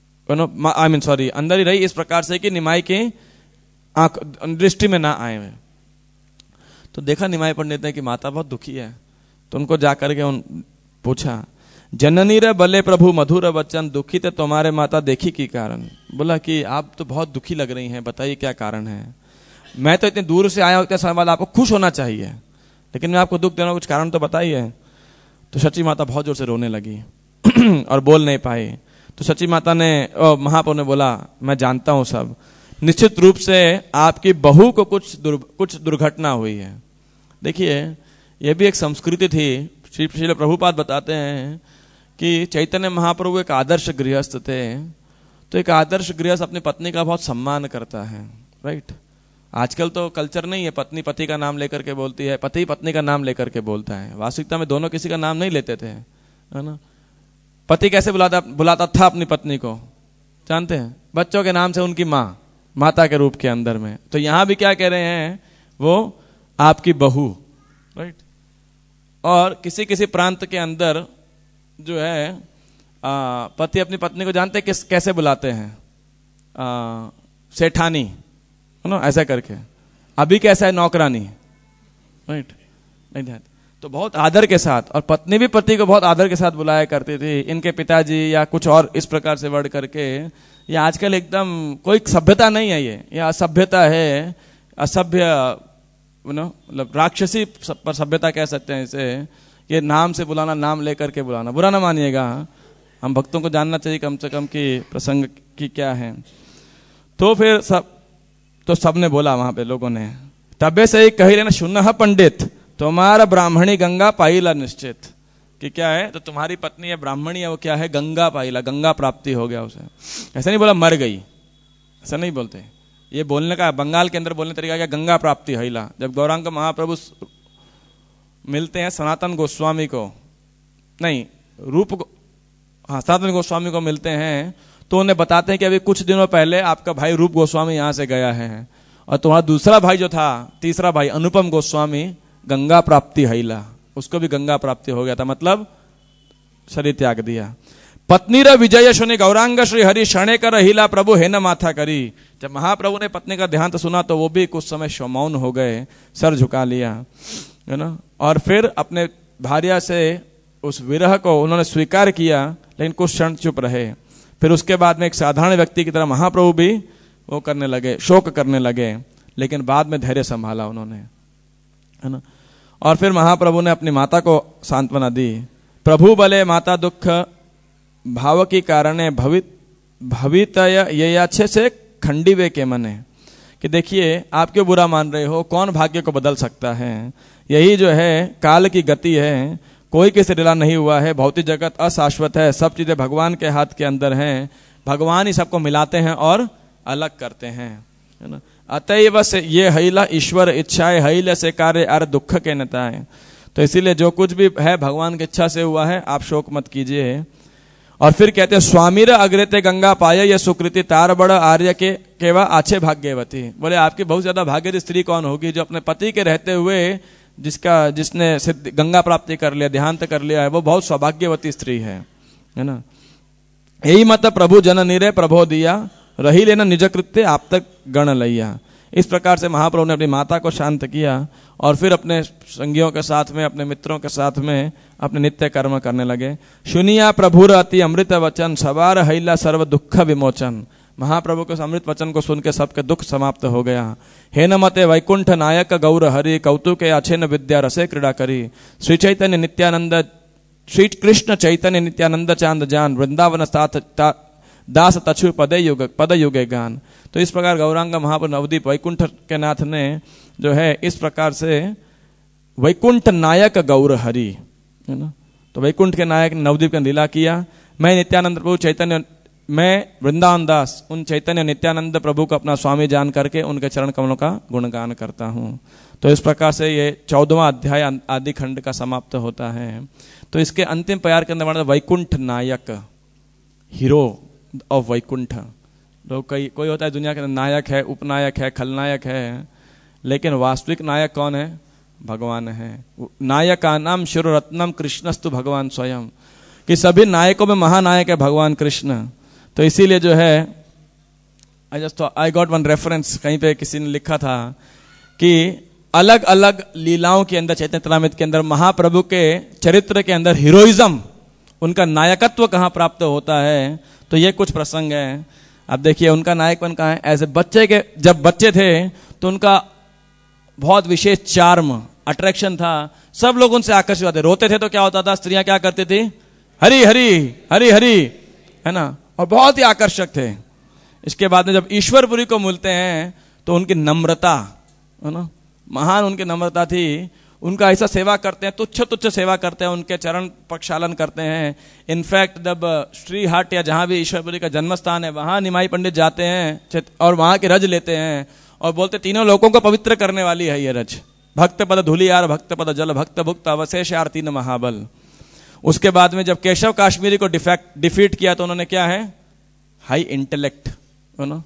अंदर ही रही, इस प्रकार से कि निमाई की आंख दृष्टि में ना आए हुए। तो देखा निमाई पंडित ने कि माता बहुत दुखी है, तो उनको जाकर के पूछा, जननी रे बले प्रभु मधुर वचन, दुखी थे तुम्हारे माता देखी की कारण। बोला कि आप तो बहुत दुखी लग रही हैं, बताइए क्या कारण है। मैं तो इतने दूर से आया हूं, इतने समय बाद आपको खुश होना चाहिए, लेकिन मैं आपको दुख दे रहा हूं, कुछ कारण तो बताइए। तो सची माता बहुत जोर से रोने लगी और बोल नहीं पाई। तो सची माता ने, महाप्रभु ने बोला, मैं जानता हूं सब, निश्चित रूप से आपकी बहू को कुछ दुर्घटना हुई है। देखिए यह भी एक संस्कृति थी। श्री प्रभुपाद बताते हैं कि चैतन्य महाप्रभु एक आदर्श गृहस्थ थे। तो एक आदर्श गृहस्थ अपनी पत्नी का बहुत सम्मान करता है, राइट। आजकल तो कल्चर नहीं है, पत्नी पति का नाम लेकर के बोलती है, पति पत्नी का नाम लेकर के बोलता है। वास्तविकता में दोनों किसी का नाम नहीं लेते थे, है ना। पति कैसे बुलाता था अपनी पत्नी को, जानते हैं, बच्चों के नाम से, उनकी माँ, माता के रूप के अंदर में। तो यहां भी क्या कह रहे हैं, वो आपकी बहू, राइट। और किसी किसी प्रांत के अंदर जो है पति अपनी पत्नी को जानते कैसे बुलाते हैं, सेठानी, है ना, ऐसा करके। अभी कैसा है, नौकरानी, राइट, नहीं ध्यान। तो बहुत आदर के साथ, और पत्नी भी पति को बहुत आदर के साथ बुलाया करती थी, इनके पिताजी या कुछ और इस प्रकार से वर्ड करके। ये आजकल एकदम कोई सभ्यता नहीं है, ये असभ्यता है, असभ्य, मतलब राक्षसी पर सभ्यता कह सकते हैं इसे। ये नाम से बुलाना, नाम लेकर के बुलाना, बुरा ना मानिएगा, हम भक्तों को जानना चाहिए कम से कम कि प्रसंग की क्या है। तो फिर सबने बोला वहां पे लोगों ने, तबे से ही कही लेना सुनह पंडित तुम्हारा ब्राह्मणी गंगा पाइला निश्चित, कि क्या है, तो तुम्हारी पत्नी है ब्राह्मणी है, वो क्या है, गंगा पाइला, गंगा प्राप्ति हो गया उसे। ऐसा नहीं बोला मर गई, ऐसा नहीं बोलते। ये बोलने का बंगाल के अंदर बोलने तरीका क्या, गंगा प्राप्ति हईला। जब गौरांग महाप्रभु मिलते हैं सनातन गोस्वामी को, नहीं सनातन गोस्वामी को मिलते हैं, तो उन्हें बताते हैं कि अभी कुछ दिनों पहले आपका भाई रूप गोस्वामी यहां से गया है, और तुम्हारा दूसरा भाई जो था, तीसरा भाई अनुपम गोस्वामी, गंगा प्राप्ति हईला, उसको भी गंगा प्राप्ति हो गया था, मतलब शरीर त्याग दिया। पत्नी र विजय सुनी गौरांग श्री हरि शणे कर हिला प्रभु है न माथा करी। जब महाप्रभु ने पत्नी का देहांत सुना तो वो भी कुछ समय मौन हो गए, सर झुका लिया, है ना। और फिर अपने भार्या से उस विरह को उन्होंने स्वीकार किया, लेकिन कुछ क्षण चुप रहे। फिर उसके बाद में एक साधारण व्यक्ति की तरह महाप्रभु भी वो करने लगे, शोक करने लगे, लेकिन बाद में धैर्य संभाला उन्होंने, है ना। और फिर महाप्रभु ने अपनी माता को सांत्वना दी। प्रभु बले माता दुख भाव की कारणे भवितय ये अच्छे से खंडीवे के मने, कि देखिए आप क्यों बुरा मान रहे हो, कौन भाग्य को बदल सकता है, यही जो है काल की गति है, कोई किसी रिला नहीं हुआ है, भौतिक जगत अशाश्वत है, सब चीजें भगवान के हाथ के अंदर हैं, भगवान ही सबको मिलाते हैं और अलग करते हैं, है ना। अतएव से ये हईला ईश्वर इच्छाए हईले से कार्य अर दुख के नेताए। तो इसीलिए जो कुछ भी है भगवान की इच्छा से हुआ है, आप शोक मत कीजिए। और फिर कहते हैं स्वामीर अग्रते गंगा पाए ये सुकृति तार बड़ आर्य के केवा आछे भाग्यवती। बोले आपकी बहुत ज्यादा भाग्यवती स्त्री कौन होगी, जो अपने पति के रहते हुए जिसने गंगा प्राप्ति कर लिया, देहांत कर लिया है, वो बहुत सौभाग्यवती स्त्री है ना। यही मत प्रभु जन निरे प्रभो दिया रही लेना निज कृत्य आप तक गण लैया। इस प्रकार से महाप्रभु ने अपनी माता को शांत किया और फिर अपने संगियों के साथ में, अपने मित्रों के साथ में अपने नित्य कर्म करने लगे। सुनिया प्रभुर अति अमृत वचन सवार हईला सर्व दुख विमोचन। महाप्रभु के अमृत वचन को सुन के सबके दुख समाप्त हो गया। हे न मते वैकुंठ नायक गौर हरि कौतुके अच्छेन विद्या रसे क्रीड़ा करी। श्री चैतन्य नित्यानंद श्री कृष्ण चैतन्य नित्यानंद चांद जान वृंदावन दास तछु पद युगे गान। तो इस प्रकार गौरांग महाप्रभु नवदीप वैकुंठ के नाथ ने जो है इस प्रकार से वैकुंठ नायक गौर हरि, है ना। तो वैकुंठ के नायक नवदीप का लीला किया। मैं नित्यानंद प्रभु चैतन्य, मैं वृंदावन दास उन चैतन्य नित्यानंद प्रभु को अपना स्वामी जान करके उनके चरण कमलों का गुणगान करता हूँ। तो इस प्रकार से ये 14वां अध्याय आदि खंड का समाप्त होता है। तो इसके अंतिम प्यार के अंदर वैकुंठ नायक, हीरो ऑफ वैकुंठ। लोग कोई होता है दुनिया के अंदर नायक है, उपनायक है, खलनायक है, लेकिन वास्तविक नायक कौन है? भगवान है। नायका नाम शिरो रत्नम कृष्णस्तु भगवान स्वयं, कि सभी नायकों में महानायक है भगवान कृष्ण। तो इसीलिए जो है आई गॉट वन रेफरेंस, कहीं पे किसी ने लिखा था कि अलग अलग लीलाओं के अंदर चैतन्य चरितामृत के अंदर महाप्रभु के चरित्र के अंदर हीरोइज्म, उनका नायकत्व कहाँ प्राप्त होता है। तो ये कुछ प्रसंग है। अब देखिए उनका नायकपन कहाँ है। ऐसे बच्चे के जब बच्चे थे तो उनका बहुत विशेष चार्म, अट्रैक्शन था, सब लोग उनसे आकर्षित होते। रोते थे तो क्या होता था, स्त्रियां क्या करती थी, हरी हरी हरी हरी, है ना, और बहुत ही आकर्षक थे। इसके बाद में जब ईश्वरपुरी को मिलते हैं तो उनकी नम्रता, है ना, महान उनकी नम्रता थी। उनका ऐसा सेवा करते हैं, तुच्छ तुच्छ सेवा करते हैं, उनके चरण प्रक्षालन करते हैं। इनफैक्ट जब श्री हाट या जहां भी ईश्वरपुरी का जन्म स्थान है वहां निमाई पंडित जाते हैं और वहां के रज लेते हैं और बोलते तीनों लोगों को पवित्र करने वाली है ये रज। भक्त पद धूलियार, भक्त पद जल, भक्त भुक्त अवशेष यार तीन महाबल। उसके बाद में जब केशव काश्मीरी को डिफीट किया तो उन्होंने क्या है, high intellect, you know,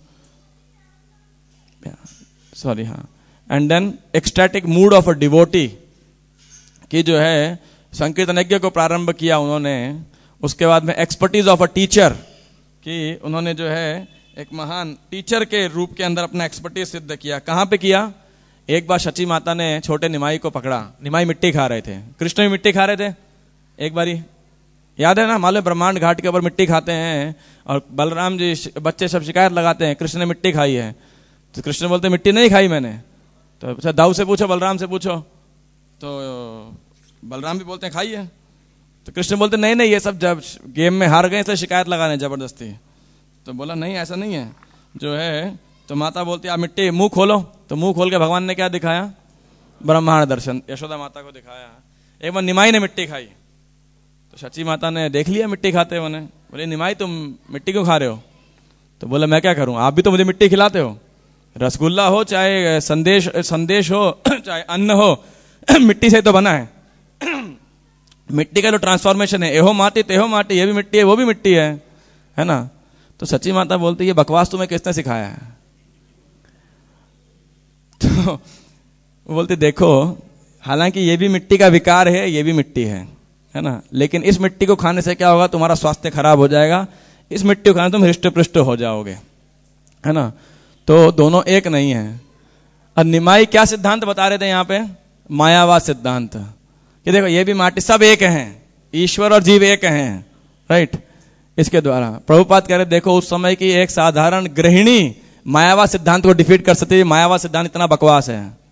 sorry, हाँ, and then ecstatic mood of a devotee कि जो है संकीर्तन यज्ञ को प्रारंभ किया उन्होंने। उसके बाद में एक्सपर्टीज ऑफ अ टीचर कि उन्होंने जो है एक महान टीचर के रूप के अंदर अपना एक्सपर्टीज सिद्ध किया। कहां पे किया? एक बार शची माता ने छोटे निमाई को पकड़ा, निमाई मिट्टी खा रहे थे, कृष्ण भी मिट्टी खा रहे थे। एक बारी याद है ना, मालूम ब्रह्मांड घाट के ऊपर मिट्टी खाते हैं और बलराम जी बच्चे सब शिकायत लगाते हैं कृष्ण ने मिट्टी खाई है। तो कृष्ण बोलते मिट्टी नहीं खाई मैंने। तो दाऊ से पूछो, बलराम से पूछो, तो बलराम भी बोलते हैं खाई है। तो कृष्ण बोलते नहीं नहीं, ये सब जब गेम में हार गए इसलिए शिकायत लगाने जबरदस्ती। तो बोला नहीं ऐसा नहीं है जो है। तो माता बोलती आप मिट्टी मुंह खोलो। तो मुंह खोल के भगवान ने क्या दिखाया? ब्रह्मांड दर्शन यशोदा माता को दिखाया। एक बार निमाई ने मिट्टी खाई तो सची माता ने देख लिया मिट्टी खाते हुए। बोले निमाई तुम मिट्टी क्यों खा रहे हो? तो बोला मैं क्या करूं, आप भी तो मुझे मिट्टी खिलाते हो। रसगुल्ला हो चाहे संदेश हो चाहे अन्न हो, मिट्टी से तो बना है। मिट्टी का जो ट्रांसफॉर्मेशन है, एहो माटी तेहो माटी, ये भी मिट्टी है वो भी मिट्टी है ना। तो सच्ची माता बोलती ये बकवास तुम्हें किसने सिखाया है? तो बोलते देखो हालांकि ये भी मिट्टी का विकार है, ये भी मिट्टी है ना, लेकिन इस मिट्टी को खाने से क्या होगा? तुम्हारा स्वास्थ्य खराब हो जाएगा। इस मिट्टी को खाने तुम हृष्ट पृष्ट हो जाओगे, है ना। तो दोनों एक नहीं है। और निमाई क्या सिद्धांत बता रहे थे यहाँ पे? मायावाद सिद्धांत कि देखो ये भी माटी, सब एक हैं, ईश्वर और जीव एक हैं, राइट। इसके द्वारा प्रभुपाद कह रहे देखो उस समय की एक साधारण गृहिणी मायावाद सिद्धांत को डिफीट कर सकती है। मायावाद सिद्धांत इतना बकवास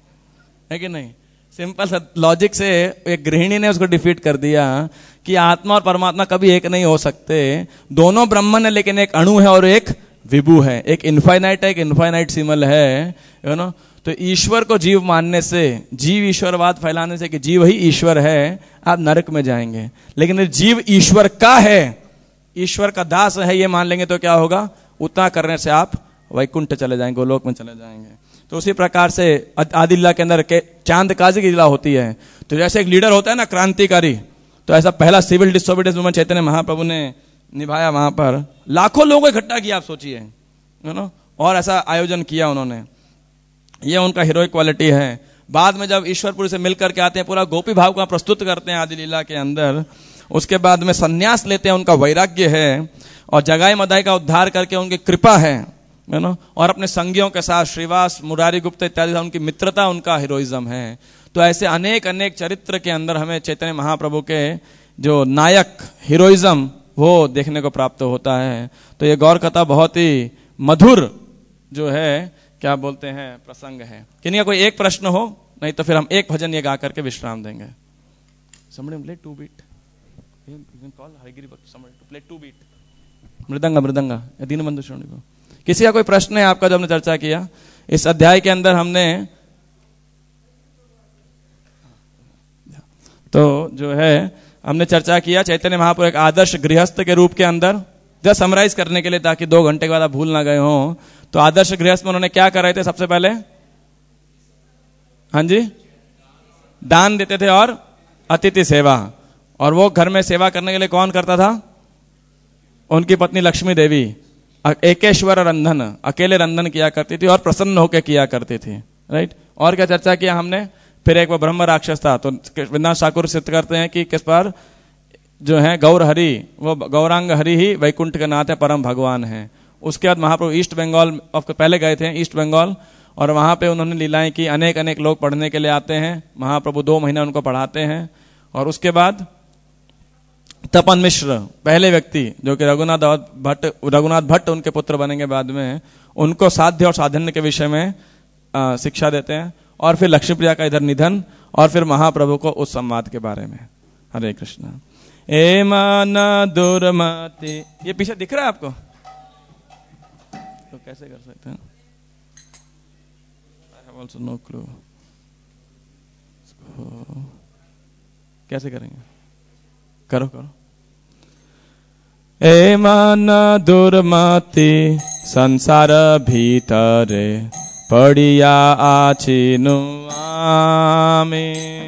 है कि नहीं? सिंपल लॉजिक से एक गृहिणी ने उसको डिफीट कर दिया कि आत्मा और परमात्मा कभी एक नहीं हो सकते, दोनों ब्रह्मन है लेकिन एक अणु है और एक विभु है, एक इनफाइनाइट है एक इनफाइनाइट सिमल है, यू नो। तो ईश्वर को जीव मानने से, जीव ईश्वरवाद फैलाने से कि जीव ही ईश्वर है, आप नरक में जाएंगे। लेकिन जीव ईश्वर का है, ईश्वर का दास है, ये मान लेंगे तो क्या होगा? उतना करने से आप वैकुंठ चले जाएंगे, गोलोक में चले जाएंगे। तो उसी प्रकार से आदि लीला के अंदर के चांद काजी की लीला होती है। तो जैसे एक लीडर होता है ना क्रांतिकारी, तो ऐसा पहला civil disobedience movement Chaitanya Mahaprabhu ने निभाया। वहां पर लाखों लोगों को इकट्ठा किया, आप सोचिए, यू नो, और ऐसा आयोजन किया उन्होंने। ये उनका हीरोइक क्वालिटी है। बाद में जब ईश्वरपुरी से मिलकर के आते हैं, पूरा गोपी भाव का प्रस्तुत करते हैं आदि लीला के अंदर। उसके बाद में संन्यास लेते हैं, उनका वैराग्य है, और जगाई मदाई का उद्धार करके उनकी कृपा है, यू नो, और अपने संगियों के साथ श्रीवास मुरारी गुप्ता इत्यादि उनकी मित्रता, उनका हीरोइज्म है। तो ऐसे अनेक अनेक चरित्र के अंदर हमें चैतन्य महाप्रभु के जो नायक हीरोइज्म वो देखने को प्राप्त होता है। तो ये गौर कथा बहुत ही मधुर जो है क्या बोलते हैं प्रसंग है। किन्हीं का कोई एक प्रश्न हो, नहीं तो फिर हम एक भजन ये गा करके विश्राम देंगे। somebody play 2 beat, you can call Harigiri Bhakti somebody to play 2 beat, mridanga Deenbandhu श्रोणी को। किसी का कोई प्रश्न है आपका जो हमने चर्चा किया इस अध्याय के अंदर? हमने तो जो है हमने चर्चा किया चैतन्य महाप्रभु एक आदर्श गृहस्थ के रूप के अंदर। जस्ट समराइज करने के लिए ताकि 2 घंटे के बाद आप भूल ना गए हो, तो आदर्श गृहस्थ में उन्होंने क्या कर रहे थे? सबसे पहले हाँ जी दान देते थे और अतिथि सेवा। और वो घर में सेवा करने के लिए कौन करता था? उनकी पत्नी लक्ष्मी देवी एकेश्वर रंधन, अकेले रंधन किया करती थी और प्रसन्न होकर किया करती थी, राइट। और क्या चर्चा किया हमने? फिर एक वो ब्रह्म राक्षस था, तो वृंदावन ठाकुर सिद्ध करते हैं कि किस पर जो है गौर हरि, वो गौरांग हरि ही वैकुंठ के नाथ है, परम भगवान है। उसके बाद महाप्रभु ईस्ट बंगाल पहले गए थे ईस्ट बंगाल, और वहां पे उन्होंने लीलाएं की। अनेक अनेक लोग पढ़ने के लिए आते हैं, महाप्रभु 2 महीना उनको पढ़ाते हैं। और उसके बाद तपन मिश्र पहले व्यक्ति जो कि रघुनाथ भट्ट उनके पुत्र बनेंगे बाद में, उनको साध्य और साधन्य के विषय में शिक्षा देते हैं। और फिर लक्ष्मीप्रिया का इधर निधन, और फिर महाप्रभु को उस संवाद के बारे में। हरे कृष्ण। ए मन दुर्मति, ये पीछे दिख रहा है आपको? तो कैसे कर सकते हैं? I have also no clue. कैसे करेंगे? करो। ए मन दुर्मति संसार भीतरे पड़िया आछिनु आमे।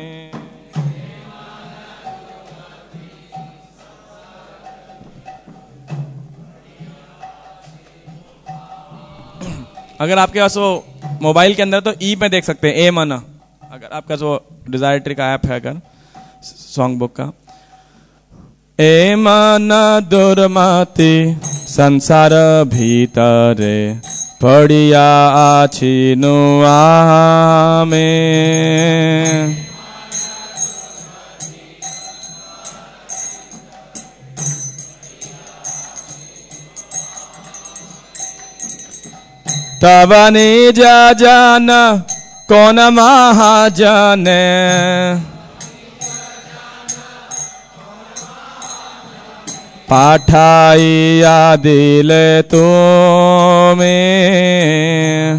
अगर आपके पास वो मोबाइल के अंदर तो ई में देख सकते हैं ए मन, अगर आपका जो डिजायरेटरी का ऐप है अगर सॉन्ग बुक का। ए मन दुर्मति संसार भीतरे पड़िया आछिनु आमे। तब निज जन कौन महाजन, पाठाइया दिले तुम्हें।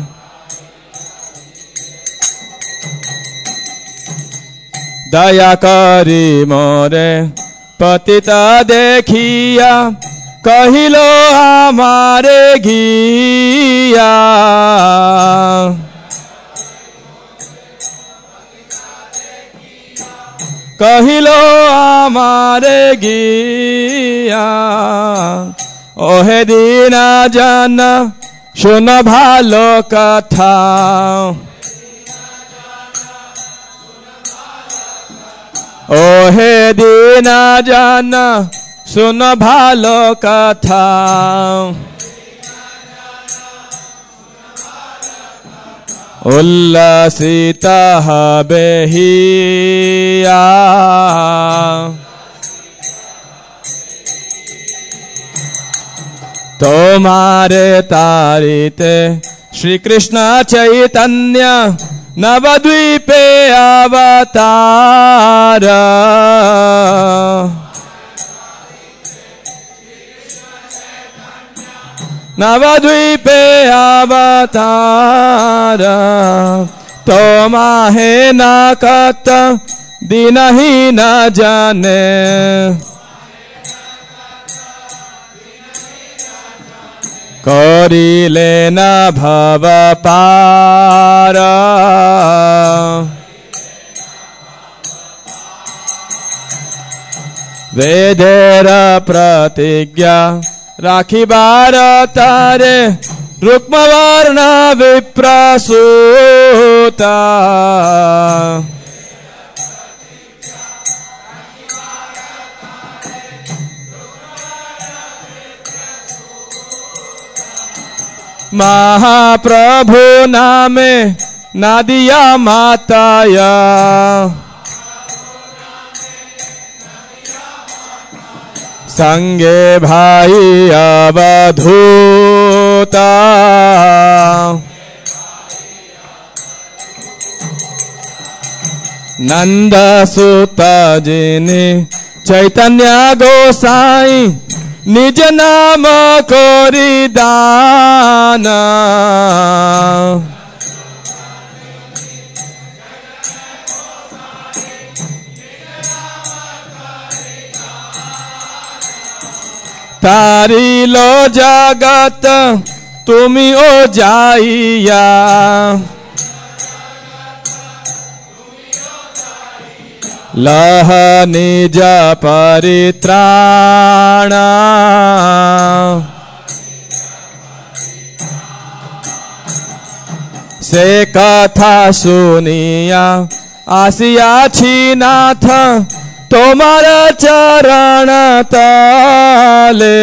दया करी मोरे पतिता देखिया, कहिलो हमारे घिया। कहिलो हमारे गिया, ओहे दीना जन सुन भालो कथा। ओहे दीना जन सुन भालो कथा। उल्लसित हबे हिया, तुम्हारे तारिते श्री कृष्ण चैतन्य नवद्वीपे अवतार। नवद्वीपे अवतार, तोमाहे न कत दिन ही न जाने। करिले न भव पार, वेदेर प्रतिज्ञा राखिबार तारे, रुक्मवर्ण विप्रसूता। महाप्रभु नामे नादिया माताया, संगे भाई अवधूता। नंद सुत जिनि चैतन्य गोसाई, निज नाम कोरि दान। तारिलो जगत तुमी ओ जाइया, लह निज परित्राण। से कथा सुनिया आसिया छी नाथ, तोमार चरण तले।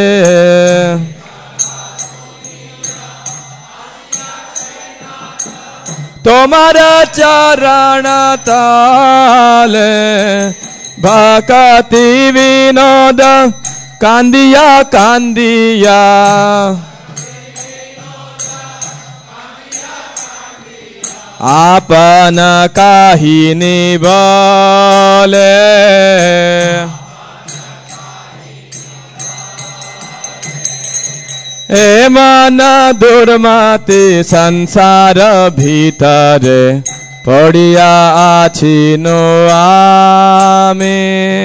तोमार चरण तले, भक्ति विनोद कांदिया कांदिया। आपन काहिनी बोले, ए मन दुर्मति संसार भीतर, पड़िया आछिनो आमे।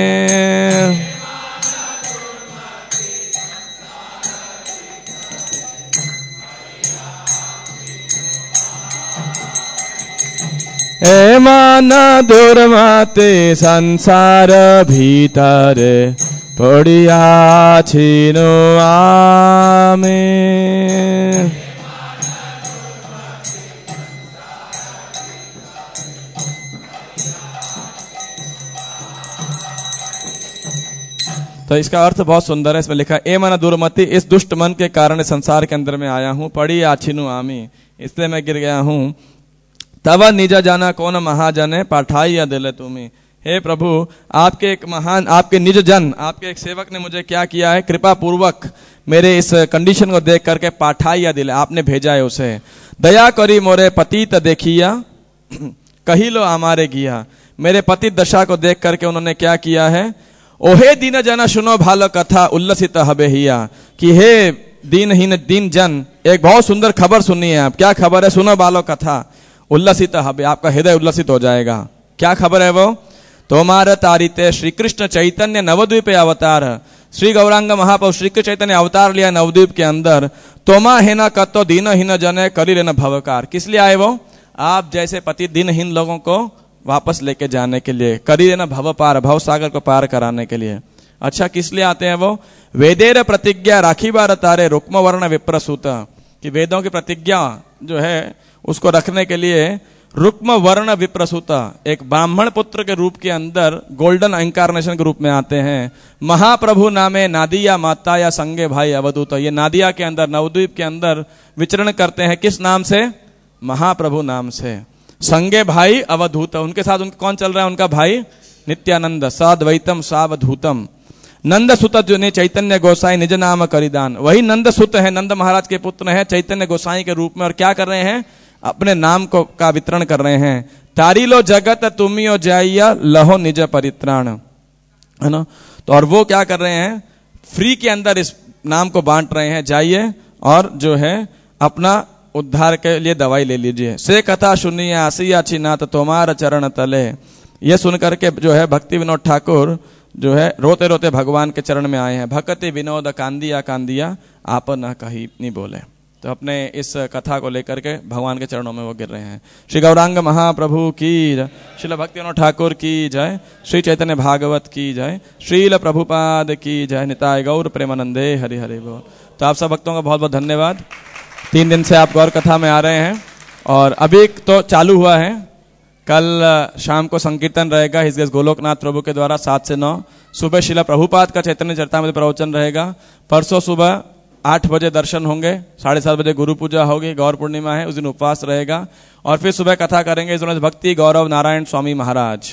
ए मन दुर्मति संसार भीतर, पड़िया छिनो आमे। तो इसका अर्थ बहुत सुंदर है। इसमें लिखा है, ए मन दुर्मति, इस दुष्ट मन के कारण संसार के अंदर में आया हूं। पड़ी आछिनु आमी, इसलिए मैं गिर गया हूं। तब निज जाना कौन महाजन, पाठाइया दिले तुम्हें। हे प्रभु, आपके एक महान, आपके निज जन, आपके एक सेवक ने मुझे क्या किया है, कृपा पूर्वक मेरे इस कंडीशन को देख करके पाठाइया दिले, आपने भेजा है उसे। दया करी मोरे पतित देखिया, कही लो हमारे गिया। मेरे पतित दशा को देख करके उन्होंने क्या किया है, ओहे दीन जन सुनो भालो कथा उल्लसित हबे हिया, कि हे दीनहीन दीन जन, एक बहुत सुंदर खबर सुनिए आप। क्या खबर है? सुनो बालो कथा उल्लसित हबे, आपका हृदय उल्लसित हो जाएगा। क्या खबर है वो? तोमार तारिते श्री कृष्ण चैतन्य नवद्वीप अवतार, श्री गौरांग महाप्रभु श्री कृष्ण चैतन्य अवतार लिया नवद्वीप के अंदर। तोमा हेना कतो दीनहीन जने करी लेना भवकार। किस लिए आए वो? आप जैसे पति दीनहीन लोगों को वापस लेके जाने के लिए, करी लेना भव पार, भव सागर को पार कराने के लिए। अच्छा, किस लिए आते हैं वो? वेदेर प्रतिज्ञा राखी बार तारे रुक्म वर्ण विप्रसूत, कि वेदों की प्रतिज्ञा जो है उसको रखने के लिए रुक्म वर्ण विप्रसूत, एक ब्राह्मण पुत्र के रूप के अंदर गोल्डन इंकारनेशन के रूप में आते हैं। महाप्रभु नामे नादिया माता या संगे भाई अवधूत, ये नादिया के अंदर नवद्वीप के अंदर विचरण करते हैं। किस नाम से? महाप्रभु नाम से। संगे भाई अवधूत, उनके साथ उनके कौन चल रहा है? उनका भाई नित्यानंद, साद्वैतम सावधूतम। नंद सुत जो ने चैतन्य गोसाई निज नाम करिदान, वही नंद सुत है, नंद महाराज के पुत्र हैं चैतन्य गोसाई के रूप में। और क्या कर रहे हैं? अपने नाम को का वितरण कर रहे हैं। तारीलो जगत तुमियो जाइया लहो निज परित्राण, है ना। तो और वो क्या कर रहे हैं? फ्री के अंदर इस नाम को बांट रहे हैं। जाइए और जो है अपना उद्धार के लिए दवाई ले लीजिए। से कथा सुनिए आसिया छिनाथ तोमार चरण तले, ये सुनकर के जो है भक्ति विनोद ठाकुर जो है रोते रोते भगवान के चरण में आए हैं। भक्ति विनोद कांदिया कांदिया आप न कहीं नहीं बोले। तो अपने इस कथा को लेकर के भगवान के चरणों में वो गिर रहे हैं। श्री गौरांग महाप्रभु की जय, श्रील भक्ति विनोद ठाकुर की जय, श्री चैतन्य भागवत की जय, श्रील प्रभुपाद की जय, निताय गौर प्रेमानंदे हरि हरि बोल। तो आप सब भक्तों का बहुत बहुत धन्यवाद। 3 दिन से आप गौर कथा में आ रहे हैं और अभी तो चालू हुआ है। कल शाम को संकीर्तन रहेगा हिज गेस गोलोकनाथ प्रभु के द्वारा 7 से 9। सुबह शिला प्रभुपाद का चैतन्य चरितामृत प्रवचन रहेगा। परसों सुबह 8 बजे दर्शन होंगे, 7:30 बजे गुरु पूजा होगी, गौर पूर्णिमा है, उस दिन उपवास रहेगा। और फिर सुबह कथा करेंगे इस भक्ति गौरव नारायण स्वामी महाराज।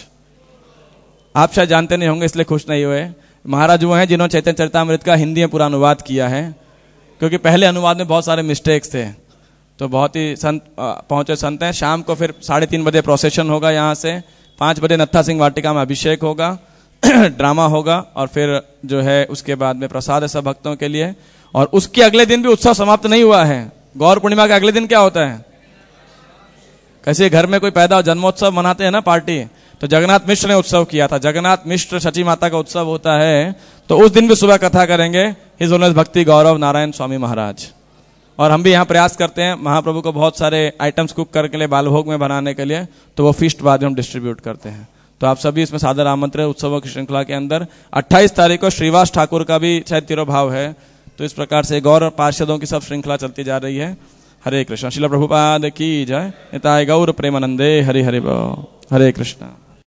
आप शायद जानते नहीं होंगे इसलिए खुश नहीं हुए। महाराज वो हैं जिन्होंने चैतन्य चरितामृत का हिंदी में पूरा अनुवाद किया है, क्योंकि पहले अनुवाद में बहुत सारे मिस्टेक्स थे। तो बहुत ही संत पहुंचे संत हैं। शाम को फिर 3:30 बजे प्रोसेशन होगा यहाँ से, 5 बजे नत्था सिंह वाटिका में अभिषेक होगा, ड्रामा होगा और फिर जो है उसके बाद में प्रसाद है सब भक्तों के लिए। और उसके अगले दिन भी उत्सव समाप्त नहीं हुआ है। गौर पूर्णिमा के अगले दिन क्या होता है? कैसे घर में कोई पैदा हो, जन्मोत्सव मनाते हैं ना पार्टी, तो जगन्नाथ मिश्र ने उत्सव किया था। जगन्नाथ मिश्र सची माता का उत्सव होता है, तो उस दिन भी सुबह कथा करेंगे हिज ऑनर्स भक्ति गौरव नारायण स्वामी महाराज। और हम भी यहाँ प्रयास करते हैं महाप्रभु को बहुत सारे आइटम्स कुक करके लिए बालभोग में बनाने के लिए, तो वो फीस्ट बाद में हम डिस्ट्रीब्यूट करते हैं। तो आप सभी इसमें सादर आमंत्रित उत्सवों की श्रृंखला के अंदर। 28 तारीख को श्रीवास ठाकुर का भी शायद तिरोभाव है। तो इस प्रकार से गौर पार्षदों की सब श्रृंखला चलती जा रही है। हरे कृष्ण। श्रील प्रभुपाद की जय, निताय गौर प्रेमानंदे हरि हरि बोल। हरे कृष्ण।